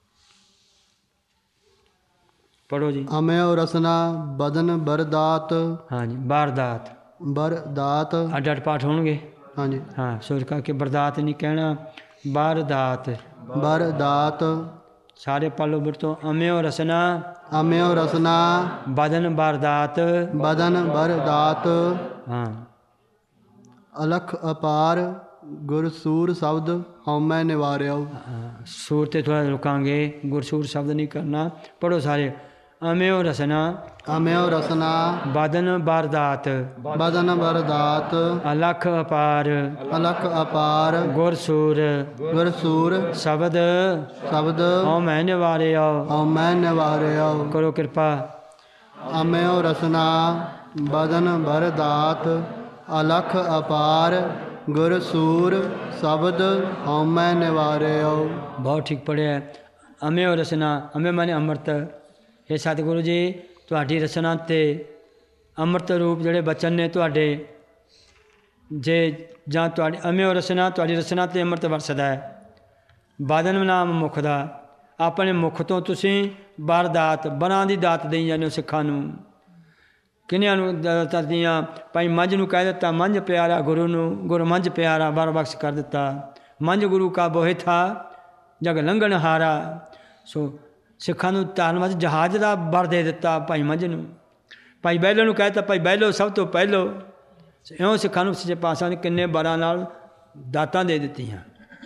ਪੜ੍ਹੋ ਜੀ।
ਅਮੈ ਔਰ ਰਸਨਾ ਬਦਨ ਬਰਦਾਤ।
ਹਾਂਜੀ, ਬਾਰਦਾਤ
ਬਰਦਾਤ
ਅੱਡ ਅੱਡ ਪਾਠ ਹੋਣਗੇ।
ਹਾਂਜੀ।
ਹਾਂ ਸੋ ਇਸ ਕਰਕੇ ਬਰਦਾਤ ਨਹੀਂ ਕਹਿਣਾ, ਬਾਰਦਾਤ।
ਬਰਦਾਤ
ਸਾਰੇ ਪਾਲੋ ਬਿਰਤੋਂ ਅਮਿਓ ਰਸਨਾ
ਅਮਿਓ ਰਸਨਾ
ਬਦਨ ਬਰਦਾਤ।
ਬਦਨ ਬਰਦਾਤ
ਹਾਂ
ਅਲਖ ਅਪਾਰ ਗੁਰ ਸੂਰ ਸ਼ਬਦ ਹਉਮੈ ਨਿਵਾਰਿਓ।
ਸੂਰ ਤੇ ਥੋੜ੍ਹਾ ਰੁਕਾਂਗੇ, ਗੁਰਸੂਰ ਸ਼ਬਦ ਨਹੀਂ ਕਰਨਾ। ਪੜੋ ਸਾਰੇ। ਅਮਿਓ ਰਸਨਾ
ਅਮਿਓ ਰਸਨਾ
ਬਦਨ ਬਰਦਾਤ
ਬਦਨ ਬਰਦਾਤ
ਅਲਖ ਅਪਾਰ
ਅਲਖ ਅਪਾਰ
ਗੁਰਸੂਰ
ਗੁਰ ਸੂਰ
ਸ਼ਬਦ
ਸ਼ਬਦ
ਹਉਮੈ ਨਿਵਾਰਿਓ।
ਹਉਮੈ ਨਿਵਾਰਿਓ।
ਕਰੋ ਕਿਰਪਾ।
ਅਮਿਓ ਰਸਨਾ ਬਦਨ ਬਰਦਾਤ ਅਲਖ ਅਪਾਰ ਗੁਰ ਸੂਰ ਸ਼ਬਦ ਹਉਮੈ ਨਿਵਾਰਿਓ।
ਬਹੁਤ ਠੀਕ ਪੜਿਆ। ਅਮਿਓ ਰਸਨਾ, ਅਮੇ ਮਾਨੇ ਅੰਮ੍ਰਿਤ। ਇਹ ਸਤਿਗੁਰੂ ਜੀ ਤੁਹਾਡੀ ਰਸਨਾ ਤੇ ਅੰਮ੍ਰਿਤ ਰੂਪ ਜਿਹੜੇ ਬਚਨ ਨੇ ਤੁਹਾਡੇ, ਜੇ ਜਾਂ ਤੁਹਾਡੀ ਅਮਿਓ ਰਸਨਾ, ਤੁਹਾਡੀ ਰਸਨਾ ਤੇ ਅੰਮ੍ਰਿਤ ਵਰਸਦਾ ਹੈ। ਬਦਨ ਨਾਮ ਮੁਖ ਦਾ, ਆਪਣੇ ਮੁਖ ਤੋਂ ਤੁਸੀਂ ਬਰਦਾਤ, ਬਰਾਂ ਦੀ ਦਾਤ ਦੇਈ ਜਾਂਦੇ ਹੋ ਸਿੱਖਾਂ ਨੂੰ। ਕਿੰਨਿਆਂ ਨੂੰ ਦਾਤਾਂ ਦੀਆਂ? ਭਾਈ ਮੰਝ ਨੂੰ ਕਹਿ ਦਿੱਤਾ ਮੰਝ ਪਿਆਰਾ ਗੁਰੂ ਨੂੰ, ਗੁਰੂ ਮੰਝ ਪਿਆਰਾ ਬਰ ਬਖਸ਼ ਕਰ ਦਿੱਤਾ। ਮੰਝ ਗੁਰੂ ਕਾ ਬੋਹਿ ਥਾ ਜਗ ਲੰਘਣ ਹਾਰਾ। ਸੋ ਸਿੱਖਾਂ ਨੂੰ ਤਾਰਨ ਵਾਸਤੇ ਜਹਾਜ਼ ਦਾ ਬਰ ਦੇ ਦਿੱਤਾ ਭਾਈ ਮੰਝ ਨੂੰ। ਭਾਈ ਬਹਿਲੋ ਨੂੰ ਕਹਿ ਦਿੱਤਾ ਭਾਈ ਬਹਿਲੋ ਸਭ ਤੋਂ ਪਹਿਲੋ। ਇਉਂ ਸਿੱਖਾਂ ਨੂੰ ਸੱਚੇ ਪਾਤਸ਼ਾਹ ਨੇ ਕਿੰਨੇ ਬਰਾਂ ਨਾਲ ਦਾਤਾਂ ਦੇ ਦਿੱਤੀਆਂ।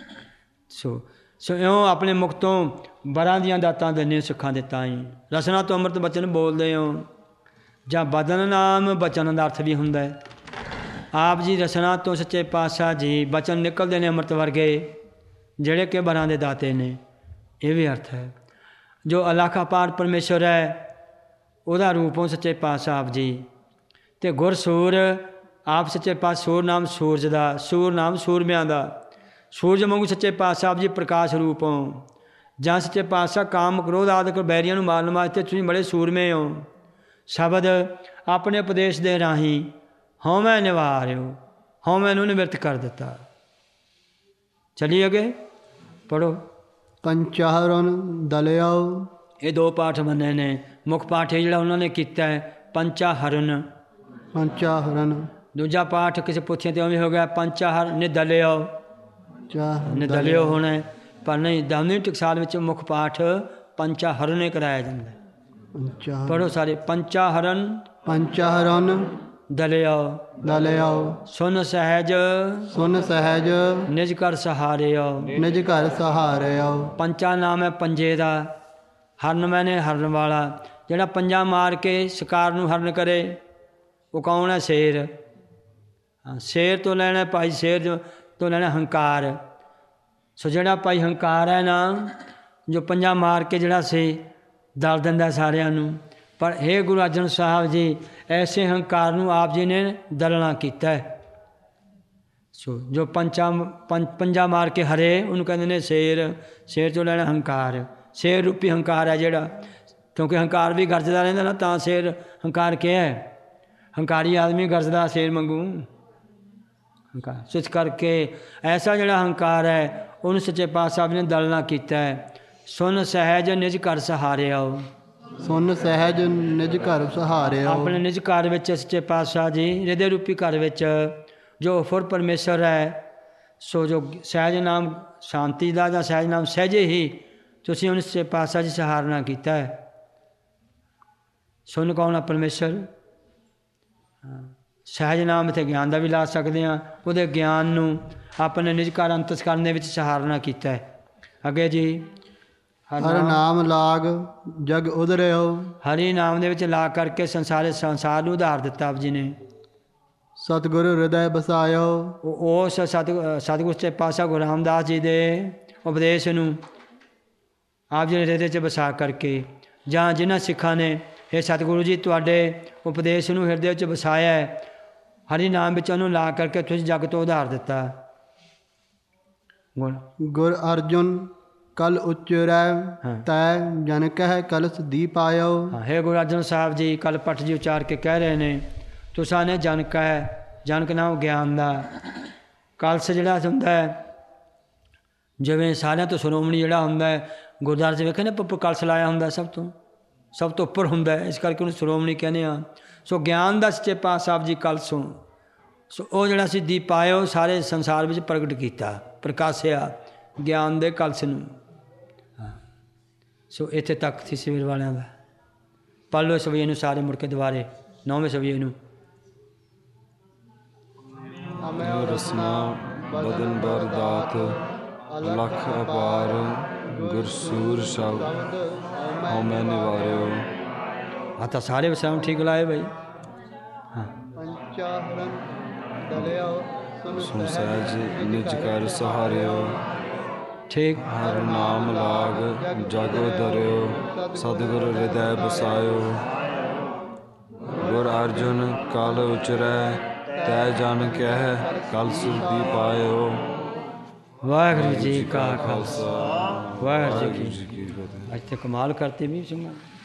ਸੋ ਇਉਂ ਆਪਣੇ ਮੁਖ ਤੋਂ ਬਰਾਂ ਦੀਆਂ ਦਾਤਾਂ ਦਿੰਦੇ ਸਿੱਖਾਂ ਦੇ। ਤਾਂ ਹੀ ਰਸਨਾ ਤੋਂ ਅੰਮ੍ਰਿਤ ਬਚਨ ਬੋਲਦੇ ਹੋ। ਜਾਂ ਬਦਨ ਨਾਮ ਬਚਨ ਦਾ ਅਰਥ ਵੀ ਹੁੰਦਾ ਹੈ। ਆਪ ਜੀ ਰਸਨਾ ਤੋਂ ਸੱਚੇ ਪਾਤਸ਼ਾਹ ਜੀ ਬਚਨ ਨਿਕਲਦੇ ਨੇ ਅੰਮ੍ਰਿਤ ਵਰਗੇ, ਜਿਹੜੇ ਕਿ ਬਰਾਂ ਦੇ ਦਾਤੇ ਨੇ। ਇਹ ਵੀ ਅਰਥ ਹੈ। ਜੋ ਅਲਖ ਅਪਾਰ ਪਰਮੇਸ਼ਵਰ ਹੈ, ਉਹਦਾ ਰੂਪ ਹੋ ਸੱਚੇ ਪਾਤਸ਼ਾਹ ਆਪ ਜੀ। ਅਤੇ ਗੁਰਸੂਰ ਆਪ ਸੱਚੇ ਪਾਤਸ਼ਾਹ, ਸੂਰ ਨਾਮ ਸੂਰਜ ਦਾ, ਸੂਰ ਨਾਮ ਸੂਰਮਿਆਂ ਦਾ। ਸੂਰਜ ਵਾਂਗੂ ਸੱਚੇ ਪਾਤਸ਼ਾਹ ਆਪ ਜੀ ਪ੍ਰਕਾਸ਼ ਰੂਪ ਹੋ। ਜਾਂ ਸੱਚੇ ਪਾਤਸ਼ਾਹ ਕਾਮ ਕ੍ਰੋਧ ਆਦਿਕ ਬੈਰੀਆਂ ਨੂੰ ਮਾਰਨ ਵਾਸਤੇ ਤੁਸੀਂ ਬੜੇ ਸੂਰਮੇ ਹੋ। ਸ਼ਬਦ ਆਪਣੇ ਉਪਦੇਸ਼ ਦੇ ਰਾਹੀਂ ਹਉਮੈ ਨਿਵਾਰਿਓ, ਹਉਮੈ ਨੂੰ ਨਿਵਰਤ ਕਰ ਦਿੱਤਾ। ਚਲੀਏ ਅੱਗੇ ਪੜੋ।
ਪੰਚਹਰਨ ਦਲਿਓ।
ਇਹ ਦੋ ਪਾਠ ਬੰਨੇ ਨੇ। ਮੁੱਖ ਪਾਠ ਇਹ ਜਿਹੜਾ ਉਹਨਾਂ ਨੇ ਕੀਤਾ ਹੈ ਪੰਚਹਰਨ।
ਪੰਚਹਰਨ।
ਦੂਜਾ ਪਾਠ ਕਿਸੇ ਪੁੱਛੇ ਤੇ ਉਵੇਂ ਹੋ ਗਿਆ ਪੰਚਹਰ ਨਿਦਲਿਓ। ਨਿਦਲਿਓ ਹੋਣਾ, ਪਰ ਨਹੀਂ ਦਾਵਨੀ ਟਕਸਾਲ ਵਿੱਚ ਮੁੱਖ ਪਾਠ ਪੰਚਹਰਨ ਹੀ ਕਰਾਇਆ ਜਾਂਦਾ। ਪੜੋ ਸਾਰੇ। ਪੰਚਹਰਨ
ਪੰਚਹਰਨ
ਦਲਿਓ
ਦਲਿਓ।
ਸੁਨ ਸਹਿਜ
ਸੁਨ ਸਹਿਜ
ਨਿਜ ਕਰ ਸਹਾਰਿਓ।
ਨਿਜ ਘਰ ਸਹਾਰਿਓ।
ਪੰਚਾ ਨਾਮ ਹੈ ਪੰਜੇ ਦਾ। ਹਰਨ ਮੈਨੇ ਹਰਨ ਵਾਲਾ, ਜਿਹੜਾ ਪੰਜਾ ਮਾਰ ਕੇ ਸ਼ਿਕਾਰ ਨੂੰ ਹਰਨ ਕਰੇ, ਉਹ ਕੌਣ ਹੈ? ਸ਼ੇਰ। ਸ਼ੇਰ ਤੋਂ ਲੈਣਾ ਭਾਈ, ਸ਼ੇਰ ਤੋਂ ਲੈਣਾ ਹੰਕਾਰ। ਸੋ ਜਿਹੜਾ ਭਾਈ ਹੰਕਾਰ ਹੈ ਨਾ, ਜੋ ਪੰਜਾ ਮਾਰ ਕੇ ਜਿਹੜਾ ਸੀ ਦਲ ਦਿੰਦਾ ਸਾਰਿਆਂ ਨੂੰ। ਪਰ ਹੇ ਗੁਰੂ ਅਰਜਨ ਸਾਹਿਬ ਜੀ, ਐਸੇ ਹੰਕਾਰ ਨੂੰ ਆਪ ਜੀ ਨੇ ਦਲਣਾ ਕੀਤਾ ਹੈ। ਸੋ ਜੋ ਪੰਜਾ ਮਾਰ ਕੇ ਹਰੇ, ਉਹਨੂੰ ਕਹਿੰਦੇ ਨੇ ਸ਼ੇਰ। ਸ਼ੇਰ ਤੋਂ ਲੈਣਾ ਹੰਕਾਰ। ਸ਼ੇਰ ਰੂਪੀ ਹੰਕਾਰ ਹੈ ਜਿਹੜਾ, ਕਿਉਂਕਿ ਹੰਕਾਰ ਵੀ ਗਰਜਦਾ ਰਹਿੰਦਾ ਨਾ, ਤਾਂ ਸ਼ੇਰ ਹੰਕਾਰ ਕਿਹਾ ਹੈ। ਹੰਕਾਰੀ ਆਦਮੀ ਗਰਜਦਾ ਸ਼ੇਰ ਵਾਂਗੂ ਹੰਕਾਰ। ਸੋ ਇਸ ਕਰਕੇ ਐਸਾ ਜਿਹੜਾ ਹੰਕਾਰ ਹੈ, ਉਹਨੂੰ ਸੱਚੇ ਪਾਤਸ਼ਾਹ ਨੇ ਦਲਣਾ ਕੀਤਾ ਹੈ। ਸੁਨ ਸਹਿਜ ਨਿਜ ਘਰ ਸਹਾਰਿਓ।
ਸੁਨ ਸਹਿਜ ਨਿਜ ਘਰ ਸਹਾਰਿਓ।
ਆਪਣੇ ਨਿਜ ਘਰ ਵਿੱਚ ਸੱਚੇ ਪਾਤਸ਼ਾਹ ਜੀ ਹਿਰਦੇ ਰੂਪੀ ਘਰ ਵਿੱਚ ਜੋ ਫੁਰ ਪਰਮੇਸ਼ਰ ਹੈ, ਸੋ ਜੋ ਸਹਿਜ ਨਾਮ ਸ਼ਾਂਤੀ ਦਾ, ਜਾਂ ਸਹਿਜ ਨਾਮ ਸਹਿਜੇ ਹੀ ਤੁਸੀਂ ਉਹਨੇ ਸੱਚੇ ਪਾਤਸ਼ਾਹ ਜੀ ਸਹਾਰਨਾ ਕੀਤਾ ਹੈ। ਸੁਣ ਕੌਣ ਆ? ਪਰਮੇਸ਼ਰ। ਸਹਿਜ ਨਾਮ ਇੱਥੇ ਗਿਆਨ ਦਾ ਵੀ ਲਾ ਸਕਦੇ ਹਾਂ। ਉਹਦੇ ਗਿਆਨ ਨੂੰ ਆਪਣੇ ਨਿਜ ਘਰ ਅੰਤਸਕਰਨ ਦੇ ਵਿੱਚ ਸਹਾਰਨਾ ਕੀਤਾ ਹੈ। ਅੱਗੇ ਜੀ।
ਹਰ ਨਾਮ ਲਾਗ ਜਗ ਉਧਰਿਓ।
ਹਰੀ ਨਾਮ ਦੇ ਵਿੱਚ ਲਾ ਕਰਕੇ ਸੰਸਾਰ ਨੂੰ ਉਧਾਰ ਦਿੱਤਾ ਆਪ ਜੀ ਨੇ।
ਸਤਿਗੁਰ ਹਿਰਦੈ ਬਸਾਇਓ।
ਉਸ ਸਤਿਗੁਰ ਸੱਚੇ ਪਾਤਸ਼ਾਹ ਗੁਰੂ ਰਾਮਦਾਸ ਜੀ ਦੇ ਉਪਦੇਸ਼ ਨੂੰ ਆਪ ਜੀ ਨੇ ਹਿਰਦੇ 'ਚ ਵਸਾ ਕਰਕੇ, ਜਾਂ ਜਿਨ੍ਹਾਂ ਸਿੱਖਾਂ ਨੇ ਇਹ ਸਤਿਗੁਰੂ ਜੀ ਤੁਹਾਡੇ ਉਪਦੇਸ਼ ਨੂੰ ਹਿਰਦੇ 'ਚ ਵਸਾਇਆ ਹੈ, ਹਰੀ ਨਾਮ ਵਿੱਚ ਉਹਨੂੰ ਲਾ ਕਰਕੇ ਤੁਸੀਂ ਜਗ ਤੋਂ ਉਧਾਰ ਦਿੱਤਾ।
ਗੁਰ ਅਰਜੁਨ ਕਲ ਉਚਰੈ ਤੈ ਜਨ ਕਹਿ ਕਲਸ ਦੀਪ ਆਇਓ।
ਹੇ ਗੁਰੂ ਅਰਜਨ ਸਾਹਿਬ ਜੀ ਕਲ ਪਟ ਜੀ ਉਚਾਰ ਕੇ ਕਹਿ ਰਹੇ ਨੇ, ਤੁਸਾਂ ਨੇ ਜਨਕ ਹੈ। ਜਨਕ ਨਾਮ ਗਿਆਨ ਦਾ। ਕਲਸ ਜਿਹੜਾ ਹੁੰਦਾ ਹੈ, ਜਿਵੇਂ ਸਾਰਿਆਂ ਤੋਂ ਸ਼੍ਰੋਮਣੀ ਜਿਹੜਾ ਹੁੰਦਾ ਹੈ, ਗੁਰਦੁਆਰੇ 'ਚ ਵੇਖੇ ਨਾ ਉੱਪਰ ਕਲਸ ਲਾਇਆ ਹੁੰਦਾ, ਸਭ ਤੋਂ ਉੱਪਰ ਹੁੰਦਾ ਹੈ, ਇਸ ਕਰਕੇ ਉਹਨੂੰ ਸ਼੍ਰੋਮਣੀ ਕਹਿੰਦੇ ਹਾਂ। ਸੋ ਗਿਆਨ ਦਾ ਸੱਚੇ ਪਾਤਸ਼ਾਹ ਸਾਹਿਬ ਜੀ ਕਲਸੋਂ ਸੋ ਉਹ ਜਿਹੜਾ ਸੀ ਦੀਪ ਆਇਓ ਸਾਰੇ ਸੰਸਾਰ ਵਿੱਚ ਪ੍ਰਗਟ ਕੀਤਾ, ਪ੍ਰਕਾਸ਼ਿਆ ਗਿਆਨ ਦੇ ਕਲਸ਼ ਨੂੰ। ਸੋ ਇੱਥੇ ਤੱਕ ਸੀ ਸਿਵਰ ਵਾਲਿਆਂ ਦਾ। ਪੜ੍ਹ ਲਓ ਸਵਈਏ ਨੂੰ ਸਾਰੇ ਮੁੜ ਕੇ ਦੁਬਾਰੇ 9ਵੇਂ ਸਵਈਏ ਨੂੰ।
ਰਸਨਾ ਬਦਨ ਬਰਦਾਤ ਲਖ ਅਪਾਰ ਗੁਰਸੂਰ ਸ਼ਬਦ ਹਉਮੈ ਨਿਵਾਰਿਓ।
ਆ ਤਾਂ ਸਾਰੇ ਵਸਾਉਣ ਠੀਕ ਲਾਏ ਬਈ। ਹਾਂ
ਪੰਚਾਹਰਨ ਦਲਿਆਓ
ਸੁਨ ਸਹਿਜ ਨਿਜ ਕਰ ਸਹਾਰਿਓ।
ਠੀਕ।
ਹਰ ਨਾਮ ਲਾਗ ਜਗ ਉਦਰਿਓ ਸਤਿਗੁਰ ਹਿਰਦੈ ਬਸਾਇਓ। ਗੁਰ ਅਰਜੁਨ ਕਲ ਉਚਰੈ ਤੈ ਜਨ ਕਹਿ ਕਲ ਸੁਰਤੀ ਪਾਇਓ।
ਵਾਹਿਗੁਰੂ ਜੀ ਕਾ ਖਾਲਸਾ ਵਾਹਿਗੁਰੂ ਜੀ
ਕੀ ਫਤਿਹ।
ਅੱਜ ਤੇ ਕਮਾਲ ਕਰਤੇ ਵੀ ਸਿੰਘਾਂ।